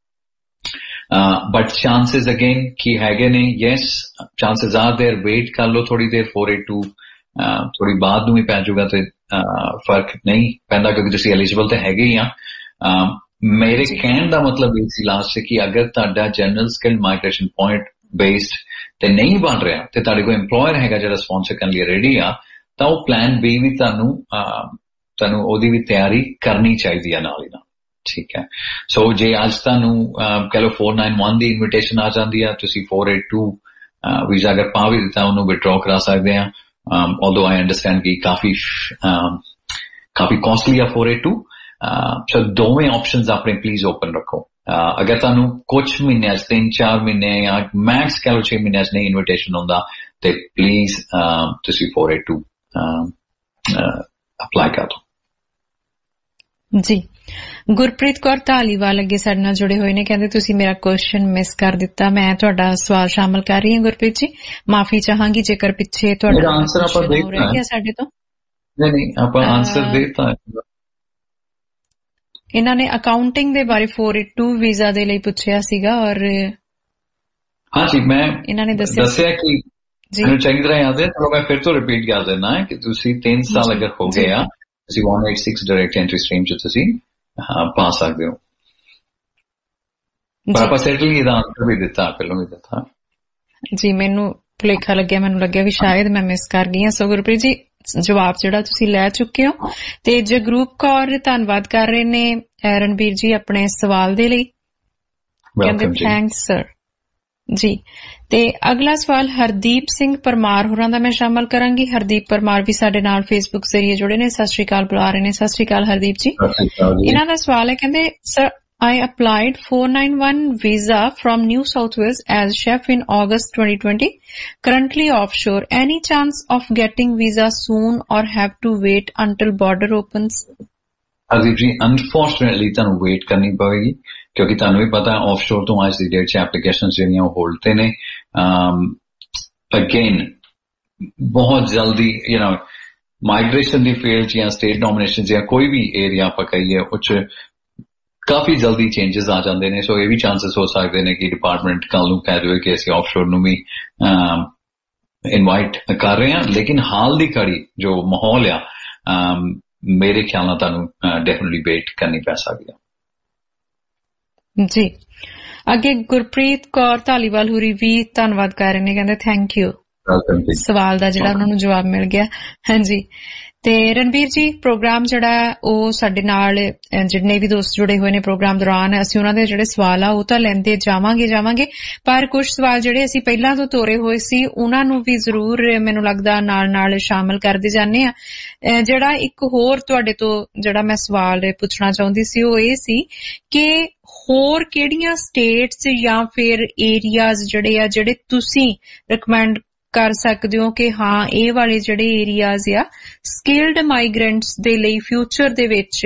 ਬਟ ਚਾਂਸਸ ਅਗੇਨ ਕੀ ਹੈਗੇ ਨੇ, yes chances are there. Wait ਕਰ ਲਓ ਥੋੜੀ ਦੇਰ, 482 ਥੋੜੀ ਬਾਅਦ ਨੂੰ ਹੀ ਪੈ ਜਾਊਗਾ ਤੇ ਫਰਕ ਨਹੀਂ ਪੈਂਦਾ ਕਿਉਂਕਿ ਤੁਸੀਂ ਐਲੀਜੀਬਲ ਤੇ ਹੈਗੇ ਹੀ ਆ। ਮੇਰੇ ਕਹਿਣ ਦਾ ਮਤਲਬ ਇਹ ਸੀ ਲਾਸਟ ਕਿ ਅਗਰ ਤੁਹਾਡਾ general skill migration point based ਤੇ ਨਹੀਂ ਬਣ ਰਿਹਾ ਤੇ ਤੁਹਾਡੇ ਕੋਲ EMPLOYER ਹੈਗਾ ਜਿਹੜਾ ਸਪਾਂਸਰ ਕਰਨ ਲਈ ਰੈਡੀ ਆ, ਤਾਂ ਉਹ ਪਲਾਨ B ਵੀ ਤੁਹਾਨੂੰ ਉਹਦੀ ਵੀ ਤਿਆਰੀ ਕਰਨੀ ਚਾਹੀਦੀ ਆ ਨਾਲ ਹੀ ਨਾਲ, ਠੀਕ ਹੈ। ਸੋ ਜੇ ਅੱਜ ਤੁਹਾਨੂੰ ਕਹਿ ਲਓ 491 ਦੀ ਇਨਵੀਟੇਸ਼ਨ ਆ ਜਾਂਦੀ ਆ, ਤੁਸੀਂ 482 ਵੀਜ਼ਾ ਅਗਰ ਪਾ ਵੀ ਦਿੱਤਾ ਉਹਨੂੰ ਵਿਡਰਾਅ ਕਰਾ ਸਕਦੇ ਆ, although I understand ਕਿ ਕਾਫੀ ਕਾਸਟਲੀ ਆ 482। ਸੋ ਦੋਵੇਂ ਆਪਸ਼ਨਸ ਆਪਣੇ ਪਲੀਜ਼ ਓਪਨ ਰੱਖੋ। ਅਗਰ ਤੁਹਾਨੂੰ ਕੁਝ ਮਹੀਨਿਆਂ 3-4 ਮਹੀਨੇ ਜਾਂ ਮੈਕਸ ਕਹਿ ਲਓ 6 ਮਹੀਨਿਆਂ ਨਹੀਂ ਇਨਵੀਟੇਸ਼ਨ ਹੁੰਦਾ ਤੇ ਪਲੀਜ਼ ਤੁਸੀਂ 482 ਅਪਲਾਈ ਕਰ ਦਿਓ ਜੀ। ਗੁਰਪ੍ਰੀਤ ਕੌਰ ਧਾਲੀਵਾਲ ਅੱਗੇ ਸਾਡੇ ਨਾਲ ਜੁੜੇ ਹੋਏ ਨੇ, ਕਹਿੰਦੇ ਤੁਸੀਂ ਮੇਰਾ ਕੁਐਸਚਨ ਮਿਸ ਕਰ ਦਿੱਤਾ, ਮੈਂ ਤੁਹਾਡਾ ਸਵਾਲ ਸ਼ਾਮਲ ਕਰ ਰਹੀ ਹਾਂ। ਗੁਰਪ੍ਰੀਤ ਜੀ ਮਾਫੀ ਚਾਹਾਂਗੀ ਜੇਕਰ ਪਿੱਛੇ ਤੁਹਾਡਾ ਆਨਸਰ ਆਪਾਂ ਦੇਖ ਲਿਆ ਸਾਡੇ ਤੋਂ। ਨਹੀਂ ਆਪਾਂ ਆਨਸਰ ਦੇਤਾ। ਇਹਨਾਂ ਨੇ ਅਕਾਊਂਟਿੰਗ ਦੇ ਬਾਰੇ 482 ਵੀਜ਼ਾ ਦੇ ਲਈ ਪੁੱਛਿਆ ਸੀਗਾ ਔਰ ਹਾਂਜੀ ਮੈਂ ਇਹਨਾਂ ਨੇ ਦੱਸਿਆ ਕਿ ਮੈਨੂੰ ਚੰਗੀ ਤਰ੍ਹਾਂ ਯਾਦ ਹੈ। ਚਲੋ ਮੈਂ ਫਿਰ ਤੋਂ ਰਿਪੀਟ ਕਰ ਦਿੰਦਾ ਕਿ ਤੁਸੀਂ 3 ਸਾਲ ਅਗਰ ਹੋ ਗਏ ਆ ਤੁਸੀਂ 186 ਡਾਇਰੈਕਟ ਐਂਟਰੀ ਸਟ੍ਰੀਮ ਚ ਤੁਸੀਂ ਪਾ ਸਕਦੇ ਹੋ। ਪਰ ਆਪਾਂ ਸੈਟਲੀ ਇਹਦਾ ਆਨਸਰ ਵੀ ਦਿੱਤਾ, ਪਹਿਲਾਂ ਵੀ ਦਿੱਤਾ ਜੀ। ਮੈਨੂੰ ਭੁਲੇਖਾ ਲੱਗਿਆ, ਮੈਨੂੰ ਲੱਗਿਆ ਵੀ ਸ਼ਾਇਦ ਮੈਂ ਮਿਸ ਕਰ ਗਈ ਹਾਂ। ਸੋ ਗੁਰਪ੍ਰੀਤ ਜੀ ਜਵਾਬ ਜਿਹੜਾ ਤੁਸੀਂ ਲੈ ਚੁੱਕੇ ਹੋ। ਤੇ ਜਗਰੂਪ ਕੌਰ ਧੰਨਵਾਦ ਕਰ ਰਹੇ ਨੇ ਰਣਬੀਰ ਜੀ ਆਪਣੇ ਸਵਾਲ ਦੇ ਲਈ, ਕਹਿੰਦੇ ਥੈਂਕਸ ਸਰ ਜੀ। ਤੇ ਅਗਲਾ ਸਵਾਲ ਹਰਦੀਪ ਸਿੰਘ ਪਰਮਾਰ ਹੋਰਾਂ ਦਾ ਮੈਂ ਸ਼ਾਮਲ ਕਰਾਂਗੀ। ਹਰਦੀਪ ਪਰਮਾਰ ਵੀ ਸਾਡੇ ਨਾਲ ਫੇਸਬੁੱਕ ਜ਼ਰੀਏ ਜੁੜੇ ਨੇ, ਸਤਿ ਸ਼੍ਰੀ ਅਕਾਲ ਬੁਲਾ ਰਹੇ ਨੇ। ਸਤਿ ਸ਼੍ਰੀ ਅਕਾਲ ਹਰਦੀਪ ਜੀ। ਇਹਨਾਂ ਦਾ ਸਵਾਲ ਹੈ, ਕਹਿੰਦੇ sir I applied 491 visa from New South Wales as chef in August 2020. Currently offshore. Any chance of getting visa soon or have to wait until border opens? Hardeep ji, unfortunately ਤੁਹਾਨੂੰ ਵੇਟ ਕਰਨੀ ਪਵੇਗੀ ਕਿਉਂਕਿ ਤੁਹਾਨੂੰ ਵੀ ਪਤਾ ਆਫਸ਼ੋਰ ਤੋਂ ਅੱਜ ਦੀ ਡੇਟ 'ਚ ਐਪਲੀਕੇਸ਼ਨ ਜਿਹੜੀਆਂ ਉਹ ਹੋਲਡ ਤੇ ਨੇ। ਅਗੇਨ ਬਹੁਤ ਜਲਦੀ ਮਾਈਗ੍ਰੇਸ਼ਨ ਦੀ ਫੀਲਡ 'ਚ ਜਾਂ ਸਟੇਟ ਡੋਮੀਨੇਸ਼ਨ ਜਾਂ ਕੋਈ ਵੀ ਏਰੀਆ ਆਪਾਂ ਕਹੀਏ ਉਹ 'ਚ ਕਾਫੀ ਜਲਦੀ ਚੇਂਜਸ ਆ ਜਾਂਦੇ ਨੇ। ਸੋ ਇਹ ਵੀ ਚਾਂਸਸ ਹੋ ਸਕਦੇ ਨੇ ਕਿ ਡਿਪਾਰਟਮੈਂਟ ਕੱਲ ਨੂੰ ਕਹਿ ਦੇਵੇ ਕਿ ਅਸੀਂ ਆਫਸ਼ੋਰ ਨੂੰ ਵੀ ਇਨਵਾਈਟ ਕਰ ਰਹੇ ਹਾਂ, ਲੇਕਿਨ ਹਾਲ ਦੀ ਘੜੀ ਜੋ ਮਾਹੌਲ ਆ ਮੇਰੇ ਖਿਆਲ ਨਾਲ ਤੁਹਾਨੂੰ ਡੈਫੀਨਿਟਲੀ ਵੇਟ ਕਰਨੀ ਪੈ ਸਕਦੀ ਹੈ ਜੀ। ਅੱਗੇ ਗੁਰਪ੍ਰੀਤ ਕੌਰ ਧਾਲੀਵਾਲ ਹੋਰੀ ਵੀ ਧੰਨਵਾਦ ਕਰ ਰਹੇ ਨੇ, ਕਹਿੰਦੇ ਥੈਂਕ ਯੂ ਸਵਾਲ ਦਾ ਜਿਹੜਾ ਉਹਨਾਂ ਨੂੰ ਜਵਾਬ ਮਿਲ ਗਿਆ। ਹਾਂਜੀ ਤੇ ਰਣਬੀਰ ਜੀ ਪ੍ਰੋਗਰਾਮ ਜਿਹੜਾ ਉਹ ਸਾਡੇ ਨਾਲ ਜਿੰਨੇ ਵੀ ਦੋਸਤ ਜੁੜੇ ਹੋਏ ਨੇ ਪ੍ਰੋਗਰਾਮ ਦੌਰਾਨ ਅਸੀਂ ਉਹਨਾਂ ਦੇ ਜਿਹੜੇ ਸਵਾਲ ਆ ਉਹ ਤਾਂ ਲੈਂਦੇ ਜਾਵਾਂਗੇ ਪਰ ਕੁਝ ਸਵਾਲ ਜਿਹੜੇ ਅਸੀਂ ਪਹਿਲਾਂ ਤੋਂ ਤੋਰੇ ਹੋਏ ਸੀ ਉਹਨਾਂ ਨੂੰ ਵੀ ਜ਼ਰੂਰ ਮੈਨੂੰ ਲੱਗਦਾ ਨਾਲ ਸ਼ਾਮਲ ਕਰਦੇ ਜਾਂਦੇ ਆ। ਜਿਹੜਾ ਇੱਕ ਹੋਰ ਤੁਹਾਡੇ ਤੋਂ ਜਿਹੜਾ ਮੈਂ ਸਵਾਲ ਪੁੱਛਣਾ ਚਾਹੁੰਦੀ ਸੀ ਉਹ ਇਹ ਸੀ ਕਿ ਹੋਰ ਕਿਹੜੀਆਂ ਸਟੇਟਸ ਜਾਂ ਫਿਰ ਏਰੀਆਜ਼ ਜਿਹੜੇ ਤੁਸੀਂ ਰਿਕਮੈਂਡ ਕਰ ਸਕਦੇ ਹੋ ਕਿ ਹਾਂ ਇਹ ਵਾਲੇ ਜਿਹੜੇ ਏਰੀਆਜ਼ ਆ ਸਕਿਲਡ ਮਾਈਗ੍ਰੈਂਟਸ ਦੇ ਲਈ ਫਿਊਚਰ ਦੇ ਵਿੱਚ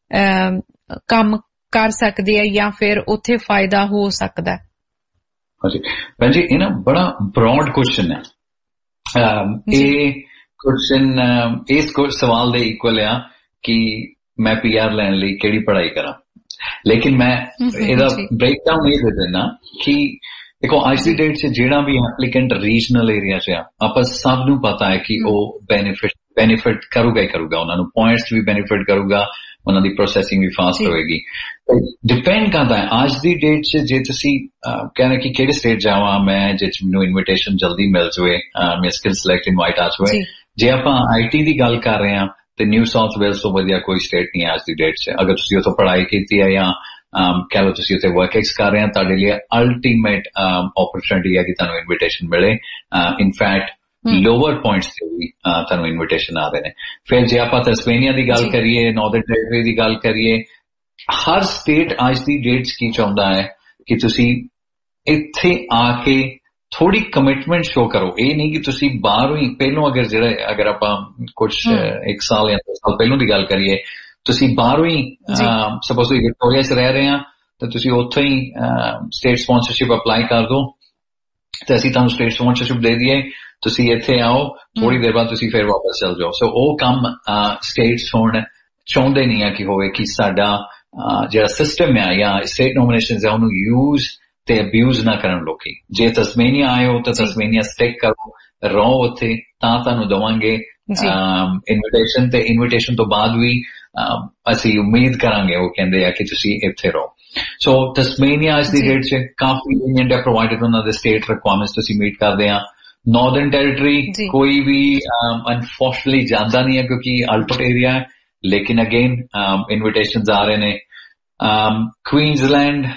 ਕੰਮ ਕਰ ਸਕਦੇ ਆ ਜਾਂ ਫਿਰ ਉੱਥੇ ਫਾਇਦਾ ਹੋ ਸਕਦਾ? ਹਾਂਜੀ ਭੈਣ ਜੀ ਇਹ ਨਾ ਬੜਾ ਬ੍ਰੌਡ ਕੁਐਸਚਨ ਹੈ। ਇਹ ਕੁਐਸਚਨ ਇਸ ਸਵਾਲ ਦੇ ਇਕੁਅਲ ਆ ਕਿ ਮੈਂ PR ਲੈਣ ਲਈ ਕਿਹੜੀ ਪੜ੍ਹਾਈ ਕਰਾਂ, ਲੇਕਿਨ ਮੈਂ ਇਹਦਾ ਬ੍ਰੇਕਡਾਊਨ ਇਹ ਦੇ ਦਿੰਦਾ ਕਿ ਦੇਖੋ ਅੱਜ ਦੀ ਡੇਟ 'ਚ ਜਿਹੜਾ ਵੀ ਐਪਲੀਕੈਂਟ ਰੀਜਨਲ ਏਰੀਆ 'ਚ ਆ ਆਪਾਂ ਸਭ ਨੂੰ ਪਤਾ ਹੈ ਕਿ ਉਹ ਬੈਨੀਫਿਟ ਕਰੂਗਾ ਹੀ ਕਰੂਗਾ, ਉਹਨਾਂ ਨੂੰ ਪੁਆਇੰਟਸ ਵੀ ਬੈਨੀਫਿਟ ਕਰੂਗਾ, ਉਹਨਾਂ ਦੀ ਪ੍ਰੋਸੈਸਿੰਗ ਵੀ ਫਾਸਟ ਹੋਏਗੀ। ਡਿਪੈਂਡ ਕਰਦਾ ਹੈ ਅੱਜ ਦੀ ਡੇਟ 'ਚ ਜੇ ਤੁਸੀਂ ਕਹਿੰਦੇ ਕਿ ਕਿਹੜੇ ਸਟੇਟ ਜਾਵਾਂ ਮੈਂ ਜਿਸ 'ਚ ਮੈਨੂੰ ਇਨਵੀਟੇਸ਼ਨ ਜਲਦੀ ਮਿਲ ਜਾਵੇ, ਮੈਂ ਸਕਿੱਲ ਸਿਲੈਕਟ ਇਨਵਾਈਟ ਆ ਜਾਵੇ। ਜੇ ਆਪਾਂ IT ਦੀ ਗੱਲ ਕਰ ਰਹੇ ਹਾਂ ਤੇ ਨਿਊ ਸਾਊਥ ਵੇਲਸ ਤੋਂ ਵਧੀਆ ਕੋਈ ਸਟੇਟ ਨਹੀਂ ਹੈ ਅੱਜ ਦੀ ਡੇਟ 'ਚ। ਅਗਰ ਤੁਸੀਂ ਉੱਥੋਂ ਪੜ੍ਹਾਈ ਕੀਤੀ ਹੈ ਜਾਂ ਕਹਿ ਲਓ ਤੁਸੀਂ ਉੱਥੇ ਵਰਕ ਐਕਸ ਕਰ ਰਹੇ ਆ ਤੁਹਾਡੇ ਲਈ ਅਲਟੀਮੇਟ ਓਪਰਚੁਨਿਟੀ ਹੈ ਕਿ ਤੁਹਾਨੂੰ ਇਨਵੀਟੇਸ਼ਨ ਮਿਲੇ। ਇਨਫੈਕਟ ਲੋਅਰ ਪੁਆਇੰਟਸ ਤੇ ਵੀ ਤੁਹਾਨੂੰ ਇਨਵੀਟੇਸ਼ਨ ਆ ਰਹੇ ਨੇ। ਫਿਰ ਜੇ ਆਪਾਂ ਤਸਮੇਨੀਆ ਦੀ ਗੱਲ ਕਰੀਏ, ਨਾਰਦਰਨ ਟੈਰੀਟਰੀ ਦੀ ਗੱਲ ਕਰੀਏ, ਹਰ ਸਟੇਟ ਅੱਜ ਦੀ ਡੇਟ 'ਚ ਕੀ ਚਾਹੁੰਦਾ ਹੈ ਕਿ ਤੁਸੀਂ ਇੱਥੇ ਆ ਕੇ ਥੋੜੀ ਕਮਿਟਮੈਂਟ ਸ਼ੋ ਕਰੋ। ਇਹ ਨਹੀਂ ਕਿ ਤੁਸੀਂ ਬਾਹਰੋਂ ਹੀ ਪਹਿਲੋਂ ਅਗਰ ਆਪਾਂ ਕੁਝ 1 ਸਾਲ ਜਾਂ 2 ਸਾਲ ਪਹਿਲੋਂ ਦੀ ਗੱਲ ਕਰੀਏ ਤੁਸੀਂ ਬਾਹਰੋਂ ਹੀ ਸਪੋਜ਼ ਵਿਕਟੋਰੀਆ 'ਚ ਰਹਿ ਰਹੇ ਆ ਤਾਂ ਤੁਸੀਂ ਉੱਥੋਂ ਹੀ ਸਟੇਟ ਸਪਾਂਸਰਸ਼ਿਪ ਅਪਲਾਈ ਕਰ ਦਿਓ ਤੇ ਅਸੀਂ ਤੁਹਾਨੂੰ ਸਟੇਟ ਸਪਾਂਸਰਸ਼ਿਪ ਦੇ ਦਈਏ, ਤੁਸੀਂ ਇੱਥੇ ਆਓ, ਥੋੜੀ ਦੇਰ ਬਾਅਦ ਤੁਸੀਂ ਫਿਰ ਵਾਪਸ ਚਲ ਜਾਓ। ਸੋ ਉਹ ਕੰਮ ਸਟੇਟਸ ਹੁਣ ਚਾਹੁੰਦੇ ਨਹੀਂ ਆ ਕਿ ਹੋਵੇ, ਕਿ ਸਾਡਾ ਜਿਹੜਾ ਸਿਸਟਮ ਆ ਜਾਂ ਸਟੇਟ ਨੋਮੀਨੇਸ਼ਨਸ ਆ ਉਹਨੂੰ ਯੂਜ਼ ਤੇ ਅਬਿਊਜ਼ ਨਾ ਕਰਨ ਲੋਕੀ। ਜੇ ਤਸਮੇਨੀਆ ਆਏ ਹੋ ਤਾਂ ਤਸਮੇਨੀਆ ਸਟਿਕ ਕਰੋ, ਰਹੋ ਉੱਥੇ, ਤਾਂ ਤੁਹਾਨੂੰ ਦੇਵਾਂਗੇ ਇਨਵੀਟੇਸ਼ਨ, ਤੇ ਇਨਵੀਟੇਸ਼ਨ ਤੋਂ ਬਾਅਦ ਵੀ ਅਸੀਂ ਉਮੀਦ ਕਰਾਂਗੇ, ਉਹ ਕਹਿੰਦੇ ਆ ਕਿ ਤੁਸੀਂ ਇੱਥੇ ਰਹੋ। ਸੋ ਤਸਮੇਨੀਆ ਅੱਜ ਦੀ ਡੇਟ 'ਚ ਕਾਫੀ ਲੀਨੀਅੰਟ ਹੈ, ਪ੍ਰੋਵਾਈਡਡ ਉਹਨਾਂ ਦੇ ਸਟੇਟ ਰਿਕੁਆਇਰਮੈਂਟਸ ਤੁਸੀਂ ਮੀਟ ਕਰਦੇ ਆ। ਨਾਰਦਰਨ ਟੈਰੀਟਰੀ ਕੋਈ ਵੀ ਅਨਫੋਰਚੂਨੇਟਲੀ ਜਾਂਦਾ ਨਹੀਂ ਹੈ ਕਿਉਂਕਿ ਅਲਬਰਟ ਏਰੀਆ ਹੈ, ਲੇਕਿਨ ਅਗੇਨ ਇਨਵੀਟੇਸ਼ਨਸ ਆ ਰਹੇ ਨੇ। ਕੁਈਨਜ਼ਲੈਂਡ,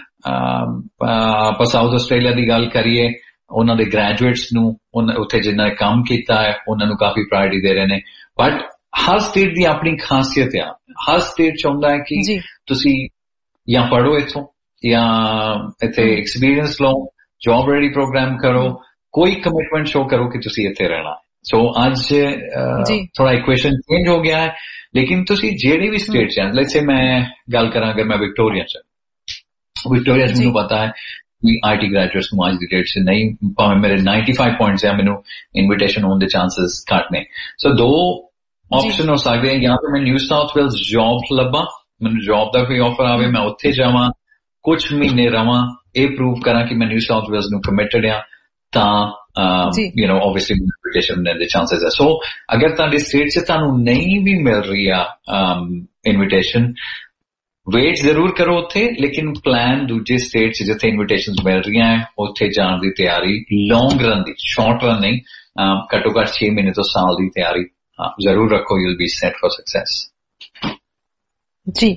ਆਪਾਂ ਸਾਊਥ ਆਸਟ੍ਰੇਲੀਆ ਦੀ ਗੱਲ ਕਰੀਏ, ਉਹਨਾਂ ਦੇ ਗ੍ਰੈਜੂਏਟਸ ਨੂੰ ਉੱਥੇ ਜਿਨ੍ਹਾਂ ਨੇ ਕੰਮ ਕੀਤਾ ਹੈ ਉਹਨਾਂ ਨੂੰ ਕਾਫੀ ਪ੍ਰਾਇੋਰਟੀ ਦੇ ਰਹੇ ਨੇ। ਬਟ ਹਰ ਸਟੇਟ ਦੀ ਆਪਣੀ ਖਾਸੀਅਤ ਆ, ਹਰ ਸਟੇਟ ਚਾਹੁੰਦਾ ਹੈ ਕਿ ਤੁਸੀਂ ਜਾਂ ਪੜ੍ਹੋ ਇੱਥੋਂ ਜਾਂ ਇੱਥੇ ਐਕਸਪੀਰੀਅੰਸ ਲਓ, ਜੌਬ ਰੈਡੀ ਪ੍ਰੋਗਰਾਮ ਕਰੋ, ਕੋਈ ਕਮਿਟਮੈਂਟ ਸ਼ੋ ਕਰੋ ਕਿ ਤੁਸੀਂ ਇੱਥੇ ਰਹਿਣਾ। ਸੋ ਅੱਜ ਥੋੜਾ ਇਕੁਏਸ਼ਨ ਚੇਂਜ ਹੋ ਗਿਆ ਹੈ, ਲੇਕਿਨ ਤੁਸੀਂ ਜਿਹੜੀ ਵੀ ਸਟੇਟ 'ਚ, ਲੈਟਸ ਸੇ ਮੈਂ ਗੱਲ ਕਰਾਂ ਅਗਰ ਮੈਂ ਵਿਕਟੋਰੀਆ 'ਚ ਮੈਨੂੰ ਪਤਾ ਹੈ ਕਿ IT ਗ੍ਰੈਜੂਏਟਸ ਨੂੰ ਅੱਜ ਦੀ ਡੇਟ 'ਚ ਨਹੀਂ, ਭਾਵੇਂ ਮੇਰੇ 95 ਪੁਆਇੰਟਸ ਆ, ਮੈਨੂੰ ਇਨਵੀਟੇਸ਼ਨ ਹੋਣ ਦੇ ਚਾਂਸਸ ਘੱਟ ਨੇ। ਸੋ ਦੋ ਆਪਸ਼ਨ ਹੋ ਸਕਦੇ ਆ, ਜਾਂ ਤਾਂ ਮੈਂ ਨਿਊ ਸਾਊਥ ਵੇਲਸ ਜੌਬ ਲੱਭਾਂ, ਮੈਨੂੰ ਜੌਬ ਦਾ ਕੋਈ ਆਫਰ ਆਵੇ, ਮੈਂ ਉੱਥੇ ਜਾਵਾਂ, ਕੁਝ ਮਹੀਨੇ ਰਵਾਂ, ਇਹ ਪ੍ਰੂਵ ਕਰਾਂ ਕਿ ਮੈਂ ਨਿਊ ਸਾਊਥ ਵੇਲਸ ਨੂੰ ਕਮਿਟਡ ਆ, ਤਾਂ obviously invitation ਦੇ ਚਾਂਸਸ ਹੈ। ਸੋ ਅਗਰ ਤੁਹਾਡੇ ਸਟੇਟ 'ਚ ਤੁਹਾਨੂੰ ਨਹੀਂ ਵੀ ਮਿਲ ਰਹੀ ਆ ਇਨਵੀਟੇਸ਼ਨ, ਵੇਟ ਜ਼ਰੂਰ ਕਰੋ ਉੱਥੇ, ਲੇਕਿਨ ਪਲਾਨ ਦੂਜੇ ਸਟੇਟ 'ਚ ਜਿੱਥੇ ਇਨਵੀਟੇਸ਼ਨਸ ਮਿਲ ਰਹੀਆਂ ਹੈ ਉੱਥੇ ਜਾਣ ਦੀ ਤਿਆਰੀ, ਲੌਂਗ ਰਨ ਦੀ, ਸ਼ਾਰਟ ਰਨ ਨਹੀਂ, ਘੱਟੋ ਘੱਟ 6 ਮਹੀਨੇ ਤੋਂ ਸਾਲ ਦੀ ਤਿਆਰੀ ਜ਼ਰੂਰ ਰੱਖੋ। You will be set for success. ਜੀ,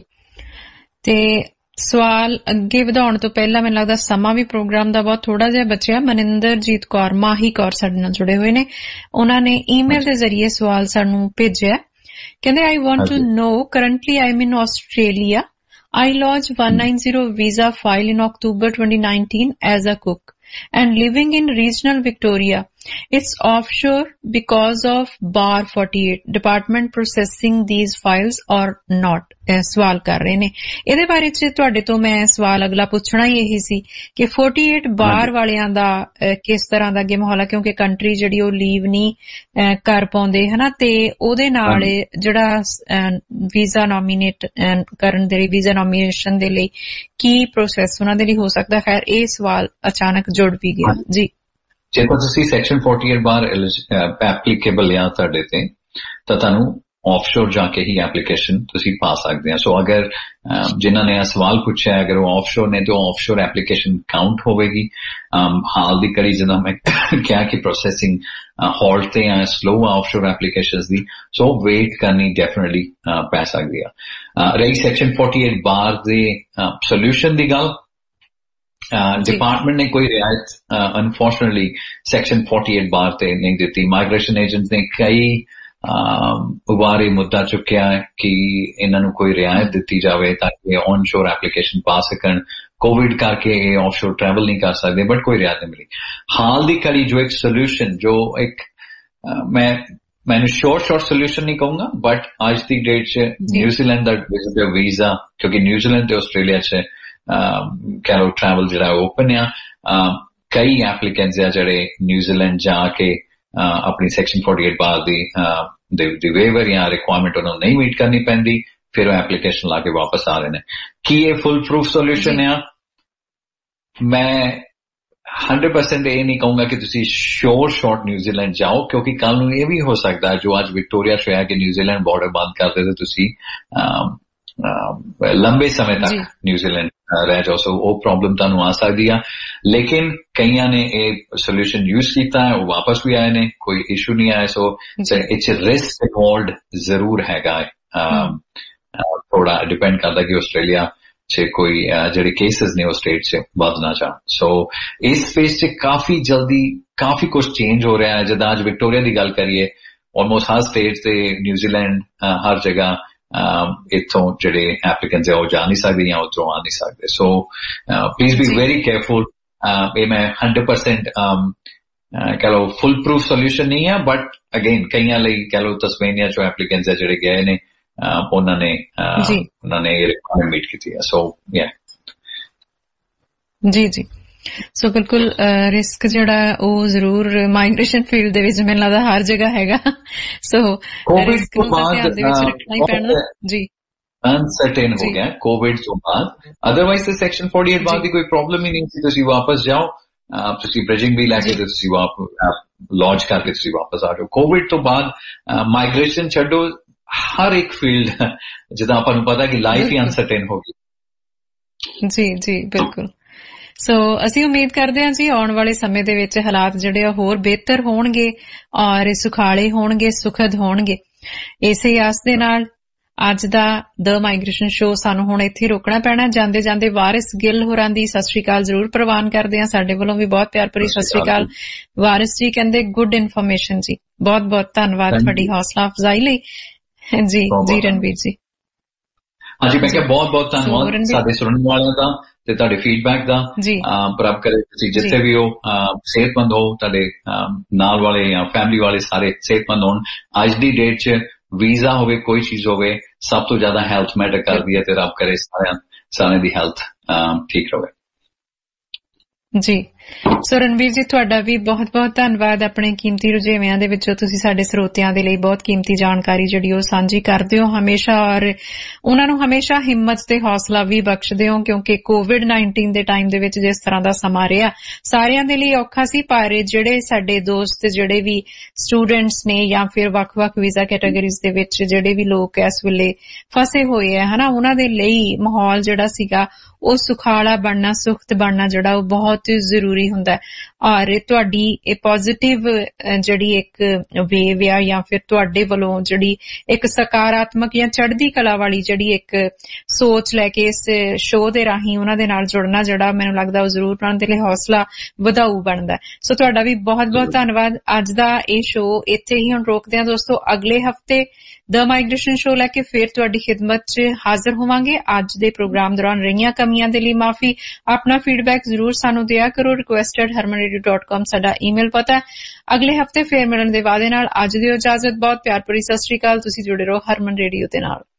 ਤੇ ਸਵਾਲ ਅੱਗੇ ਵਧਾਉਣ ਤੋਂ ਪਹਿਲਾਂ ਮੈਨੂੰ ਲੱਗਦਾ ਸਮਾਂ ਵੀ ਪ੍ਰੋਗਰਾਮ ਦਾ ਬਹੁਤ ਥੋੜਾ ਜਿਹਾ ਬਚਿਆ। ਮਨਿੰਦਰਜੀਤ ਕੌਰ, ਮਾਹੀ ਕੌਰ ਸਾਡੇ ਨਾਲ ਜੁੜੇ ਹੋਏ ਨੇ, ਉਹਨਾਂ ਨੇ ਈਮੇਲ ਦੇ ਜ਼ਰੀਏ ਸਵਾਲ ਸਾਨੂੰ ਭੇਜਿਆ। ਕਹਿੰਦੇ, I want to know, currently I'm in Australia. I lodged 190 visa file in October 2019 as a cook and living in regional Victoria. It's offshore because of Bar 48. Department processing these files or not? ਸਵਾਲ ਕਰ ਰਹੇ ਨੇ। ਇਹਦੇ ਬਾਰੇ ਚ ਤੁਹਾਡੇ ਤੋਂ ਮੈਂ ਸਵਾਲ ਅਗਲਾ ਪੁੱਛਣਾ ਹੀ ਇਹੀ ਸੀ ਕਿ 48 ਬਾਰ ਵਾਲਿਆਂ ਦਾ ਕਿਸ ਤਰ੍ਹਾਂ ਦਾ ਅੱਗੇ ਮਾਹੌਲ ਹੈ, ਕਿਉਂਕਿ ਕੰਟਰੀ ਜਿਹੜੀ ਉਹ ਲੀਵ ਨਹੀਂ ਕਰ ਪਾਉਂਦੇ ਹਨਾ, ਤੇ ਉਹਦੇ ਨਾਲ ਜਿਹੜਾ ਵੀਜ਼ਾ ਨੋਮੀਨੇਟ ਕਰਨ ਦੇ ਲਈ, ਵੀਜ਼ਾ ਨੋਮੀਨੇਸ਼ਨ ਦੇ ਲਈ ਕੀ ਪ੍ਰੋਸੈਸ ਉਹਨਾਂ ਦੇ ਲਈ ਹੋ ਸਕਦਾ। ਖੈਰ, ਇਹ ਸਵਾਲ ਅਚਾਨਕ ਜੁੜ ਵੀ ਗਿਆ ਜੀ। ਜੇ ਤਾਂ ਤੁਸੀਂ ਸੈਕਸ਼ਨ 48 ਬਾਰ ਐਪਲੀਕੇਬਲ ਆ ਤੁਹਾਡੇ ਤੇ, ਤਾਂ ਤੁਹਾਨੂੰ ਆਫਸ਼ੋਰ ਜਾ ਕੇ ਹੀ ਐਪਲੀਕੇਸ਼ਨ ਤੁਸੀਂ ਪਾ ਸਕਦੇ ਆ। ਸੋ ਅਗਰ ਜਿਨ੍ਹਾਂ ਨੇ ਇਹ ਸਵਾਲ ਪੁੱਛਿਆ, ਅਗਰ ਉਹ ਆਫਸ਼ੋਰ ਨੇ ਤਾਂ ਆਫਸ਼ੋਰ ਐਪਲੀਕੇਸ਼ਨ ਕਾਊਂਟ ਹੋਵੇਗੀ। ਹਾਲ ਦੀ ਕੜੀ ਜਦੋਂ ਮੈਂ ਕਿਹਾ ਕਿ ਪ੍ਰੋਸੈਸਿੰਗ ਹਾਲਟ ਤੇ ਆ, ਸਲੋ ਆਫਸ਼ੋਰ ਐਪਲੀਕੇਸ਼ਨਸ ਦੀ, ਸੋ ਵੇਟ ਕਰਨੀ ਡੈਫੀਨਿਟਲੀ ਪੈ ਸਕਦੀ ਆ। ਰਹੀ ਸੈਕਸ਼ਨ 48 ਬਾਰ ਦੇ ਸੋਲਿਊਸ਼ਨ ਦੀ ਗੱਲ, डिपार्टमेंट ने कोई रियायत अनफॉर्चुनेटली सेक्शन 48 बार ते नहीं दी। माइग्रेशन एजेंट्स ने कई वारे मुद्दा चुक्या है कि इन्होंने कोई रियायत दी जाए ताकि ऑन शोर एप्लीकेशन पा सकन। कोविड करके ऑफ शोर ट्रैवल नहीं कर सकते, बट कोई रियायत नहीं मिली। हाल दी कड़ी जो एक सोल्यूशन, जो एक मैंने शॉर्ट सोल्यूशन नहीं कहूंगा, बट आज की डेट च न्यूजीलैंड दा वीजा, क्योंकि न्यूजीलैंड ते ऑस्ट्रेलिया च कह लो ट्रैवल जो ओपन आ, कई एप्लीकेंट्स आ जड़े न्यूजीलैंड जाके अपनी सेक्शन 48 बार दी वेवर या रिक्वायरमेंट उन्होंने नहीं मीट करनी पैंदी, फिर वो एप्लीकेशन लाके वापस आ रहे हैं। की ये फुल प्रूफ सोल्यूशन है? मैं 100% ये नहीं कहूंगा कि तुसी श्योर शॉट न्यूजीलैंड जाओ, क्योंकि कल नूं ये भी हो सकता है जो आज विक्टोरिया च है कि न्यूजीलैंड बॉर्डर बंद कर दे तो तुसी लंबे समय तक न्यूजीलैंड रह जाओ। सो वो प्रॉब्लम तुहानू आ सकती है, लेकिन कईयां ने ये सोल्यूशन यूज किया है, वो वापस भी आए ने, कोई इशू नहीं आया। सो इट्स रिस्क इन्वॉल्वड जरूर हैगा। थोड़ा डिपेंड करता कि ऑस्ट्रेलिया च कोई जेडे केसेस ने वो स्टेट से वध ना जान। सो इस स्पेस च काफी जल्दी काफी कुछ चेंज हो रहा है। जद आज विक्टोरिया की गल करिए, ऑलमोस्ट हर स्टेट से न्यूजीलैंड हर जगह इतों जेडे एप्लीकेंट्स है वो जा नहीं सकते या उधरों आ नहीं सकते। So please be very careful. ये मैं 100% कह लो फुल प्रूफ सोल्यूशन नहीं है, बट अगेन कईयां लई कह लो तस्मेनिया चो एप्लीकेंट्स है जेडे गए ने, उन्होंने रिक्वायरमेंट मीट की थी। सो या जी जी ਸੋ ਬਿਲਕੁਲ ਰਿਸਕ ਜਿਹੜਾ ਉਹ ਜ਼ਰੂਰ ਮਾਈਗ੍ਰੇਸ਼ਨ ਫੀਲਡ ਦੇ ਵਿੱਚ ਮੈਨੂੰ ਲੱਗਦਾ ਹਰ ਜਗ੍ਹਾ ਹੈਗਾ। ਸੋ ਰਿਸਕ ਨੂੰ ਧਿਆਨ ਦੇ ਵਿੱਚ ਰੱਖਣਾ ਹੀ ਪੈਣਾ ਜੀ। ਅਨਸਰਟੇਨ ਹੋ ਗਿਆ ਕੋਵਿਡ ਤੋਂ ਬਾਅਦ, ਅਦਰਵਾਈਜ਼ ਤੇ ਸੈਕਸ਼ਨ 48 ਬਾਅਦ ਦੀ ਕੋਈ ਪ੍ਰੋਬਲਮ ਹੀ ਨਹੀਂ ਸੀ। ਤੁਸੀਂ ਵਾਪਸ ਜਾਓ, ਤੁਸੀਂ ਬ੍ਰਿਜਿੰਗ ਵੀ ਲੈ ਕੇ ਤੇ ਤੁਸੀਂ ਲੌਂਚ ਕਰਕੇ ਤੁਸੀਂ ਵਾਪਸ ਆ ਜਾਓ। ਕੋਵਿਡ ਤੋਂ ਬਾਅਦ ਮਾਈਗ੍ਰੇਸ਼ਨ ਛੱਡੋ, ਹਰ ਇੱਕ ਫੀਲਡ ਜਿੱਦਾਂ ਆਪਾਂ ਨੂੰ ਪਤਾ ਕਿ ਲਾਈਫ ਹੀ ਅਨਸਰਟੇਨ ਹੋ ਗਈ। ਜੀ ਜੀ ਬਿਲਕੁਲ। ਸੋ ਅਸੀਂ ਉਮੀਦ ਕਰਦੇ ਹਾਂ ਜੀ ਆਉਣ ਵਾਲੇ ਸਮੇਂ ਦੇ ਵਿੱਚ ਹਾਲਾਤ ਜਿਹੜੇ ਆ ਹੋਰ ਬਿਹਤਰ ਹੋਣਗੇ ਔਰ ਸੁਖਾਲੇ ਹੋਣਗੇ, ਸੁਖਦ ਹੋਣਗੇ। ਇਸੇ ਆਸ ਦੇ ਨਾਲ ਅੱਜ ਦਾ ਦ ਮਾਈਗ੍ਰੇਸ਼ਨ ਸ਼ੋਅ ਸਾਨੂੰ ਹੁਣ ਇੱਥੇ ਰੋਕਣਾ ਪੈਣਾ। ਜਾਂਦੇ ਜਾਂਦੇ ਵਾਰਿਸ ਗਿੱਲ ਹੋਰਾਂ ਦੀ ਸਤਿ ਸ੍ਰੀ ਅਕਾਲ ਜ਼ਰੂਰ ਪ੍ਰਵਾਨ ਕਰਦੇ ਹਾਂ। ਸਾਡੇ ਵੱਲੋਂ ਵੀ ਬਹੁਤ ਪਿਆਰ ਭਰੀ ਸਤਿ ਸ੍ਰੀ ਅਕਾਲ। ਵਾਰਿਸ ਜੀ ਕਹਿੰਦੇ ਗੁੱਡ ਇਨਫੋਰਮੇਸ਼ਨ ਜੀ, ਬਹੁਤ ਬਹੁਤ ਧੰਨਵਾਦ ਤੁਹਾਡੀ ਹੌਸਲਾ ਅਫਜ਼ਾਈ ਲਈ। ਜੀ ਜੀ ਰਣਵੀਰ ਜੀ। ਹਾਂਜੀ ਮੈਂ ਕਿਹਾ ਬਹੁਤ ਬਹੁਤ ਧੰਨਵਾਦ ਸਾਡੇ ਸੁਣਨ ਵਾਲਿਆਂ ਦਾ ਤੇ ਤੁਹਾਡੇ ਫੀਡਬੈਕ ਦਾ। ਪ੍ਰਭ ਕਰੇ ਤੁਸੀਂ ਜਿੱਥੇ ਵੀ ਹੋ ਸਿਹਤਮੰਦ ਹੋ, ਤੁਹਾਡੇ ਨਾਲ ਵਾਲੇ ਜਾਂ ਫੈਮਿਲੀ ਵਾਲੇ ਸਾਰੇ ਸਿਹਤਮੰਦ ਹੋਣ। ਅੱਜ ਦੀ ਡੇਟ 'ਚ ਵੀਜ਼ਾ ਹੋਵੇ, ਕੋਈ ਚੀਜ਼ ਹੋਵੇ, ਸਭ ਤੋਂ ਜ਼ਿਆਦਾ ਹੈਲਥ ਮੈਟਰ ਕਰਦੀ ਹੈ ਤੇ ਰੱਬ ਕਰੇ ਸਾਰਿਆਂ ਦੀ ਹੈਲਥ ਠੀਕ ਰਹੇ ਜੀ। ਸੋ ਰਣਵੀਰ ਜੀ ਤੁਹਾਡਾ ਵੀ ਬਹੁਤ ਬਹੁਤ ਧੰਨਵਾਦ। ਆਪਣੇ ਕੀਮਤੀ ਰੁਝੇਵਿਆਂ ਦੇ ਵਿੱਚੋਂ ਤੁਸੀਂ ਸਾਡੇ ਸਰੋਤਿਆਂ ਦੇ ਲਈ ਬਹੁਤ ਕੀਮਤੀ ਜਾਣਕਾਰੀ ਜਿਹੜੀ ਉਹ ਸਾਂਝੀ ਕਰਦੇ ਹੋ ਹਮੇਸ਼ਾ, ਔਰ ਉਹਨਾਂ ਨੂੰ ਹਮੇਸ਼ਾ ਹਿੰਮਤ ਤੇ ਹੌਸਲਾ ਵੀ ਬਖਸ਼ਦੇ ਹੋ, ਕਿਉਂਕਿ ਕੋਵਿਡ-19 ਦੇ ਟਾਈਮ ਦੇ ਵਿੱਚ ਜਿਸ ਤਰ੍ਹਾਂ ਦਾ ਸਮਾਂ ਰਿਹਾ ਸਾਰਿਆਂ ਦੇ ਲਈ ਔਖਾ ਸੀ। ਪਰ ਜਿਹੜੇ ਸਾਡੇ ਦੋਸਤ ਜਿਹੜੇ ਵੀ ਸਟੂਡੈਂਟਸ ਨੇ ਜਾਂ ਫਿਰ ਵੱਖ-ਵੱਖ ਵੀਜ਼ਾ ਕੈਟਾਗਰੀਜ਼ ਦੇ ਵਿੱਚ ਜਿਹੜੇ ਵੀ ਲੋਕ ਇਸ ਵੇਲੇ ਫਸੇ ਹੋਏ ਆ ਹਨਾ, ਉਹਨਾਂ ਦੇ ਲਈ ਮਾਹੌਲ ਜਿਹੜਾ ਸੀਗਾ ਉਹ ਸੁਖਾਲਾ ਬਣਨਾ, ਸੁਖਤ ਬਣਨਾ ਜਿਹੜਾ ਉਹ ਬਹੁਤ ਜ਼ਰੂਰੀ ਹੁੰਦਾ। ਔਰ ਤੁਹਾਡੀ ਇਹ ਪੋਜ਼ਿਟਿਵ ਜਿਹੜੀ ਇੱਕ ਵੇਵ ਆ ਜਾਂ ਫਿਰ ਤੁਹਾਡੇ ਵੱਲੋਂ ਜਿਹੜੀ ਇੱਕ ਸਕਾਰਾਤਮਕ ਜਾਂ ਚੜ੍ਹਦੀ ਕਲਾ ਵਾਲੀ ਜਿਹੜੀ ਇੱਕ ਸੋਚ ਲੈ ਕੇ ਇਸ ਸ਼ੋਅ ਦੇ ਰਾਹੀਂ ਉਹਨਾਂ ਦੇ ਨਾਲ ਜੁੜਨਾ ਜਿਹੜਾ ਮੈਨੂੰ ਲੱਗਦਾ ਉਹ ਜ਼ਰੂਰ ਉਹਨਾਂ ਦੇ ਲਈ ਹੌਸਲਾ ਵਧਾਊ ਬਣਦਾ। ਸੋ ਤੁਹਾਡਾ ਵੀ ਬਹੁਤ ਬਹੁਤ ਧੰਨਵਾਦ। ਅੱਜ ਦਾ ਇਹ ਸ਼ੋਅ ਇੱਥੇ ਹੀ ਹੁਣ ਰੋਕਦੇ ਹਾਂ ਦੋਸਤੋ। ਅਗਲੇ ਹਫ਼ਤੇ ਦ ਮਾਈਗ੍ਰੇਸ਼ਨ ਸ਼ੋਅ ਲੈ ਕੇ ਫਿਰ ਤੁਹਾਡੀ ਖਿਦਮਤ 'ਚ ਹਾਜ਼ਰ ਹੋਵਾਂਗੇ। ਅੱਜ ਦੇ ਪ੍ਰੋਗਰਾਮ ਦੌਰਾਨ ਰਹੀਆਂ ਕਮੀਆਂ ਦੇ ਲਈ ਮਾਫੀ। ਆਪਣਾ ਫੀਡਬੈਕ ਜ਼ਰੂਰ ਸਾਨੂੰ ਦਿਆ ਕਰੋ। request@harmanradio.com ਸਾਡਾ ਈਮੇਲ ਪਤਾ। ਅਗਲੇ ਹਫ਼ਤੇ ਫਿਰ ਮਿਲਣ ਦੇ ਵਾਅਦੇ ਨਾਲ ਅੱਜ ਦੀ ਇਜਾਜ਼ਤ। ਬਹੁਤ ਪਿਆਰ ਭਰੀ ਸਤਿ ਸ੍ਰੀ ਅਕਾਲ। ਤੁਸੀਂ ਜੁੜੇ ਰਹੋ ਹਰਮਨ ਰੇਡੀਓ ਦੇ ਨਾਲ।